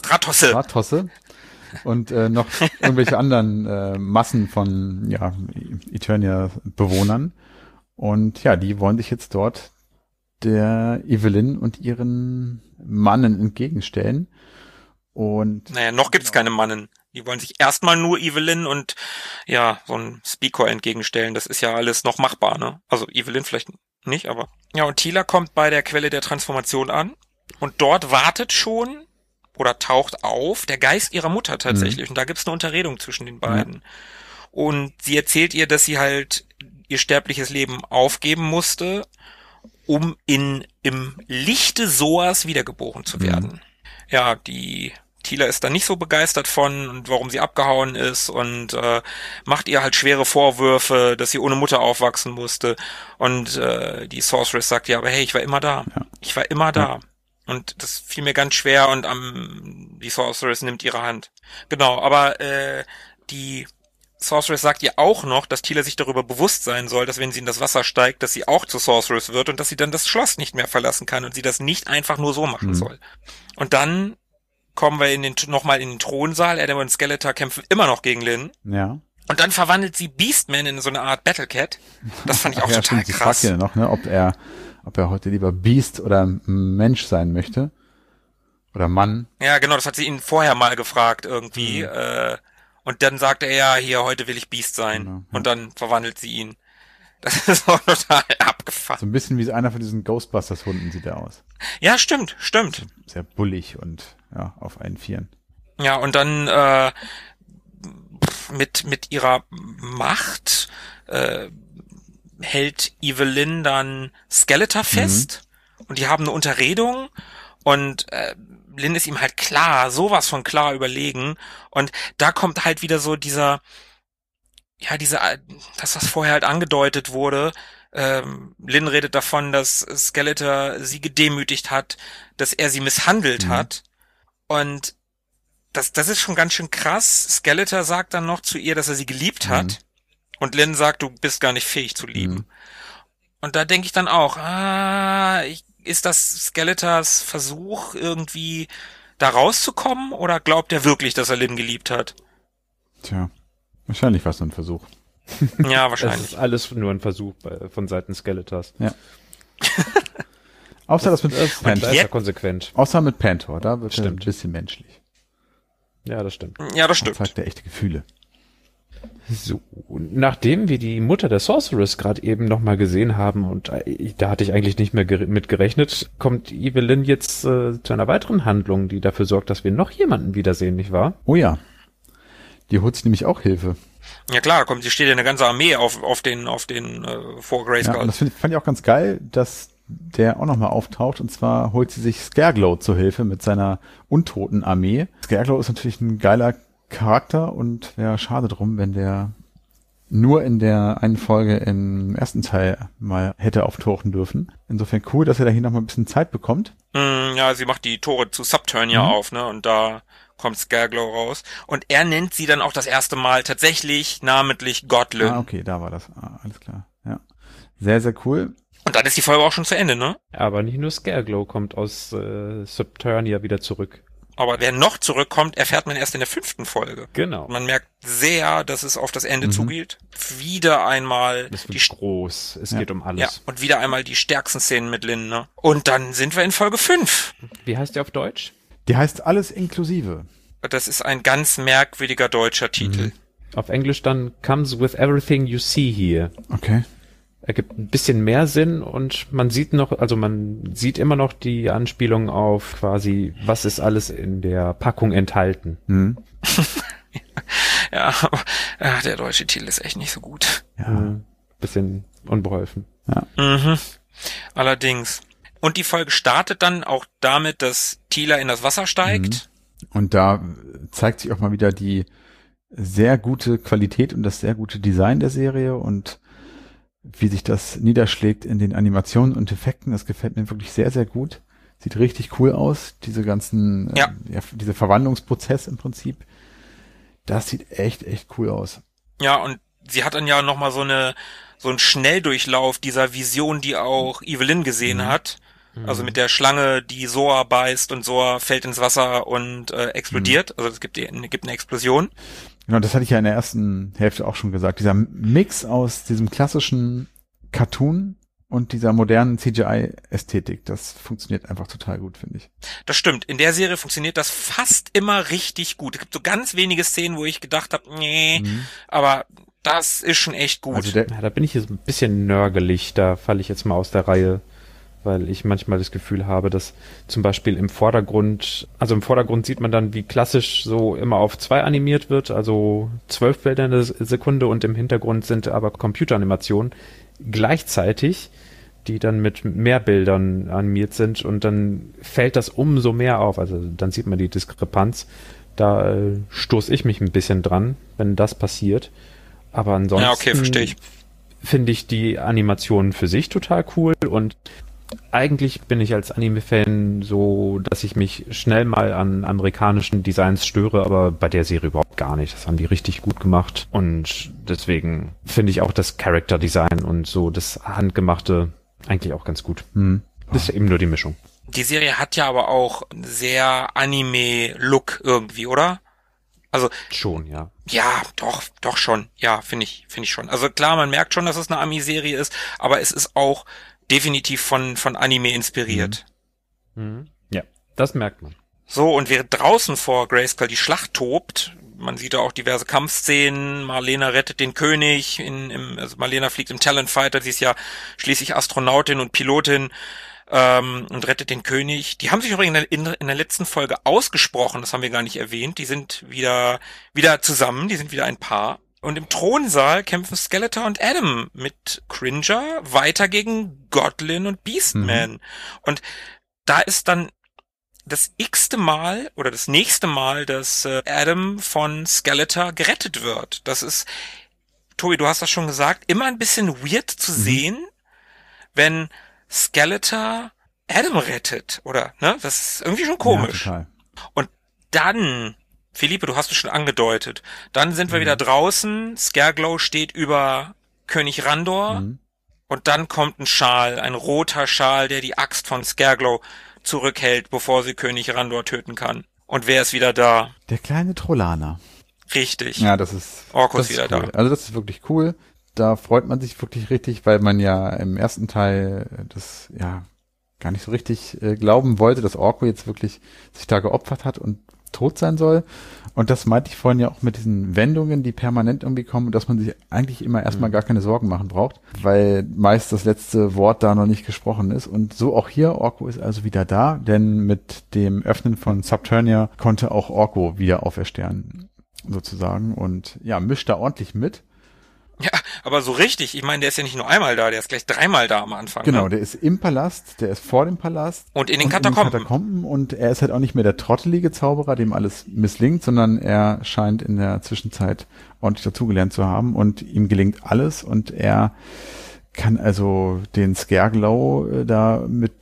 [SPEAKER 3] und noch irgendwelche anderen Massen von Eternia-Bewohnern. Und ja, die wollen sich jetzt dort der Evelyn und ihren Mannen entgegenstellen. Und
[SPEAKER 2] naja, noch gibt's keine Mannen. Die wollen sich erstmal nur Evelyn und ja, so ein Speaker entgegenstellen. Das ist ja alles noch machbar, ne? Also Evelyn vielleicht nicht, aber ja, und Teela kommt bei der Quelle der Transformation an und dort wartet schon oder taucht auf der Geist ihrer Mutter tatsächlich. Und da gibt's eine Unterredung zwischen den beiden. Und sie erzählt ihr, dass sie halt ihr sterbliches Leben aufgeben musste, um im Lichte Soas wiedergeboren zu werden. Ja, die Teela ist da nicht so begeistert von und warum sie abgehauen ist und macht ihr halt schwere Vorwürfe, dass sie ohne Mutter aufwachsen musste. Und die Sorceress sagt ja, aber hey, ich war immer da. Ja. Ich war immer da. Und das fiel mir ganz schwer und die Sorceress nimmt ihre Hand. Genau, aber die Sorceress sagt ihr auch noch, dass Teela sich darüber bewusst sein soll, dass wenn sie in das Wasser steigt, dass sie auch zu Sorceress wird und dass sie dann das Schloss nicht mehr verlassen kann und sie das nicht einfach nur so machen soll. Und dann kommen wir nochmal in den Thronsaal. Adam und Skeletor kämpfen immer noch gegen Lynn.
[SPEAKER 3] Ja.
[SPEAKER 2] Und dann verwandelt sie Beastman in so eine Art Battlecat. Das fand ich auch total krass.
[SPEAKER 3] Ich frag ja noch, ne, ob er heute lieber Beast oder Mensch sein möchte. Oder Mann.
[SPEAKER 2] Ja, genau, das hat sie ihn vorher mal gefragt irgendwie. Und dann sagt er ja, hier, heute will ich Beast sein. Genau, ja. Und dann verwandelt sie ihn. Das ist auch total abgefahren.
[SPEAKER 3] So ein bisschen wie einer von diesen Ghostbusters-Hunden sieht er aus.
[SPEAKER 2] Ja, stimmt.
[SPEAKER 3] Sehr bullig und ja, auf allen Vieren.
[SPEAKER 2] Ja, und dann mit ihrer Macht hält Evelyn dann Skeletor fest und die haben eine Unterredung und Lynn ist ihm halt sowas von klar überlegen und da kommt halt wieder so dass das vorher halt angedeutet wurde. Lynn redet davon, dass Skeletor sie gedemütigt hat, dass er sie misshandelt hat. Und das ist schon ganz schön krass. Skeletor sagt dann noch zu ihr, dass er sie geliebt hat. Und Lynn sagt, du bist gar nicht fähig zu lieben. Und da denke ich dann auch, ist das Skeletors Versuch, irgendwie da rauszukommen? Oder glaubt er wirklich, dass er Lynn geliebt hat?
[SPEAKER 3] Tja, wahrscheinlich war es nur ein Versuch.
[SPEAKER 2] Ja, wahrscheinlich.
[SPEAKER 4] Das ist alles nur ein Versuch von Seiten Skeletors.
[SPEAKER 3] Ja. Außer das mit
[SPEAKER 4] Pantor. Ist ja konsequent.
[SPEAKER 3] Außer mit Pantor, da wird er ein bisschen menschlich.
[SPEAKER 4] Ja, das stimmt.
[SPEAKER 2] Ja, das stimmt.
[SPEAKER 3] Da zeigt er echte Gefühle.
[SPEAKER 4] So, nachdem wir die Mutter der Sorceress gerade eben nochmal gesehen haben, und da hatte ich eigentlich nicht mehr mit gerechnet, kommt Evelyn jetzt zu einer weiteren Handlung, die dafür sorgt, dass wir noch jemanden wiedersehen, nicht wahr?
[SPEAKER 3] Oh ja. Die holt sich nämlich auch Hilfe.
[SPEAKER 2] Ja klar, hier steht ja eine ganze Armee auf den vor Grayskull.
[SPEAKER 3] Ja, und das fand ich auch ganz geil, dass der auch nochmal auftaucht, und zwar holt sie sich Scareglow zur Hilfe mit seiner untoten Armee. Scareglow ist natürlich ein geiler Charakter und wäre schade drum, wenn der nur in der einen Folge im ersten Teil mal hätte auftauchen dürfen. Insofern cool, dass er da hier nochmal ein bisschen Zeit bekommt.
[SPEAKER 2] Ja, sie macht die Tore zu Subturnia auf, ne, und da kommt Scareglow raus. Und er nennt sie dann auch das erste Mal tatsächlich namentlich Godlin.
[SPEAKER 3] Ah, okay, da war das. Alles klar. Ja. Sehr, sehr cool.
[SPEAKER 2] Und dann ist die Folge auch schon zu Ende, ne?
[SPEAKER 4] Aber nicht nur Scareglow kommt aus Subturnia wieder zurück.
[SPEAKER 2] Aber wer noch zurückkommt, erfährt man erst in der 5. Folge.
[SPEAKER 4] Genau.
[SPEAKER 2] Man merkt sehr, dass es auf das Ende zugeht. Wieder einmal
[SPEAKER 4] Es wird groß. Es geht um alles.
[SPEAKER 2] ja, und wieder einmal die stärksten Szenen mit Lynn, ne? Und dann sind wir in Folge 5.
[SPEAKER 4] Wie heißt der auf Deutsch?
[SPEAKER 3] Die heißt Alles inklusive.
[SPEAKER 2] Das ist ein ganz merkwürdiger deutscher Titel.
[SPEAKER 4] Auf Englisch dann Comes with everything you see here.
[SPEAKER 3] Okay.
[SPEAKER 4] Ergibt ein bisschen mehr Sinn und man sieht immer noch die Anspielung auf quasi, was ist alles in der Packung enthalten.
[SPEAKER 3] Mhm.
[SPEAKER 2] Ja, der deutsche Titel ist echt nicht so gut.
[SPEAKER 3] Ja.
[SPEAKER 4] Bisschen unbeholfen.
[SPEAKER 2] Mhm. Allerdings. Und die Folge startet dann auch damit, dass Tila in das Wasser steigt.
[SPEAKER 3] Und da zeigt sich auch mal wieder die sehr gute Qualität und das sehr gute Design der Serie und wie sich das niederschlägt in den Animationen und Effekten. Das gefällt mir wirklich sehr, sehr gut. Sieht richtig cool aus. Diese ganzen, diese Verwandlungsprozess im Prinzip. Das sieht echt, echt cool aus.
[SPEAKER 2] Ja, und sie hat dann ja nochmal so einen Schnelldurchlauf dieser Vision, die auch Evelyn gesehen hat. Also mit der Schlange, die Soa beißt und Soa fällt ins Wasser und explodiert. Also es gibt eine Explosion.
[SPEAKER 3] Genau, das hatte ich ja in der ersten Hälfte auch schon gesagt. Dieser Mix aus diesem klassischen Cartoon und dieser modernen CGI-Ästhetik, das funktioniert einfach total gut, finde ich.
[SPEAKER 2] Das stimmt. In der Serie funktioniert das fast immer richtig gut. Es gibt so ganz wenige Szenen, wo ich gedacht habe, nee, aber das ist schon echt gut.
[SPEAKER 3] Also
[SPEAKER 4] Da bin ich jetzt ein bisschen nörgelig, da falle ich jetzt mal aus der Reihe, weil ich manchmal das Gefühl habe, dass zum Beispiel im Vordergrund sieht man dann, wie klassisch so immer auf 2 animiert wird, also 12 Bilder in der Sekunde und im Hintergrund sind aber Computeranimationen gleichzeitig, die dann mit mehr Bildern animiert sind und dann fällt das umso mehr auf, also dann sieht man die Diskrepanz, da stoße ich mich ein bisschen dran, wenn das passiert, aber ansonsten
[SPEAKER 2] ja, okay, verstehe ich.
[SPEAKER 4] Finde ich die Animationen für sich total cool und eigentlich bin ich als Anime-Fan so, dass ich mich schnell mal an amerikanischen Designs störe, aber bei der Serie überhaupt gar nicht. Das haben die richtig gut gemacht und deswegen finde ich auch das Character-Design und so das Handgemachte eigentlich auch ganz gut. Das ist eben nur die Mischung.
[SPEAKER 2] Die Serie hat ja aber auch sehr Anime-Look irgendwie, oder? Also
[SPEAKER 4] schon, ja.
[SPEAKER 2] Ja, doch schon. Ja, finde ich schon. Also klar, man merkt schon, dass es eine Ami-Serie ist, aber es ist auch definitiv von Anime inspiriert.
[SPEAKER 4] Ja, das merkt man.
[SPEAKER 2] So, und während draußen vor Grayskull die Schlacht tobt, man sieht da auch diverse Kampfszenen, Marlena rettet den König, also Marlena fliegt im Talon Fighter, sie ist ja schließlich Astronautin und Pilotin, und rettet den König. Die haben sich übrigens in der letzten Folge ausgesprochen, das haben wir gar nicht erwähnt, die sind wieder zusammen, die sind wieder ein Paar. Und im Thronsaal kämpfen Skeletor und Adam mit Cringer weiter gegen Godlin und Beastman. Und da ist dann das x-te Mal oder das nächste Mal, dass Adam von Skeletor gerettet wird. Das ist, Tobi, du hast das schon gesagt, immer ein bisschen weird zu sehen, wenn Skeletor Adam rettet, oder? Ne? Das ist irgendwie schon komisch.
[SPEAKER 3] Ja, total.
[SPEAKER 2] Und dann, Philippe, du hast es schon angedeutet, dann sind wir wieder draußen, Scareglow steht über König Randor und dann kommt ein roter Schal, der die Axt von Scareglow zurückhält, bevor sie König Randor töten kann. Und wer ist wieder da?
[SPEAKER 3] Der kleine Trollaner.
[SPEAKER 2] Richtig.
[SPEAKER 3] Ja, das ist
[SPEAKER 2] Orko ist
[SPEAKER 3] wieder
[SPEAKER 2] wieder
[SPEAKER 3] cool.
[SPEAKER 2] da.
[SPEAKER 3] Also das ist wirklich cool. Da freut man sich wirklich richtig, weil man ja im ersten Teil das ja gar nicht so richtig glauben wollte, dass Orko jetzt wirklich sich da geopfert hat und tot sein soll. Und das meinte ich vorhin ja auch mit diesen Wendungen, die permanent irgendwie kommen, dass man sich eigentlich immer erstmal gar keine Sorgen machen braucht, weil meist das letzte Wort da noch nicht gesprochen ist. Und so auch hier, Orko ist also wieder da, denn mit dem Öffnen von Subternia konnte auch Orko wieder auferstehen, sozusagen. Und ja, mischt da ordentlich mit.
[SPEAKER 2] Ja, aber so richtig, ich meine, der ist ja nicht nur einmal da, der ist gleich 3-mal da am Anfang.
[SPEAKER 3] Genau,
[SPEAKER 2] ne?
[SPEAKER 3] der ist im Palast, der ist vor dem Palast.
[SPEAKER 2] Und in den Katakomben.
[SPEAKER 3] Und er ist halt auch nicht mehr der trottelige Zauberer, dem alles misslingt, sondern er scheint in der Zwischenzeit ordentlich dazugelernt zu haben und ihm gelingt alles und er kann also den Scareglow da mit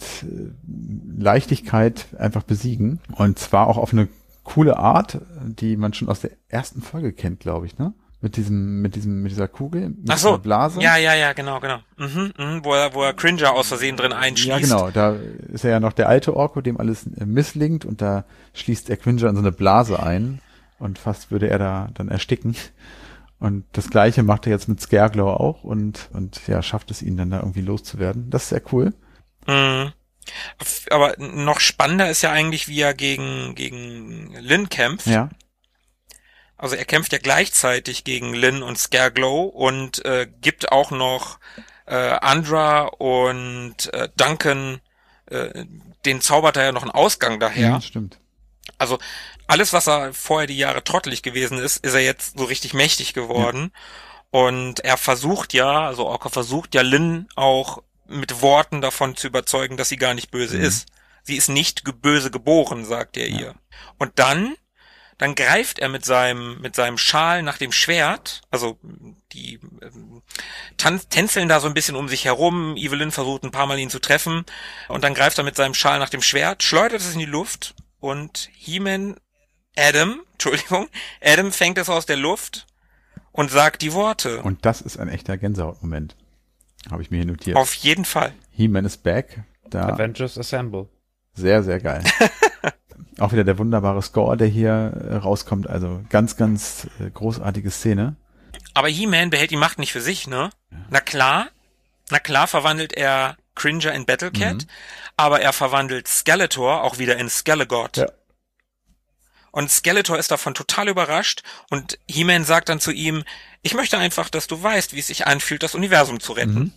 [SPEAKER 3] Leichtigkeit einfach besiegen und zwar auch auf eine coole Art, die man schon aus der ersten Folge kennt, glaube ich, ne? Mit dieser Kugel, mit
[SPEAKER 2] Ach so.
[SPEAKER 3] dieser Blase.
[SPEAKER 2] Ja, genau. Wo er Cringer aus Versehen drin einschließt.
[SPEAKER 3] Ja, genau. Da ist er ja noch der alte Orko, dem alles misslingt, und da schließt er Cringer in so eine Blase ein und fast würde er da dann ersticken. Und das Gleiche macht er jetzt mit Scareglow auch und ja, schafft es ihn dann da irgendwie loszuwerden. Das ist sehr cool.
[SPEAKER 2] Mhm. Aber noch spannender ist ja eigentlich, wie er gegen Lynn kämpft.
[SPEAKER 3] Ja.
[SPEAKER 2] Also er kämpft ja gleichzeitig gegen Lynn und Scareglow und gibt auch noch Andra und Duncan, den zaubert er ja noch einen Ausgang daher.
[SPEAKER 3] Ja, stimmt.
[SPEAKER 2] Also alles, was er vorher die Jahre trottelig gewesen ist er jetzt so richtig mächtig geworden. Ja. Und er versucht ja, also Orko versucht ja Lynn auch mit Worten davon zu überzeugen, dass sie gar nicht böse ist. Sie ist nicht böse geboren, sagt er ihr. Und dann greift er mit seinem Schal nach dem Schwert, also die tänzeln da so ein bisschen um sich herum, Evelyn versucht ein paar Mal ihn zu treffen, und dann greift er mit seinem Schal nach dem Schwert, schleudert es in die Luft, und Adam fängt es aus der Luft und sagt die Worte.
[SPEAKER 3] Und das ist ein echter Gänsehautmoment. Habe ich mir hier notiert.
[SPEAKER 2] Auf jeden Fall.
[SPEAKER 3] He-Man is back. Da
[SPEAKER 4] Avengers Assemble.
[SPEAKER 3] sehr, sehr geil. Auch wieder der wunderbare Score, der hier rauskommt. Also ganz, ganz großartige Szene.
[SPEAKER 2] Aber He-Man behält die Macht nicht für sich, ne? Ja. Na klar verwandelt er Cringer in Battlecat, aber er verwandelt Skeletor auch wieder in Skelegod. Ja. Und Skeletor ist davon total überrascht und He-Man sagt dann zu ihm, ich möchte einfach, dass du weißt, wie es sich anfühlt, das Universum zu retten.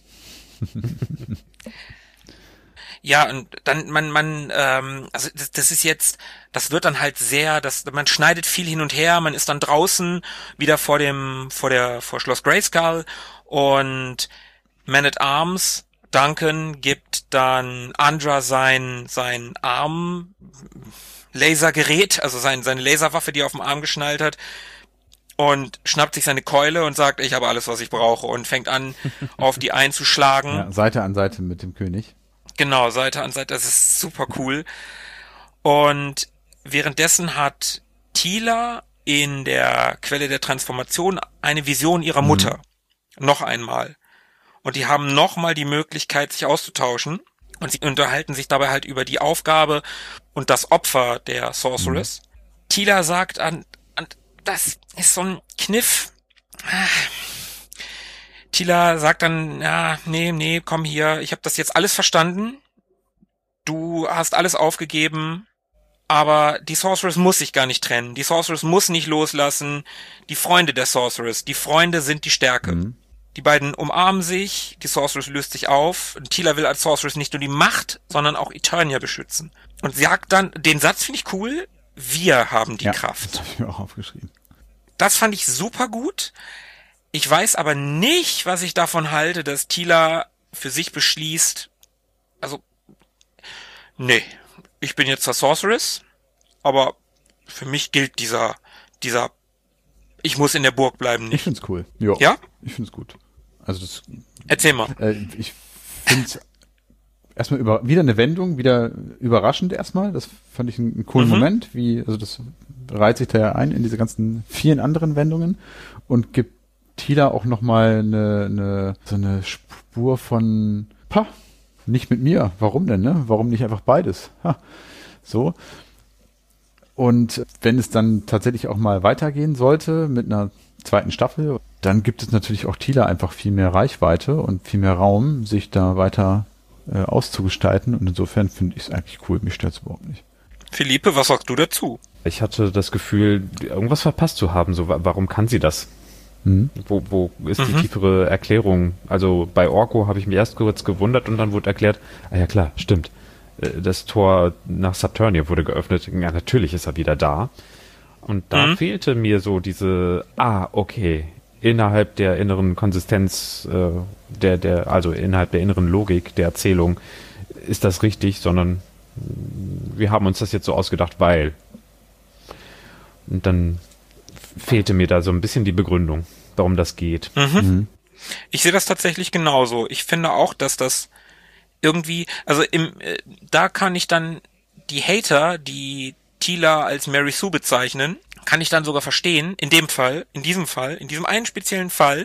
[SPEAKER 2] Ja, und dann also das ist jetzt, das wird dann halt sehr, man schneidet viel hin und her, man ist dann draußen wieder vor Schloss Grayskull, und Man-at-Arms Duncan gibt dann Andra sein Arm-Lasergerät, also seine Laserwaffe, die er auf dem Arm geschnallt hat, und schnappt sich seine Keule und sagt, ich habe alles, was ich brauche, und fängt an, auf die einzuschlagen.
[SPEAKER 3] Ja, Seite an Seite mit dem König.
[SPEAKER 2] Genau, Seite an Seite, das ist super cool. Und währenddessen hat Teela in der Quelle der Transformation eine Vision ihrer Mutter. Noch einmal. Und die haben nochmal die Möglichkeit, sich auszutauschen. Und sie unterhalten sich dabei halt über die Aufgabe und das Opfer der Sorceress. Teela sagt das ist so ein Kniff. Teela sagt dann, ja, nee, komm hier, ich habe das jetzt alles verstanden. Du hast alles aufgegeben, aber die Sorceress muss sich gar nicht trennen. Die Sorceress muss nicht loslassen. Die Freunde der Sorceress, die Freunde sind die Stärke. Die beiden umarmen sich, die Sorceress löst sich auf. Und Teela will als Sorceress nicht nur die Macht, sondern auch Eternia beschützen. Und sagt dann, den Satz finde ich cool, wir haben die Kraft.
[SPEAKER 3] Das habe ich mir auch aufgeschrieben.
[SPEAKER 2] Das fand ich super gut. Ich weiß aber nicht, was ich davon halte, dass Teela für sich beschließt, also, nee, ich bin jetzt der Sorceress, aber für mich gilt dieser, ich muss in der Burg bleiben nicht.
[SPEAKER 3] Ich find's cool. Jo.
[SPEAKER 2] Ja?
[SPEAKER 3] Ich find's gut. Also das.
[SPEAKER 2] Erzähl mal.
[SPEAKER 3] Ich find's erstmal wieder eine Wendung, wieder überraschend erstmal. Das fand ich einen coolen Moment, das reiht sich da ja ein in diese ganzen vielen anderen Wendungen und gibt Teela auch nochmal so eine Spur von, nicht mit mir. Warum denn, ne? Warum nicht einfach beides? So. Und wenn es dann tatsächlich auch mal weitergehen sollte mit einer zweiten Staffel, dann gibt es natürlich auch Teela einfach viel mehr Reichweite und viel mehr Raum, sich da weiter auszugestalten. Und insofern finde ich es eigentlich cool. Mich stört es überhaupt nicht.
[SPEAKER 2] Philippe, was sagst du dazu?
[SPEAKER 4] Ich hatte das Gefühl, irgendwas verpasst zu haben. So, warum kann sie das? Wo ist die tiefere Erklärung? Also bei Orko habe ich mich erst kurz gewundert und dann wurde erklärt, ja klar, stimmt. Das Tor nach Saturnia wurde geöffnet. Ja, natürlich ist er wieder da. Und da fehlte mir so diese, okay, innerhalb der inneren Konsistenz, also innerhalb der inneren Logik der Erzählung ist das richtig, sondern wir haben uns das jetzt so ausgedacht, weil. Und dann fehlte mir da so ein bisschen die Begründung, warum das geht.
[SPEAKER 2] Ich sehe das tatsächlich genauso. Ich finde auch, dass das irgendwie, also da kann ich dann die Hater, die Teela als Mary Sue bezeichnen, kann ich dann sogar verstehen, in diesem einen speziellen Fall,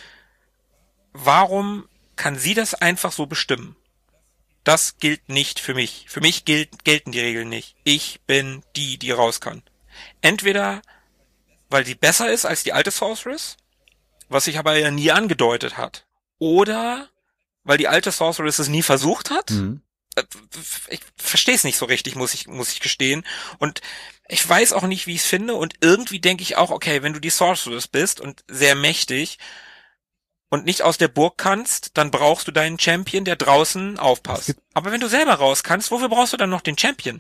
[SPEAKER 2] warum kann sie das einfach so bestimmen? Das gilt nicht für mich. Für mich gelten die Regeln nicht. Ich bin die raus kann. Entweder, weil sie besser ist als die alte Sorceress, was sich aber ja nie angedeutet hat. Oder, weil die alte Sorceress es nie versucht hat.
[SPEAKER 3] Mhm.
[SPEAKER 2] Ich verstehe es nicht so richtig, muss ich gestehen. Und ich weiß auch nicht, wie ich es finde. Und irgendwie denke ich auch, okay, wenn du die Sorceress bist und sehr mächtig und nicht aus der Burg kannst, dann brauchst du deinen Champion, der draußen aufpasst. Aber wenn du selber raus kannst, wofür brauchst du dann noch den Champion?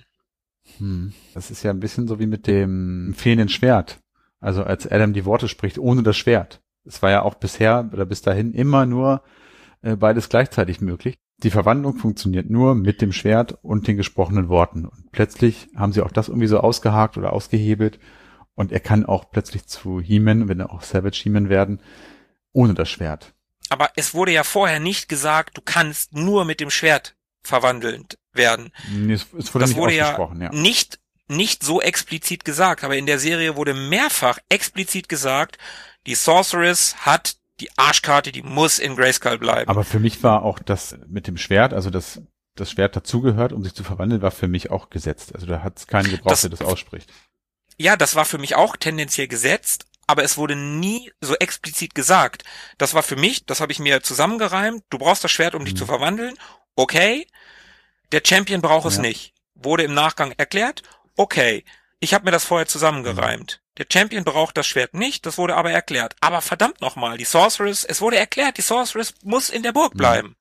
[SPEAKER 3] Das ist ja ein bisschen so wie mit dem fehlenden Schwert. Also als Adam die Worte spricht, ohne das Schwert. Es war ja auch bisher oder bis dahin immer nur beides gleichzeitig möglich. Die Verwandlung funktioniert nur mit dem Schwert und den gesprochenen Worten. Und plötzlich haben sie auch das irgendwie so ausgehakt oder ausgehebelt. Und er kann auch plötzlich zu He-Man, wenn er auch Savage He-Man werden, ohne das Schwert.
[SPEAKER 2] Aber es wurde ja vorher nicht gesagt, du kannst nur mit dem Schwert verwandelnd werden.
[SPEAKER 3] Nee, es wurde nicht ausgesprochen, ja.
[SPEAKER 2] Nicht so explizit gesagt, aber in der Serie wurde mehrfach explizit gesagt, die Sorceress hat die Arschkarte, die muss in Grayskull bleiben.
[SPEAKER 3] Aber für mich war auch das mit dem Schwert, also das Schwert dazugehört, um sich zu verwandeln, war für mich auch gesetzt. Also da hat es keinen gebraucht, der das ausspricht.
[SPEAKER 2] Ja, das war für mich auch tendenziell gesetzt, aber es wurde nie so explizit gesagt. Das war für mich, das habe ich mir zusammengereimt, du brauchst das Schwert, um dich zu verwandeln. Okay, der Champion braucht es nicht. Wurde im Nachgang erklärt. Okay, ich habe mir das vorher zusammengereimt. Der Champion braucht das Schwert nicht, das wurde aber erklärt. Aber verdammt nochmal, die Sorceress, es wurde erklärt, die Sorceress muss in der Burg bleiben.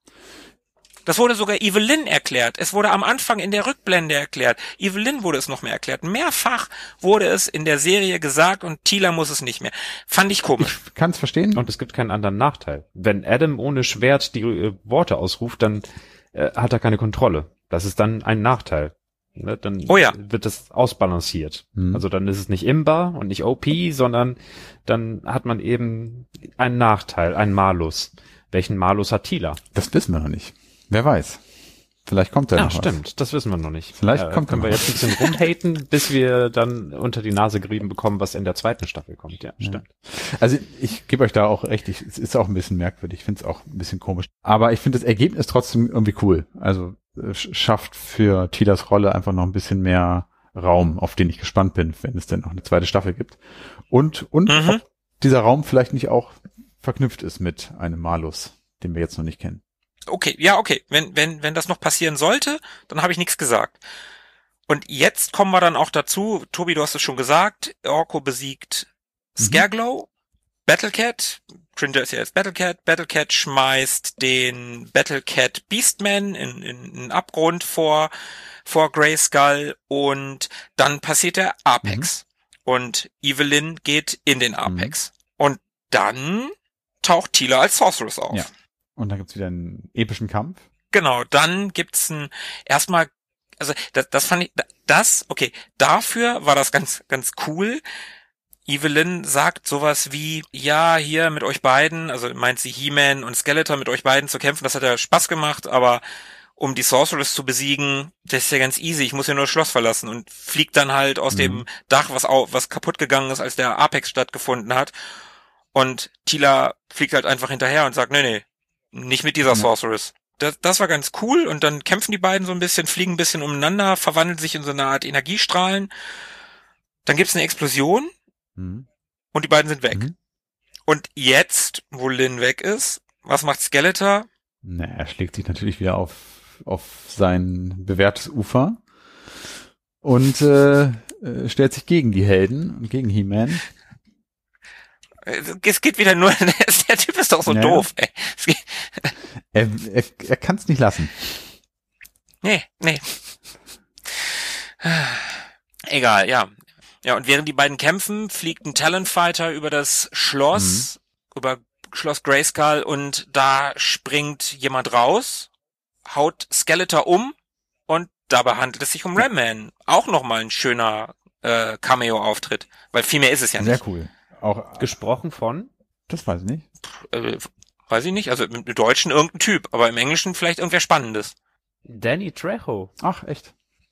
[SPEAKER 2] Das wurde sogar Evelyn erklärt. Es wurde am Anfang in der Rückblende erklärt. Evelyn wurde es noch mehr erklärt. Mehrfach wurde es in der Serie gesagt und Teela muss es nicht mehr. Fand ich komisch.
[SPEAKER 3] Ich kann es verstehen.
[SPEAKER 4] Und es gibt keinen anderen Nachteil. Wenn Adam ohne Schwert die Worte ausruft, dann hat er keine Kontrolle. Das ist dann ein Nachteil. Ne? Dann wird das ausbalanciert. Also dann ist es nicht Imba und nicht OP, sondern dann hat man eben einen Nachteil, einen Malus. Welchen Malus hat Teela?
[SPEAKER 3] Das wissen wir noch nicht. Wer weiß. Vielleicht kommt da noch was.
[SPEAKER 4] Stimmt, das wissen wir noch nicht.
[SPEAKER 3] Vielleicht kommt
[SPEAKER 4] können wir jetzt ein bisschen rumhaten, bis wir dann unter die Nase gerieben bekommen, was in der zweiten Staffel kommt. Ja, stimmt.
[SPEAKER 3] Also ich gebe euch da auch recht, es ist auch ein bisschen merkwürdig, ich finde es auch ein bisschen komisch. Aber ich finde das Ergebnis trotzdem irgendwie cool. Also schafft für Teelas Rolle einfach noch ein bisschen mehr Raum, auf den ich gespannt bin, wenn es denn noch eine zweite Staffel gibt. Und ob dieser Raum vielleicht nicht auch verknüpft ist mit einem Malus, den wir jetzt noch nicht kennen.
[SPEAKER 2] Okay, ja, okay. Wenn das noch passieren sollte, dann habe ich nichts gesagt. Und jetzt kommen wir dann auch dazu, Tobi, du hast es schon gesagt, Orko besiegt Scareglow, Battlecat, Cringer ist ja jetzt Battlecat schmeißt den Battlecat Beastman in einen Abgrund vor Grayskull und dann passiert der Apex. Und Evelyn geht in den Apex. Und dann taucht Teela als Sorceress auf.
[SPEAKER 3] Ja. Und dann gibt's wieder einen epischen Kampf.
[SPEAKER 2] Genau, dann gibt's erstmal, also das fand ich, okay, dafür war das ganz cool. Evelyn sagt sowas wie, ja, hier mit euch beiden, also meint sie He-Man und Skeletor, mit euch beiden zu kämpfen, das hat ja Spaß gemacht, aber um die Sorceress zu besiegen, das ist ja ganz easy, ich muss ja nur das Schloss verlassen und fliegt dann halt aus dem Dach, was kaputt gegangen ist, als der Apex stattgefunden hat. Und Teela fliegt halt einfach hinterher und sagt, nee, nicht mit dieser Sorceress. Das war ganz cool und dann kämpfen die beiden so ein bisschen, fliegen ein bisschen umeinander, verwandeln sich in so eine Art Energiestrahlen. Dann gibt's eine Explosion und die beiden sind weg. Und jetzt, wo Lynn weg ist, was macht Skeletor?
[SPEAKER 3] Na, er schlägt sich natürlich wieder auf sein bewährtes Ufer und stellt sich gegen die Helden und gegen He-Man.
[SPEAKER 2] Es geht wieder nur, der Typ ist doch so doof, ey.
[SPEAKER 3] Er kann es nicht lassen.
[SPEAKER 2] Nee. Egal, ja. Ja, und während die beiden kämpfen, fliegt ein Talonfighter über das Schloss, über Schloss Grayskull und da springt jemand raus, haut Skeletor um und dabei handelt es sich um Ram-Man. Auch nochmal ein schöner Cameo-Auftritt, weil viel mehr ist es ja nicht.
[SPEAKER 3] Sehr cool. Auch
[SPEAKER 4] gesprochen von?
[SPEAKER 3] Das weiß ich nicht.
[SPEAKER 2] Weiß ich nicht, also im Deutschen irgendein Typ, aber im Englischen vielleicht irgendwer Spannendes.
[SPEAKER 4] Danny Trejo.
[SPEAKER 3] Ach, echt?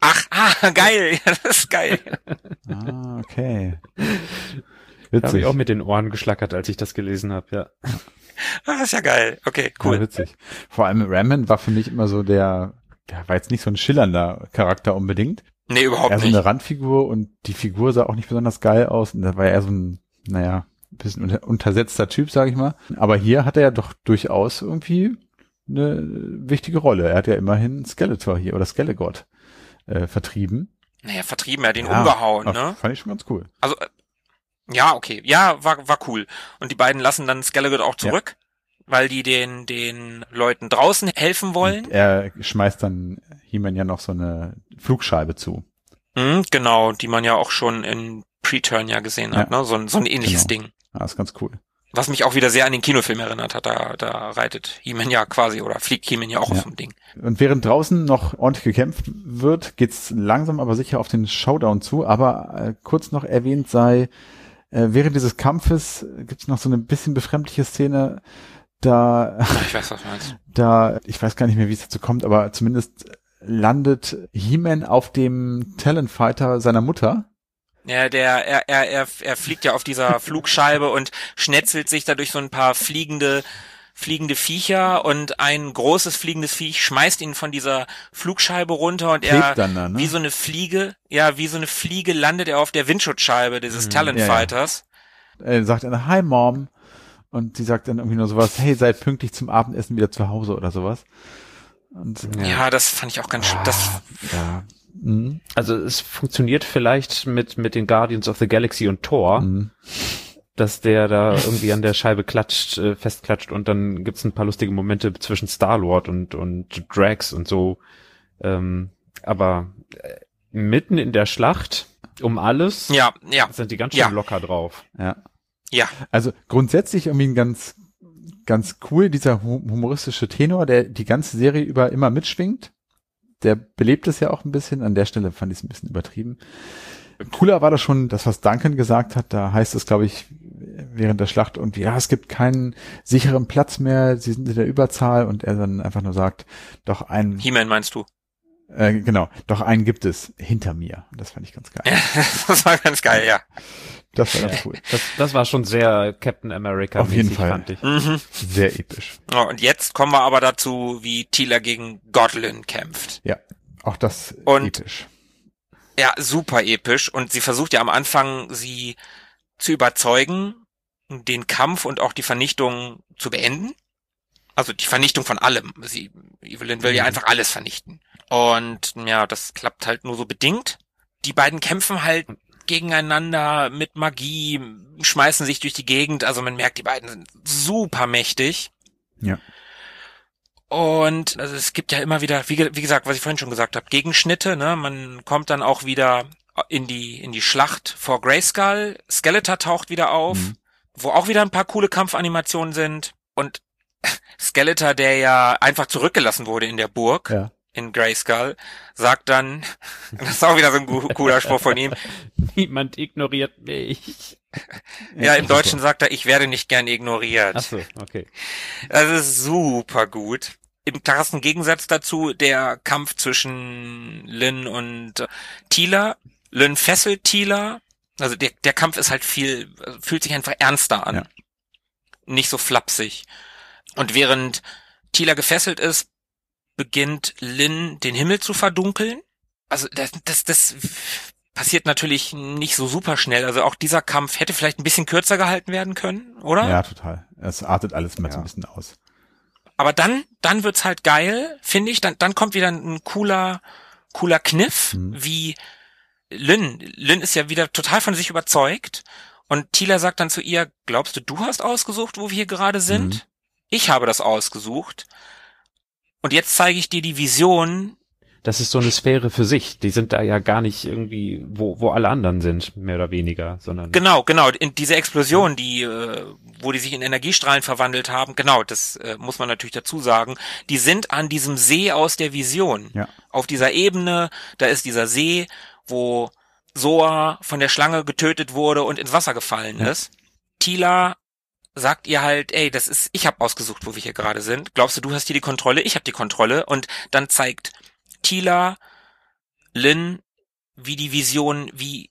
[SPEAKER 2] Geil, ja, das ist geil.
[SPEAKER 3] Okay.
[SPEAKER 4] Da habe ich auch mit den Ohren geschlackert, als ich das gelesen habe, ja.
[SPEAKER 2] Das ist ja geil. Okay, cool.
[SPEAKER 3] Ja, witzig. Vor allem Rammond war für mich immer so der war jetzt nicht so ein schillernder Charakter unbedingt.
[SPEAKER 2] Nee, überhaupt
[SPEAKER 3] Er so
[SPEAKER 2] nicht.
[SPEAKER 3] eine Randfigur und die Figur sah auch nicht besonders geil aus. Und da war er so ein, ein bisschen untersetzter Typ, sag ich mal. Aber hier hat er ja doch durchaus irgendwie eine wichtige Rolle. Er hat ja immerhin Skeletor hier oder Skelegod vertrieben.
[SPEAKER 2] Naja, vertrieben, er hat ihn umgehauen, ne?
[SPEAKER 3] Fand ich schon ganz cool.
[SPEAKER 2] Also, ja, okay. Ja, war cool. Und die beiden lassen dann Skelegod auch zurück, weil die den Leuten draußen helfen wollen.
[SPEAKER 3] Und er schmeißt dann He-Man ja noch so eine Flugscheibe zu.
[SPEAKER 2] Genau, die man ja auch schon in Preturn ja gesehen hat, ne? So ein ähnliches Ding.
[SPEAKER 3] Ja, ist ganz cool.
[SPEAKER 2] Was mich auch wieder sehr an den Kinofilm erinnert hat. Da reitet He-Man ja quasi oder fliegt He-Man ja auch auf so einem Ding.
[SPEAKER 3] Und während draußen noch ordentlich gekämpft wird, geht's langsam aber sicher auf den Showdown zu. Aber kurz noch erwähnt sei, während dieses Kampfes gibt's noch so eine bisschen befremdliche Szene, da
[SPEAKER 2] ich weiß, was du meinst.
[SPEAKER 3] ich weiß gar nicht mehr, wie es dazu kommt, aber zumindest landet He-Man auf dem Talonfighter seiner Mutter.
[SPEAKER 2] Ja, er fliegt ja auf dieser Flugscheibe und schnetzelt sich da durch so ein paar fliegende Viecher und ein großes fliegendes Viech schmeißt ihn von dieser Flugscheibe runter und er
[SPEAKER 3] dann da, ne?
[SPEAKER 2] wie so eine Fliege landet er auf der Windschutzscheibe dieses Talonfighters.
[SPEAKER 3] Er sagt dann, hi Mom. Und sie sagt dann irgendwie nur sowas, hey, sei pünktlich zum Abendessen wieder zu Hause oder sowas. Und,
[SPEAKER 2] ja, das fand ich auch ganz schön.
[SPEAKER 4] Also es funktioniert vielleicht mit den Guardians of the Galaxy und Thor, dass der da irgendwie an der Scheibe festklatscht und dann gibt's ein paar lustige Momente zwischen Star-Lord und Drax und so. Aber mitten in der Schlacht um alles sind die ganz schön locker drauf.
[SPEAKER 3] Ja. Also grundsätzlich irgendwie ein ganz, ganz cool, dieser humoristische Tenor, der die ganze Serie über immer mitschwingt. Der belebt es ja auch ein bisschen. An der Stelle fand ich es ein bisschen übertrieben. Cooler war das schon, das, was Duncan gesagt hat. Da heißt es, glaube ich, während der Schlacht und es gibt keinen sicheren Platz mehr. Sie sind in der Überzahl und er dann einfach nur sagt, doch einen.
[SPEAKER 2] He-Man meinst du?
[SPEAKER 3] Genau, doch einen gibt es hinter mir. Das fand ich ganz geil.
[SPEAKER 2] Ja, das war ganz geil, ja.
[SPEAKER 3] Das war ganz cool.
[SPEAKER 4] Das war schon sehr Captain America.
[SPEAKER 3] Auf jeden Fall.
[SPEAKER 4] Fand ich.
[SPEAKER 3] Sehr episch.
[SPEAKER 2] Oh, und jetzt kommen wir aber dazu, wie Teela gegen Godlin kämpft.
[SPEAKER 3] Ja, auch das episch.
[SPEAKER 2] Ja, super episch. Und sie versucht ja am Anfang, sie zu überzeugen, den Kampf und auch die Vernichtung zu beenden. Also die Vernichtung von allem. Evelyn will ja einfach alles vernichten. Und ja, das klappt halt nur so bedingt. Die beiden kämpfen halt gegeneinander mit Magie, schmeißen sich durch die Gegend. Also man merkt, die beiden sind super mächtig.
[SPEAKER 3] Ja.
[SPEAKER 2] Und also es gibt ja immer wieder, wie gesagt, was ich vorhin schon gesagt habe, Gegenschnitte. Ne? Man kommt dann auch wieder in die Schlacht vor Grayskull. Skeletor taucht wieder auf, wo auch wieder ein paar coole Kampfanimationen sind. Und Skeletor, der ja einfach zurückgelassen wurde in der Burg, in Grayskull, sagt dann, das ist auch wieder so ein cooler Spruch von ihm.
[SPEAKER 4] Niemand ignoriert mich.
[SPEAKER 2] Ja, im Deutschen sagt er, ich werde nicht gern ignoriert.
[SPEAKER 4] Ach so, okay.
[SPEAKER 2] Das ist super gut. Im krassen Gegensatz dazu der Kampf zwischen Lynn und Teela. Lynn fesselt Teela. Also der Kampf ist halt fühlt sich einfach ernster an. Ja. Nicht so flapsig. Und während Teela gefesselt ist, beginnt Lynn den Himmel zu verdunkeln. Also das passiert natürlich nicht so super schnell. Also auch dieser Kampf hätte vielleicht ein bisschen kürzer gehalten werden können, oder?
[SPEAKER 3] Ja, total. Es artet alles mal so ein bisschen aus.
[SPEAKER 2] Aber dann wird's halt geil, finde ich. Dann kommt wieder ein cooler Kniff, wie Lynn ist ja wieder total von sich überzeugt. Und Teela sagt dann zu ihr, glaubst du hast ausgesucht, wo wir hier gerade sind? Ich habe das ausgesucht. Und jetzt zeige ich dir die Vision.
[SPEAKER 4] Das ist so eine Sphäre für sich. Die sind da ja gar nicht irgendwie, wo alle anderen sind, mehr oder weniger, sondern.
[SPEAKER 2] Genau. In diese Explosion, wo die sich in Energiestrahlen verwandelt haben, genau, das muss man natürlich dazu sagen. Die sind an diesem See aus der Vision. Ja. Auf dieser Ebene, da ist dieser See, wo Soa von der Schlange getötet wurde und ins Wasser gefallen ist. Teela sagt ihr halt, ey, ich habe ausgesucht, wo wir hier gerade sind. Glaubst du hast hier die Kontrolle? Ich habe die Kontrolle. Und dann zeigt Teela Lynn wie die Vision, wie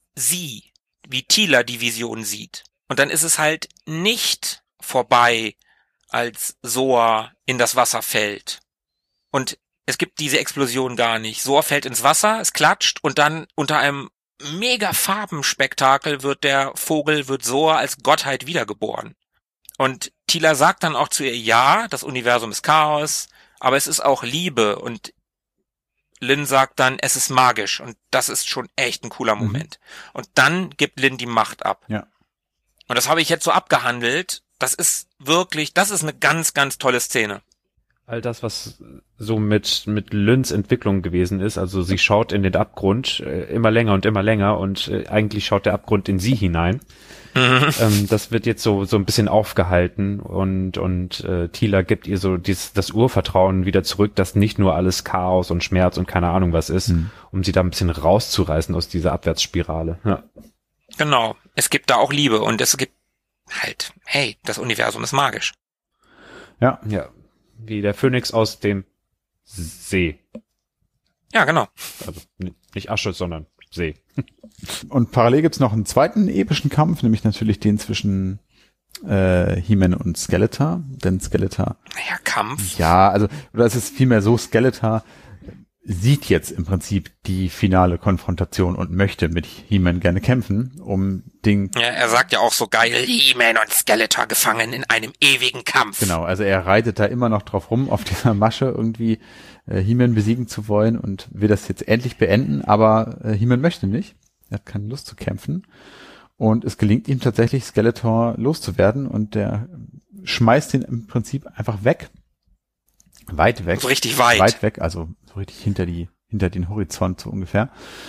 [SPEAKER 2] Teela die Vision sieht. Und dann ist es halt nicht vorbei, als Zoa in das Wasser fällt. Und es gibt diese Explosion gar nicht. Zoa fällt ins Wasser, es klatscht und dann unter einem mega Farbenspektakel wird Zoa als Gottheit wiedergeboren. Und Teela sagt dann auch zu ihr, ja, das Universum ist Chaos, aber es ist auch Liebe. Und Lynn sagt dann, es ist magisch. Und das ist schon echt ein cooler Moment. Und dann gibt Lynn die Macht ab.
[SPEAKER 3] Ja.
[SPEAKER 2] Und das habe ich jetzt so abgehandelt. Das ist eine ganz, ganz tolle Szene.
[SPEAKER 4] All das, was so mit Lynns Entwicklung gewesen ist, also sie schaut in den Abgrund immer länger und eigentlich schaut der Abgrund in sie hinein. Das wird jetzt so ein bisschen aufgehalten und Teela gibt ihr so das Urvertrauen wieder zurück, dass nicht nur alles Chaos und Schmerz und keine Ahnung was ist, um sie da ein bisschen rauszureißen aus dieser Abwärtsspirale. Ja.
[SPEAKER 2] Genau. Es gibt da auch Liebe und es gibt halt, hey, das Universum ist magisch.
[SPEAKER 4] Ja. Wie der Phönix aus dem See.
[SPEAKER 2] Ja, genau.
[SPEAKER 4] Also nicht Asche, sondern See.
[SPEAKER 3] Und parallel gibt's noch einen zweiten epischen Kampf, nämlich natürlich den zwischen He-Man und Skeletor. Denn Skeletor...
[SPEAKER 2] Naja, Kampf.
[SPEAKER 3] Ja, also, oder es ist vielmehr so, Skeletor sieht jetzt im Prinzip die finale Konfrontation und möchte mit He-Man gerne kämpfen, um den...
[SPEAKER 2] Ja, er sagt ja auch so geil, He-Man und Skeletor gefangen in einem ewigen Kampf.
[SPEAKER 3] Genau, also er reitet da immer noch drauf rum, auf dieser Masche irgendwie He-Man besiegen zu wollen und will das jetzt endlich beenden, aber He-Man möchte nicht. Er hat keine Lust zu kämpfen. Und es gelingt ihm tatsächlich, Skeletor loszuwerden und der schmeißt ihn im Prinzip einfach weg. Weit weg.
[SPEAKER 2] So richtig weit.
[SPEAKER 3] Weit weg, also so richtig hinter den Horizont so ungefähr.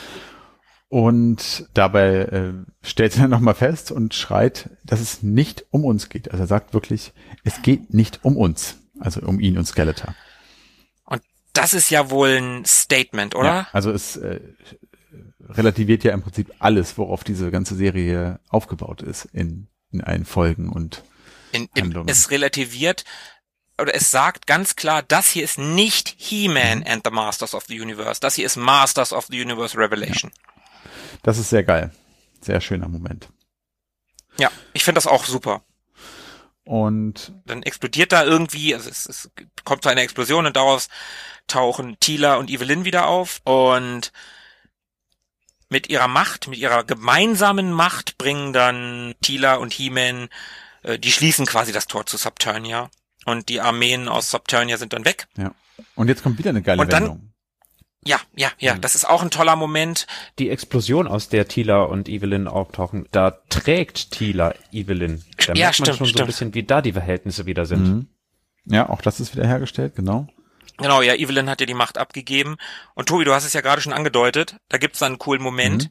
[SPEAKER 3] Und dabei stellt er nochmal fest und schreit, dass es nicht um uns geht. Also er sagt wirklich, es geht nicht um uns. Also um ihn und Skeletor.
[SPEAKER 2] Und das ist ja wohl ein Statement, oder?
[SPEAKER 3] Ja, also es relativiert ja im Prinzip alles, worauf diese ganze Serie aufgebaut ist in allen Folgen und Handlungen.
[SPEAKER 2] Es relativiert oder es sagt ganz klar, das hier ist nicht He-Man and the Masters of the Universe. Das hier ist Masters of the Universe Revelation.
[SPEAKER 3] Ja. Das ist sehr geil. Sehr schöner Moment.
[SPEAKER 2] Ja, ich finde das auch super.
[SPEAKER 3] Und
[SPEAKER 2] dann explodiert da irgendwie, also es kommt zu einer Explosion und daraus tauchen Teela und Evelyn wieder auf und mit ihrer gemeinsamen Macht bringen dann Teela und He-Man, die schließen quasi das Tor zu Subternia und die Armeen aus Subternia sind dann weg.
[SPEAKER 3] Ja. Und jetzt kommt wieder eine geile Wendung.
[SPEAKER 2] Ja, das ist auch ein toller Moment.
[SPEAKER 4] Die Explosion, aus der Teela und Evelyn auftauchen, da trägt Teela Evelyn. Da merkt man schon so ein bisschen, wie da die Verhältnisse wieder sind.
[SPEAKER 3] Mhm. Ja, auch das ist wiederhergestellt, genau.
[SPEAKER 2] Genau, ja, Evelyn hat ja die Macht abgegeben. Und Tobi, du hast es ja gerade schon angedeutet, da gibt's dann einen coolen Moment,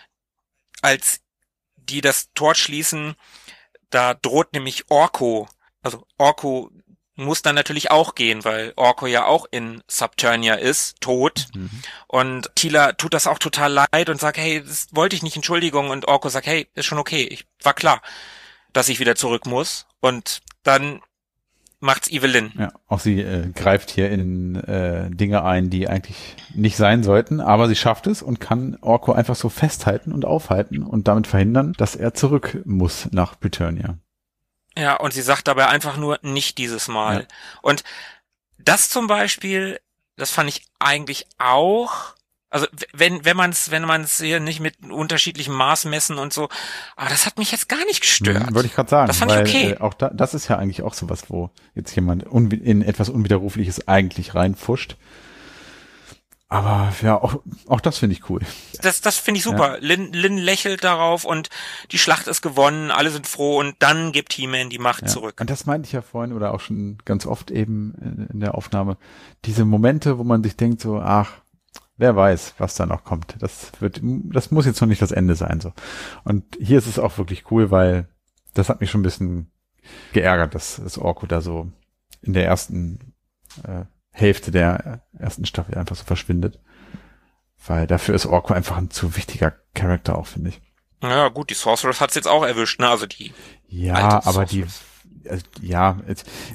[SPEAKER 2] als die das Tor schließen, da droht nämlich Orko. Also Orko muss dann natürlich auch gehen, weil Orko ja auch in Subternia ist, tot. Und Teela tut das auch total leid und sagt, hey, das wollte ich nicht, Entschuldigung. Und Orko sagt, hey, ist schon okay, ich war klar, dass ich wieder zurück muss. Und dann macht's Evelyn.
[SPEAKER 3] Ja, auch sie greift hier in Dinge ein, die eigentlich nicht sein sollten, aber sie schafft es und kann Orko einfach so festhalten und aufhalten und damit verhindern, dass er zurück muss nach Preternia.
[SPEAKER 2] Ja, und sie sagt dabei einfach nur, nicht dieses Mal. Ja. Und das zum Beispiel, das fand ich eigentlich auch, also wenn man es hier nicht mit unterschiedlichem Maß messen und so, aber das hat mich jetzt gar nicht gestört.
[SPEAKER 3] Wollte ich gerade sagen.
[SPEAKER 2] Das fand ich okay.
[SPEAKER 3] Auch das ist ja eigentlich auch sowas, wo jetzt jemand in etwas Unwiderrufliches eigentlich reinfuscht. Aber ja, auch das finde ich cool.
[SPEAKER 2] Das finde ich super. Ja. Lynn lächelt darauf und die Schlacht ist gewonnen, alle sind froh und dann gibt He-Man die Macht zurück.
[SPEAKER 3] Und das meinte ich ja vorhin oder auch schon ganz oft eben in der Aufnahme. Diese Momente, wo man sich denkt so, ach, wer weiß, was da noch kommt. Das muss jetzt noch nicht das Ende sein, so. Und hier ist es auch wirklich cool, weil das hat mich schon ein bisschen geärgert, dass das Orko da so in der ersten Hälfte der ersten Staffel einfach so verschwindet. Weil dafür ist Orko einfach ein zu wichtiger Charakter auch, finde ich.
[SPEAKER 2] Ja, gut, die Sorceress hat's jetzt auch erwischt, ne? Also die.
[SPEAKER 3] Ja, aber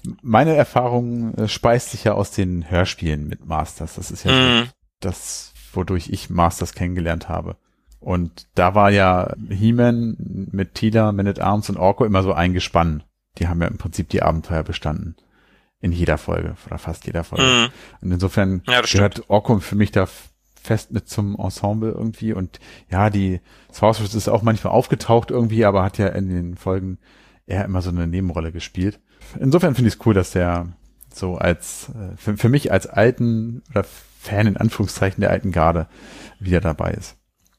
[SPEAKER 3] meine Erfahrung speist sich ja aus den Hörspielen mit Masters. Das ist ja das, wodurch ich Masters kennengelernt habe. Und da war ja He-Man mit Teela, Man-at-Arms und Orko immer so eingespannt. Die haben ja im Prinzip die Abenteuer bestanden. In jeder Folge oder fast jeder Folge.
[SPEAKER 2] Mhm.
[SPEAKER 3] Und insofern gehört Orko für mich da fest mit zum Ensemble irgendwie. Und ja, die Sorceress ist auch manchmal aufgetaucht irgendwie, aber hat ja in den Folgen eher immer so eine Nebenrolle gespielt. Insofern finde ich es cool, dass der so als, für mich als alten oder Fan in Anführungszeichen der alten Garde wieder dabei ist.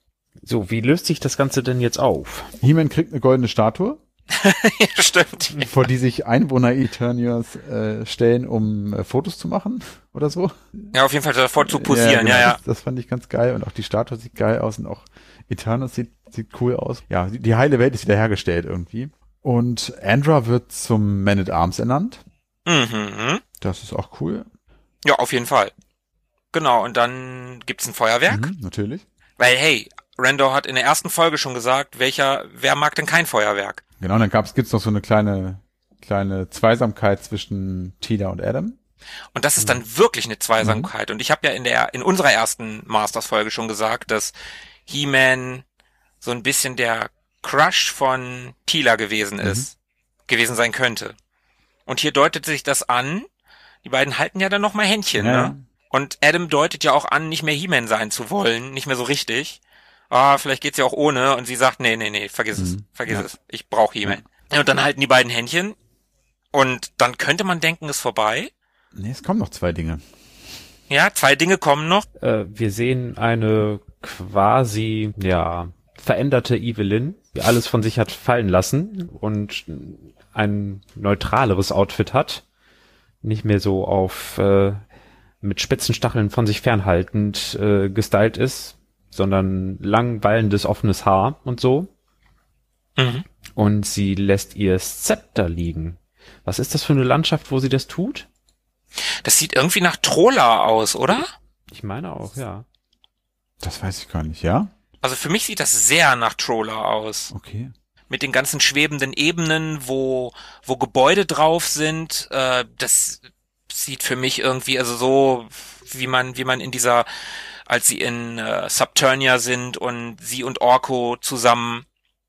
[SPEAKER 4] So, wie löst sich das Ganze denn jetzt auf?
[SPEAKER 3] He-Man kriegt eine goldene Statue.
[SPEAKER 2] Ja, stimmt.
[SPEAKER 3] Vor die sich Einwohner Eternias stellen, um Fotos zu machen oder so.
[SPEAKER 2] Ja, auf jeden Fall davor zu posieren,
[SPEAKER 3] genau,
[SPEAKER 2] ja.
[SPEAKER 3] Das fand ich ganz geil und auch die Statue sieht geil aus und auch Eternias sieht cool aus. Ja, die heile Welt ist wiederhergestellt irgendwie. Und Andra wird zum Man-at-Arms ernannt.
[SPEAKER 2] Mhm.
[SPEAKER 3] Das ist auch cool.
[SPEAKER 2] Ja, auf jeden Fall. Genau, und dann gibt's ein Feuerwerk.
[SPEAKER 3] Natürlich.
[SPEAKER 2] Weil, hey, Randor hat in der ersten Folge schon gesagt, wer mag denn kein Feuerwerk?
[SPEAKER 3] Genau, dann gibt's noch so eine kleine Zweisamkeit zwischen Teela und Adam.
[SPEAKER 2] Und das ist dann wirklich eine Zweisamkeit. Und ich habe ja in unserer ersten Masters-Folge schon gesagt, dass He-Man so ein bisschen der Crush von Teela gewesen sein könnte. Und hier deutet sich das an. Die beiden halten ja dann noch mal Händchen, ne? Und Adam deutet ja auch an, nicht mehr He-Man sein zu wollen, nicht mehr so richtig. Vielleicht geht's ja auch ohne. Und sie sagt, nee, vergiss es. Ich brauche He-Man. Ja. Und dann halten die beiden Händchen. Und dann könnte man denken, ist vorbei.
[SPEAKER 3] Nee, es kommen noch 2 Dinge.
[SPEAKER 2] Ja, 2 Dinge kommen noch.
[SPEAKER 4] Wir sehen eine quasi, veränderte Evelyn, die alles von sich hat fallen lassen und ein neutraleres Outfit hat. Nicht mehr so auf mit Spitzenstacheln von sich fernhaltend gestylt ist, sondern lang wallendes offenes Haar und so.
[SPEAKER 2] Mhm.
[SPEAKER 4] Und sie lässt ihr Zepter liegen. Was ist das für eine Landschaft, wo sie das tut?
[SPEAKER 2] Das sieht irgendwie nach Trola aus, oder?
[SPEAKER 4] Ich meine auch, ja.
[SPEAKER 3] Das weiß ich gar nicht, ja?
[SPEAKER 2] Also für mich sieht das sehr nach Trola aus.
[SPEAKER 3] Okay.
[SPEAKER 2] Mit den ganzen schwebenden Ebenen, wo Gebäude drauf sind. Das sieht für mich irgendwie, also so, wie man in dieser, als sie in Subternia sind und sie und Orko zusammen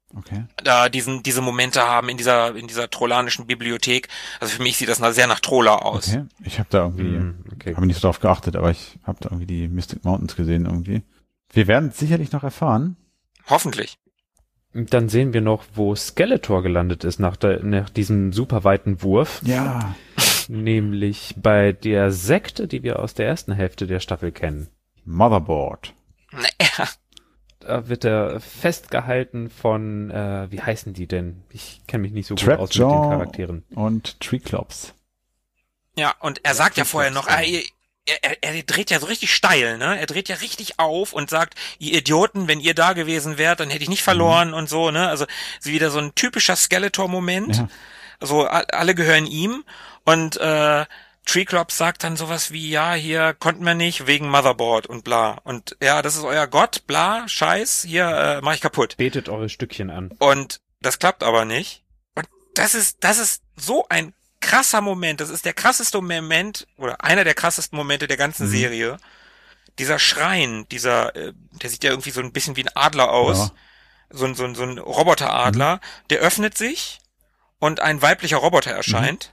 [SPEAKER 2] da diese Momente haben in dieser trolanischen Bibliothek. Also für mich sieht das sehr nach Trola aus.
[SPEAKER 3] Okay, ich habe da irgendwie, habe nicht so drauf geachtet, aber ich habe da irgendwie die Mystic Mountains gesehen irgendwie. Wir werden es sicherlich noch erfahren.
[SPEAKER 2] Hoffentlich.
[SPEAKER 4] Dann sehen wir noch, wo Skeletor gelandet ist nach diesem super weiten Wurf.
[SPEAKER 3] Ja.
[SPEAKER 4] Nämlich bei der Sekte, die wir aus der ersten Hälfte der Staffel kennen.
[SPEAKER 3] Motherboard.
[SPEAKER 2] Naja.
[SPEAKER 4] Da wird er festgehalten von, wie heißen die denn? Ich kenne mich nicht so gut aus mit
[SPEAKER 3] Trapjaw
[SPEAKER 4] den Charakteren.
[SPEAKER 3] Und Triclops.
[SPEAKER 2] Ja, und er sagt ja vorher noch, er dreht ja so richtig steil, ne? Er dreht ja richtig auf und sagt, ihr Idioten, wenn ihr da gewesen wärt, dann hätte ich nicht verloren und so, ne? Also so wieder so ein typischer Skeletor-Moment. Ja. Also alle gehören ihm und Triclops sagt dann sowas wie, ja, hier konnten wir nicht wegen Motherboard und bla. Und ja, das ist euer Gott, bla, Scheiß, hier mach ich kaputt.
[SPEAKER 4] Betet eure Stückchen an.
[SPEAKER 2] Und das klappt aber nicht. Und das ist so ein krasser Moment. Das ist der krasseste Moment oder einer der krassesten Momente der ganzen Serie. Dieser Schrein, der sieht ja irgendwie so ein bisschen wie ein Adler aus. Ja. So ein Roboteradler. Der öffnet sich und ein weiblicher Roboter erscheint.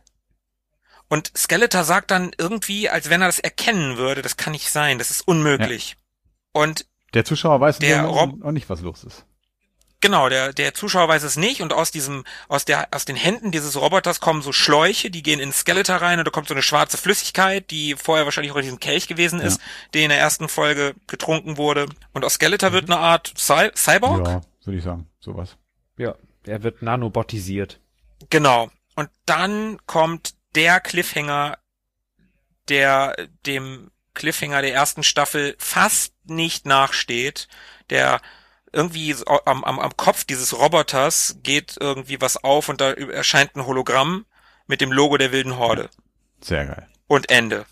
[SPEAKER 2] Und Skeletor sagt dann irgendwie, als wenn er das erkennen würde, das kann nicht sein, das ist unmöglich. Ja. Und
[SPEAKER 3] der Zuschauer weiß auch nicht, was los ist.
[SPEAKER 2] Genau, der Zuschauer weiß es nicht und aus den Händen dieses Roboters kommen so Schläuche, die gehen in Skeletor rein und da kommt so eine schwarze Flüssigkeit, die vorher wahrscheinlich auch in diesem Kelch gewesen ist, der in der ersten Folge getrunken wurde. Und aus Skeletor wird eine Art Cyborg?
[SPEAKER 3] Ja, würde ich sagen, sowas.
[SPEAKER 4] Ja, er wird nanobotisiert.
[SPEAKER 2] Genau. Und dann kommt der Cliffhanger, der dem Cliffhanger der ersten Staffel fast nicht nachsteht, der irgendwie am Kopf dieses Roboters geht irgendwie was auf und da erscheint ein Hologramm mit dem Logo der Wilden Horde.
[SPEAKER 3] Sehr geil.
[SPEAKER 2] Und Ende.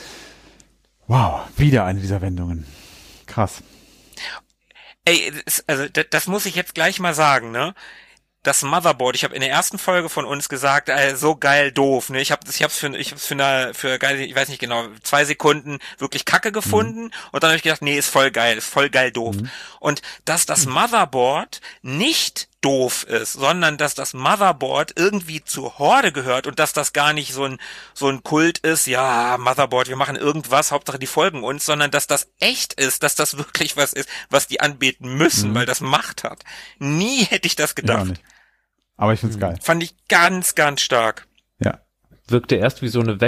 [SPEAKER 3] Wow, wieder eine dieser Wendungen. Krass.
[SPEAKER 2] Ey, das muss ich jetzt gleich mal sagen, ne? das Motherboard, ich habe in der ersten Folge von uns gesagt, so geil doof, ne? Ich hab's für geil, ich weiß nicht genau, 2 Sekunden wirklich Kacke gefunden und dann habe ich gedacht, nee, ist voll geil doof. Und dass das Motherboard nicht doof ist, sondern dass das Motherboard irgendwie zur Horde gehört und dass das gar nicht so ein Kult ist, ja, Motherboard, wir machen irgendwas, Hauptsache die folgen uns, sondern dass das echt ist, dass das wirklich was ist, was die anbeten müssen, weil das Macht hat. Nie hätte ich das gedacht.
[SPEAKER 3] Ja, aber ich find's geil.
[SPEAKER 2] Fand ich ganz, ganz stark.
[SPEAKER 3] Ja.
[SPEAKER 4] Wirkte erst wie so eine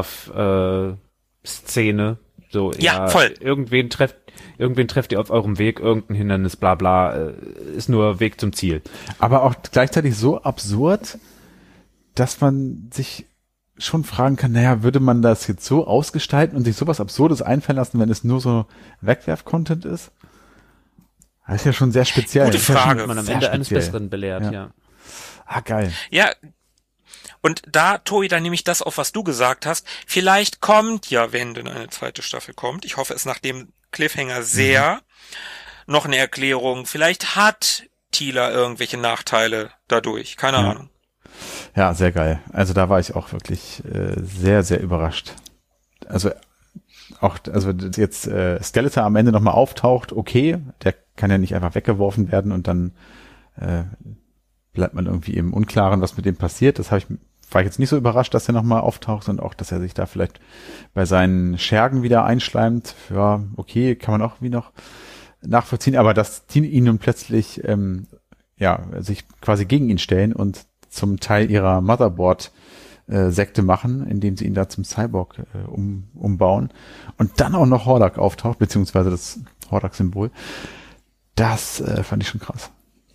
[SPEAKER 4] Wegwerf-Szene. So,
[SPEAKER 2] ja, voll.
[SPEAKER 4] Irgendwen trefft ihr auf eurem Weg, irgendein Hindernis, bla bla, ist nur Weg zum Ziel.
[SPEAKER 3] Aber auch gleichzeitig so absurd, dass man sich schon fragen kann, naja, würde man das jetzt so ausgestalten und sich sowas Absurdes einfallen lassen, wenn es nur so Wegwerf-Content ist? Das ist ja schon sehr speziell.
[SPEAKER 2] Gute Frage.
[SPEAKER 4] Man am Ende eines Besseren belehrt, ja.
[SPEAKER 3] Ah, geil.
[SPEAKER 2] Ja, und da, Tobi, dann nehme ich das auf, was du gesagt hast. Vielleicht kommt ja, wenn denn eine zweite Staffel kommt, ich hoffe es nach dem Cliffhanger sehr, noch eine Erklärung. Vielleicht hat Tila irgendwelche Nachteile dadurch. Keine Ahnung.
[SPEAKER 3] Ja, sehr geil. Also da war ich auch wirklich sehr, sehr überrascht. Also jetzt Skeletor am Ende nochmal auftaucht, okay, der kann ja nicht einfach weggeworfen werden und dann bleibt man irgendwie im Unklaren, was mit dem passiert. War ich jetzt nicht so überrascht, dass er nochmal auftaucht und auch, dass er sich da vielleicht bei seinen Schergen wieder einschleimt. Ja, okay, kann man auch irgendwie noch nachvollziehen, aber dass die ihn nun plötzlich sich quasi gegen ihn stellen und zum Teil ihrer Motherboard-Sekte machen, indem sie ihn da zum Cyborg umbauen und dann auch noch Hordak auftaucht, beziehungsweise das Hordak-Symbol. Das fand ich schon krass.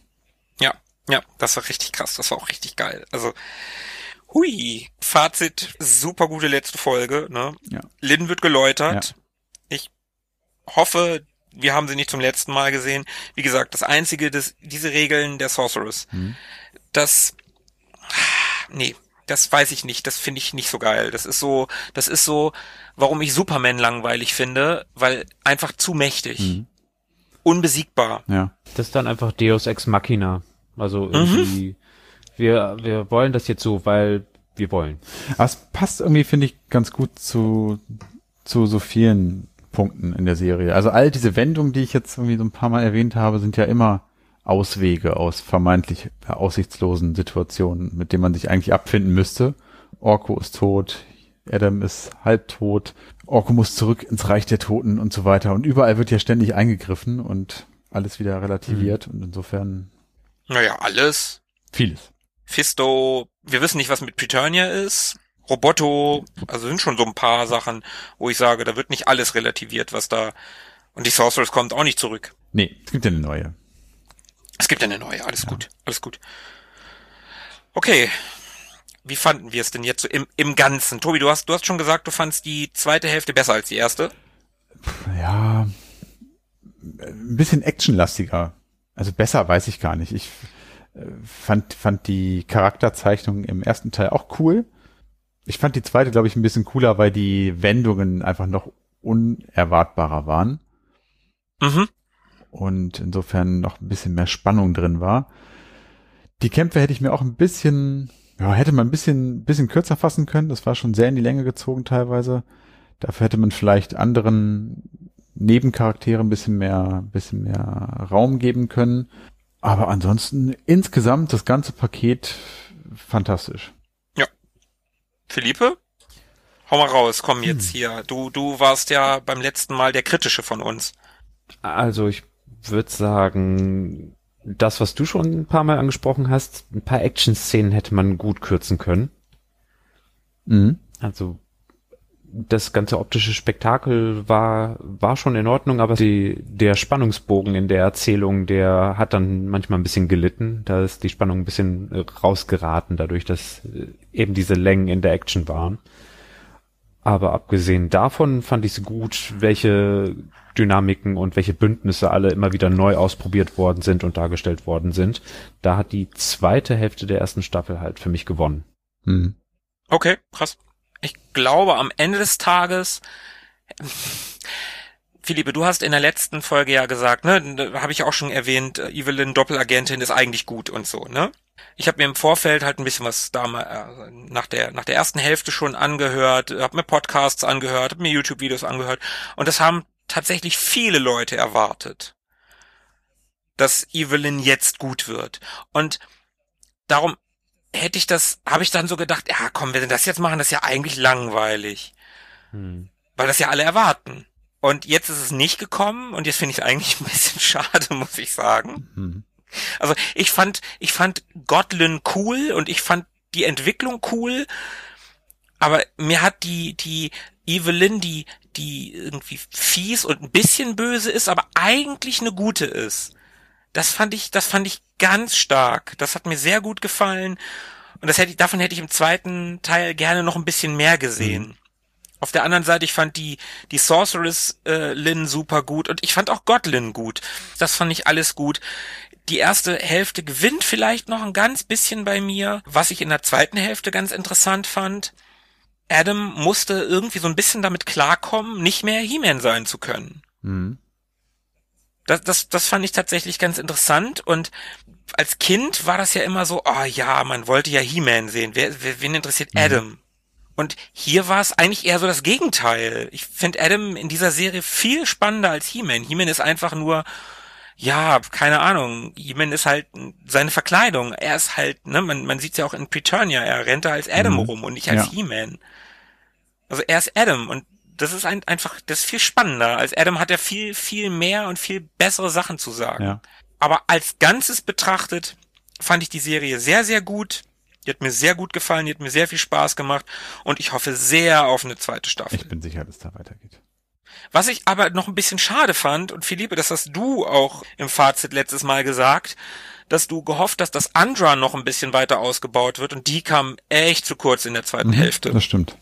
[SPEAKER 2] Ja, das war richtig krass, das war auch richtig geil. Also, hui, Fazit, super gute letzte Folge, ne?
[SPEAKER 3] Ja.
[SPEAKER 2] Lynn wird geläutert.
[SPEAKER 3] Ja.
[SPEAKER 2] Ich hoffe, wir haben sie nicht zum letzten Mal gesehen. Wie gesagt, das Einzige, diese Regeln der Sorceress, das weiß ich nicht, das finde ich nicht so geil. Das ist so, warum ich Superman langweilig finde, weil einfach zu mächtig. Unbesiegbar.
[SPEAKER 3] Ja.
[SPEAKER 4] Das ist dann einfach Deus Ex Machina. Also irgendwie, wir wollen das jetzt so, weil wir wollen.
[SPEAKER 3] Aber es passt irgendwie, finde ich, ganz gut zu so vielen Punkten in der Serie. Also all diese Wendungen, die ich jetzt irgendwie so ein paar Mal erwähnt habe, sind ja immer Auswege aus vermeintlich aussichtslosen Situationen, mit denen man sich eigentlich abfinden müsste. Orko ist tot, Adam ist halbtot, Orko muss zurück ins Reich der Toten und so weiter. Und überall wird ja ständig eingegriffen und alles wieder relativiert. Und insofern...
[SPEAKER 2] Naja, alles.
[SPEAKER 3] Vieles.
[SPEAKER 2] Fisto, wir wissen nicht, was mit Preturnia ist. Roboto, also sind schon so ein paar Sachen, wo ich sage, da wird nicht alles relativiert, was da... Und die Sorceress kommt auch nicht zurück.
[SPEAKER 3] Nee, es gibt ja eine neue.
[SPEAKER 2] Alles gut. Okay, wie fanden wir es denn jetzt so im Ganzen? Tobi, du hast schon gesagt, du fandst die zweite Hälfte besser als die erste?
[SPEAKER 3] Ja, ein bisschen actionlastiger. Also besser weiß ich gar nicht. Ich fand die Charakterzeichnung im ersten Teil auch cool. Ich fand die zweite, glaube ich, ein bisschen cooler, weil die Wendungen einfach noch unerwartbarer waren. Und insofern noch ein bisschen mehr Spannung drin war. Die Kämpfe hätte ich mir auch hätte man ein bisschen kürzer fassen können. Das war schon sehr in die Länge gezogen teilweise. Dafür hätte man vielleicht anderen Nebencharakteren ein bisschen mehr Raum geben können. Aber ansonsten insgesamt das ganze Paket fantastisch.
[SPEAKER 2] Ja. Philippe? Hau mal raus, komm jetzt hier. Du warst ja beim letzten Mal der Kritische von uns.
[SPEAKER 4] Also ich würde sagen, das, was du schon ein paar Mal angesprochen hast, ein paar Action-Szenen hätte man gut kürzen können. Also das ganze optische Spektakel war schon in Ordnung, aber der Spannungsbogen in der Erzählung, der hat dann manchmal ein bisschen gelitten. Da ist die Spannung ein bisschen rausgeraten, dadurch, dass eben diese Längen in der Action waren. Aber abgesehen davon fand ich es gut, welche Dynamiken und welche Bündnisse alle immer wieder neu ausprobiert worden sind und dargestellt worden sind. Da hat die zweite Hälfte der ersten Staffel halt für mich gewonnen.
[SPEAKER 2] Okay, krass. Ich glaube, am Ende des Tages Philippe, du hast in der letzten Folge ja gesagt, ne, habe ich auch schon erwähnt, Evelyn Doppelagentin ist eigentlich gut und so, ne? Ich habe mir im Vorfeld halt ein bisschen was nach der ersten Hälfte schon angehört, habe mir Podcasts angehört, habe mir YouTube-Videos angehört und das haben tatsächlich viele Leute erwartet, dass Evelyn jetzt gut wird. Und darum habe ich dann so gedacht, ja komm, wenn wir das jetzt machen, das ist ja eigentlich langweilig. Weil das ja alle erwarten. Und jetzt ist es nicht gekommen und jetzt finde ich es eigentlich ein bisschen schade, muss ich sagen. Also ich fand Gotlin cool und ich fand die Entwicklung cool, aber mir hat die Evelyn, die irgendwie fies und ein bisschen böse ist, aber eigentlich eine gute ist. Das fand ich ganz stark. Das hat mir sehr gut gefallen und davon hätte ich im zweiten Teil gerne noch ein bisschen mehr gesehen. Auf der anderen Seite, ich fand die Sorceress Lyn super gut und ich fand auch Gotlin gut. Das fand ich alles gut. Die erste Hälfte gewinnt vielleicht noch ein ganz bisschen bei mir. Was ich in der zweiten Hälfte ganz interessant fand, Adam musste irgendwie so ein bisschen damit klarkommen, nicht mehr He-Man sein zu können. Das fand ich tatsächlich ganz interessant und als Kind war das ja immer so, oh ja, man wollte ja He-Man sehen. Wen interessiert Adam? Und hier war es eigentlich eher so das Gegenteil. Ich finde Adam in dieser Serie viel spannender als He-Man. He-Man ist einfach nur, ja, keine Ahnung. He-Man ist halt seine Verkleidung. Er ist halt, ne, man sieht's ja auch in Preturnia, er rennt da als Adam rum und nicht als He-Man. Also er ist Adam und das ist einfach, das ist viel spannender. Als Adam hat er viel, viel mehr und viel bessere Sachen zu sagen.
[SPEAKER 3] Ja.
[SPEAKER 2] Aber als Ganzes betrachtet fand ich die Serie sehr, sehr gut. Die hat mir sehr gut gefallen, die hat mir sehr viel Spaß gemacht und ich hoffe sehr auf eine zweite Staffel.
[SPEAKER 3] Ich bin sicher, dass da weitergeht.
[SPEAKER 2] Was ich aber noch ein bisschen schade fand, und Philippe, das hast du auch im Fazit letztes Mal gesagt, dass du gehofft hast, dass Andra noch ein bisschen weiter ausgebaut wird und die kam echt zu kurz in der zweiten Hälfte.
[SPEAKER 3] Das stimmt.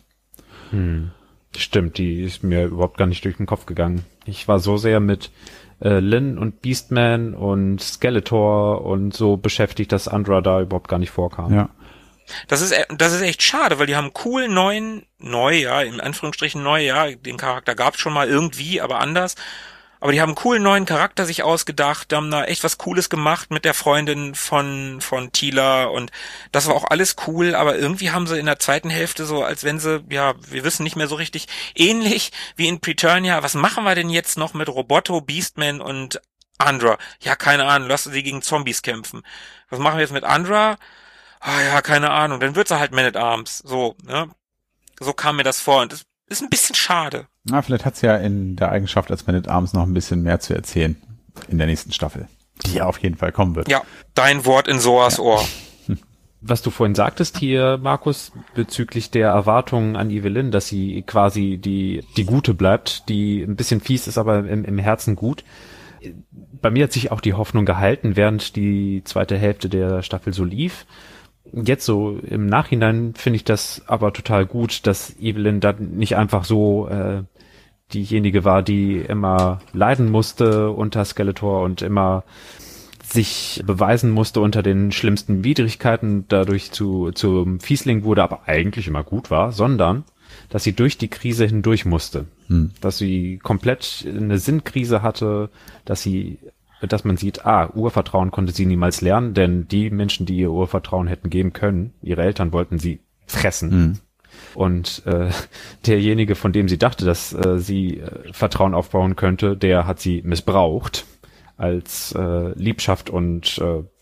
[SPEAKER 4] Stimmt, die ist mir überhaupt gar nicht durch den Kopf gegangen. Ich war so sehr mit Lyn und Beastman und Skeletor und so beschäftigt, dass Andra da überhaupt gar nicht vorkam.
[SPEAKER 3] Ja.
[SPEAKER 2] Das ist echt schade, weil die haben einen coolen in Anführungsstrichen den Charakter gab's schon mal irgendwie, aber anders. Aber die haben einen coolen neuen Charakter sich ausgedacht, haben da echt was Cooles gemacht mit der Freundin von Teela und das war auch alles cool, aber irgendwie haben sie in der zweiten Hälfte so, als wenn sie, ja, wir wissen nicht mehr so richtig, ähnlich wie in Preturnia, was machen wir denn jetzt noch mit Roboto, Beastman und Andra? Ja, keine Ahnung, lass sie gegen Zombies kämpfen. Was machen wir jetzt mit Andra? Ah ja, keine Ahnung, dann wird sie halt Man at Arms. So, ne? So kam mir das vor und das ist ein bisschen schade.
[SPEAKER 3] Na, vielleicht hat's ja in der Eigenschaft als Man at Arms noch ein bisschen mehr zu erzählen in der nächsten Staffel, die ja auf jeden Fall kommen wird.
[SPEAKER 2] Ja, dein Wort in Soas Ohr.
[SPEAKER 4] Was du vorhin sagtest hier, Markus, bezüglich der Erwartungen an Evelyn, dass sie quasi die Gute bleibt, die ein bisschen fies ist, aber im Herzen gut. Bei mir hat sich auch die Hoffnung gehalten, während die zweite Hälfte der Staffel so lief. Jetzt so im Nachhinein finde ich das aber total gut, dass Evelyn da nicht einfach so diejenige war, die immer leiden musste unter Skeletor und immer sich beweisen musste unter den schlimmsten Widrigkeiten, dadurch zum Fiesling wurde, aber eigentlich immer gut war, sondern dass sie durch die Krise hindurch musste. Dass sie komplett eine Sinnkrise hatte, dass man sieht, Urvertrauen konnte sie niemals lernen, denn die Menschen, die ihr Urvertrauen hätten geben können, ihre Eltern wollten sie fressen. Und derjenige, von dem sie dachte, dass sie Vertrauen aufbauen könnte, der hat sie missbraucht als Liebschaft und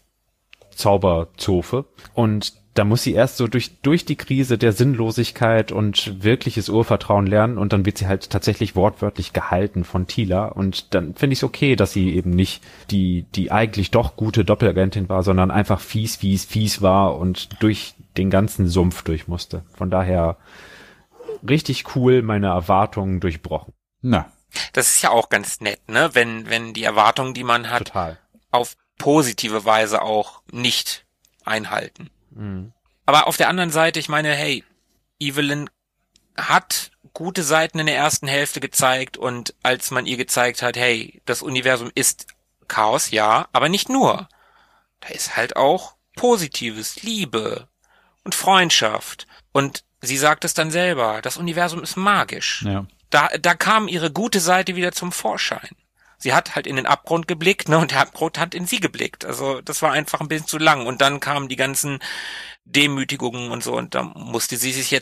[SPEAKER 4] Zauberzofe. Und da muss sie erst so durch die Krise der Sinnlosigkeit und wirkliches Urvertrauen lernen und dann wird sie halt tatsächlich wortwörtlich gehalten von Teela und dann finde ich es okay, dass sie eben nicht die eigentlich doch gute Doppelagentin war, sondern einfach fies war und durch den ganzen Sumpf durch musste. Von daher richtig cool, meine Erwartungen durchbrochen.
[SPEAKER 3] Na.
[SPEAKER 2] Das ist ja auch ganz nett, ne, wenn die Erwartungen, die man hat,
[SPEAKER 4] Total.
[SPEAKER 2] Auf positive Weise auch nicht einhalten. Aber auf der anderen Seite, ich meine, hey, Evelyn hat gute Seiten in der ersten Hälfte gezeigt und als man ihr gezeigt hat, hey, das Universum ist Chaos, ja, aber nicht nur. Da ist halt auch Positives, Liebe und Freundschaft. Und sie sagt es dann selber, das Universum ist magisch.
[SPEAKER 3] Ja.
[SPEAKER 2] da kam ihre gute Seite wieder zum Vorschein. Sie hat halt in den Abgrund geblickt, ne, und der Abgrund hat in sie geblickt. Also das war einfach ein bisschen zu lang. Und dann kamen die ganzen Demütigungen und so, und da musste sie sich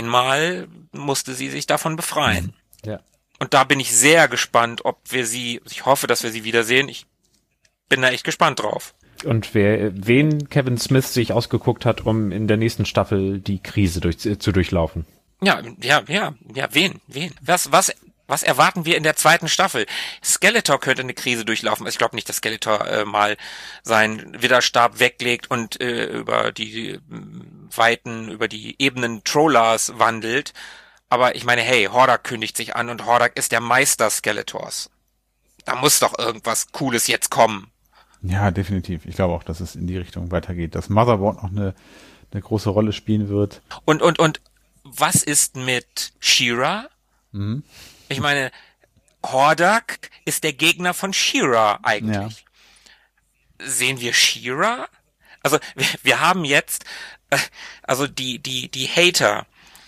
[SPEAKER 2] davon befreien.
[SPEAKER 4] Ja.
[SPEAKER 2] Und da bin ich sehr gespannt, ich hoffe, dass wir sie wiedersehen. Ich bin da echt gespannt drauf.
[SPEAKER 4] Und wen Kevin Smith sich ausgeguckt hat, um in der nächsten Staffel die Krise zu durchlaufen.
[SPEAKER 2] Ja, wen? Was erwarten wir in der zweiten Staffel? Skeletor könnte eine Krise durchlaufen. Ich glaube nicht, dass Skeletor mal seinen Widderstab weglegt und über die Ebenen Trollars wandelt. Aber ich meine, hey, Hordak kündigt sich an und Hordak ist der Meister Skeletors. Da muss doch irgendwas Cooles jetzt kommen.
[SPEAKER 3] Ja, definitiv. Ich glaube auch, dass es in die Richtung weitergeht, dass Motherboard noch eine große Rolle spielen wird.
[SPEAKER 2] Und was ist mit She-Ra?
[SPEAKER 3] Mhm.
[SPEAKER 2] Ich meine, Hordak ist der Gegner von She-Ra eigentlich. Ja. Sehen wir She-Ra? Also wir haben jetzt, also die Hater,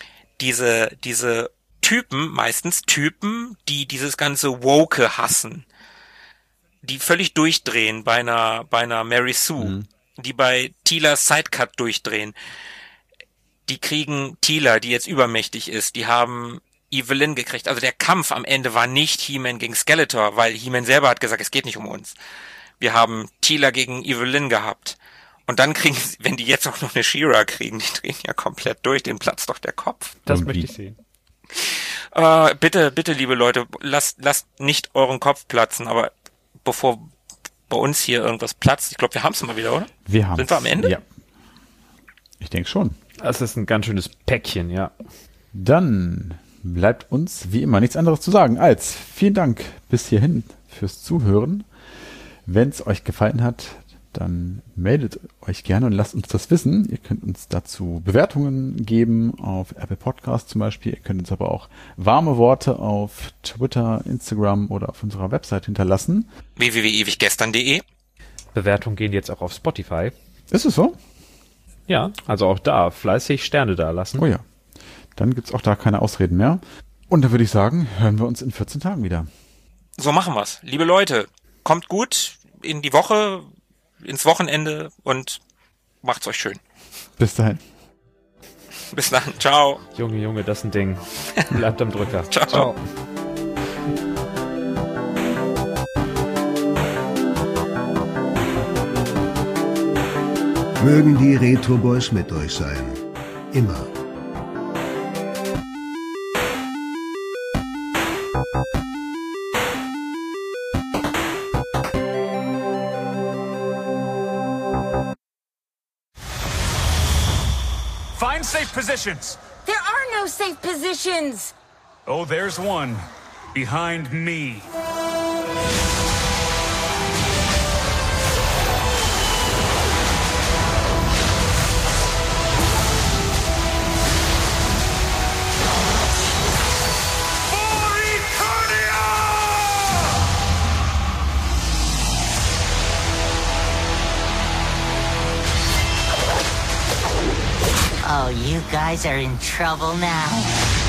[SPEAKER 2] diese Typen, meistens Typen, die dieses ganze Woke hassen, die völlig durchdrehen bei einer Mary Sue, die bei Teelas Sidecut durchdrehen. Die kriegen Teela, die jetzt übermächtig ist, die haben Evelyn gekriegt. Also der Kampf am Ende war nicht He-Man gegen Skeletor, weil He-Man selber hat gesagt, es geht nicht um uns. Wir haben Teela gegen Evelyn gehabt. Und dann kriegen sie, wenn die jetzt auch noch eine She-Ra kriegen, die drehen ja komplett durch, den platzt doch der Kopf.
[SPEAKER 4] Das möchte ich sehen.
[SPEAKER 2] Bitte, liebe Leute, lasst nicht euren Kopf platzen, aber bevor bei uns hier irgendwas platzt, ich glaube, wir haben es mal wieder, oder?
[SPEAKER 3] Wir haben.
[SPEAKER 2] Sind wir am Ende?
[SPEAKER 3] Ja. Ich denke schon.
[SPEAKER 4] Das ist ein ganz schönes Päckchen, ja.
[SPEAKER 3] Dann bleibt uns wie immer nichts anderes zu sagen als vielen Dank bis hierhin fürs Zuhören. Wenn es euch gefallen hat, dann meldet euch gerne und lasst uns das wissen. Ihr könnt uns dazu Bewertungen geben auf Apple Podcast zum Beispiel. Ihr könnt uns aber auch warme Worte auf Twitter, Instagram oder auf unserer Website hinterlassen.
[SPEAKER 2] www.ewiggestern.de.
[SPEAKER 4] Bewertungen gehen jetzt auch auf Spotify.
[SPEAKER 3] Ist es so?
[SPEAKER 4] Ja, also auch da fleißig Sterne da lassen.
[SPEAKER 3] Oh ja. Dann gibt's auch da keine Ausreden mehr. Und dann würde ich sagen, hören wir uns in 14 Tagen wieder.
[SPEAKER 2] So machen wir's. Liebe Leute, kommt gut in die Woche, ins Wochenende und macht's euch schön.
[SPEAKER 3] Bis dahin.
[SPEAKER 2] Bis dann. Ciao.
[SPEAKER 4] Junge, das ist ein Ding. Bleibt am Drücker.
[SPEAKER 2] Ciao.
[SPEAKER 4] Ciao.
[SPEAKER 1] Mögen die Retro Boys mit euch sein. Immer.
[SPEAKER 5] Find safe positions.
[SPEAKER 6] There are no safe positions.
[SPEAKER 5] Oh, there's one. Behind me.
[SPEAKER 7] Oh, you guys are in trouble now.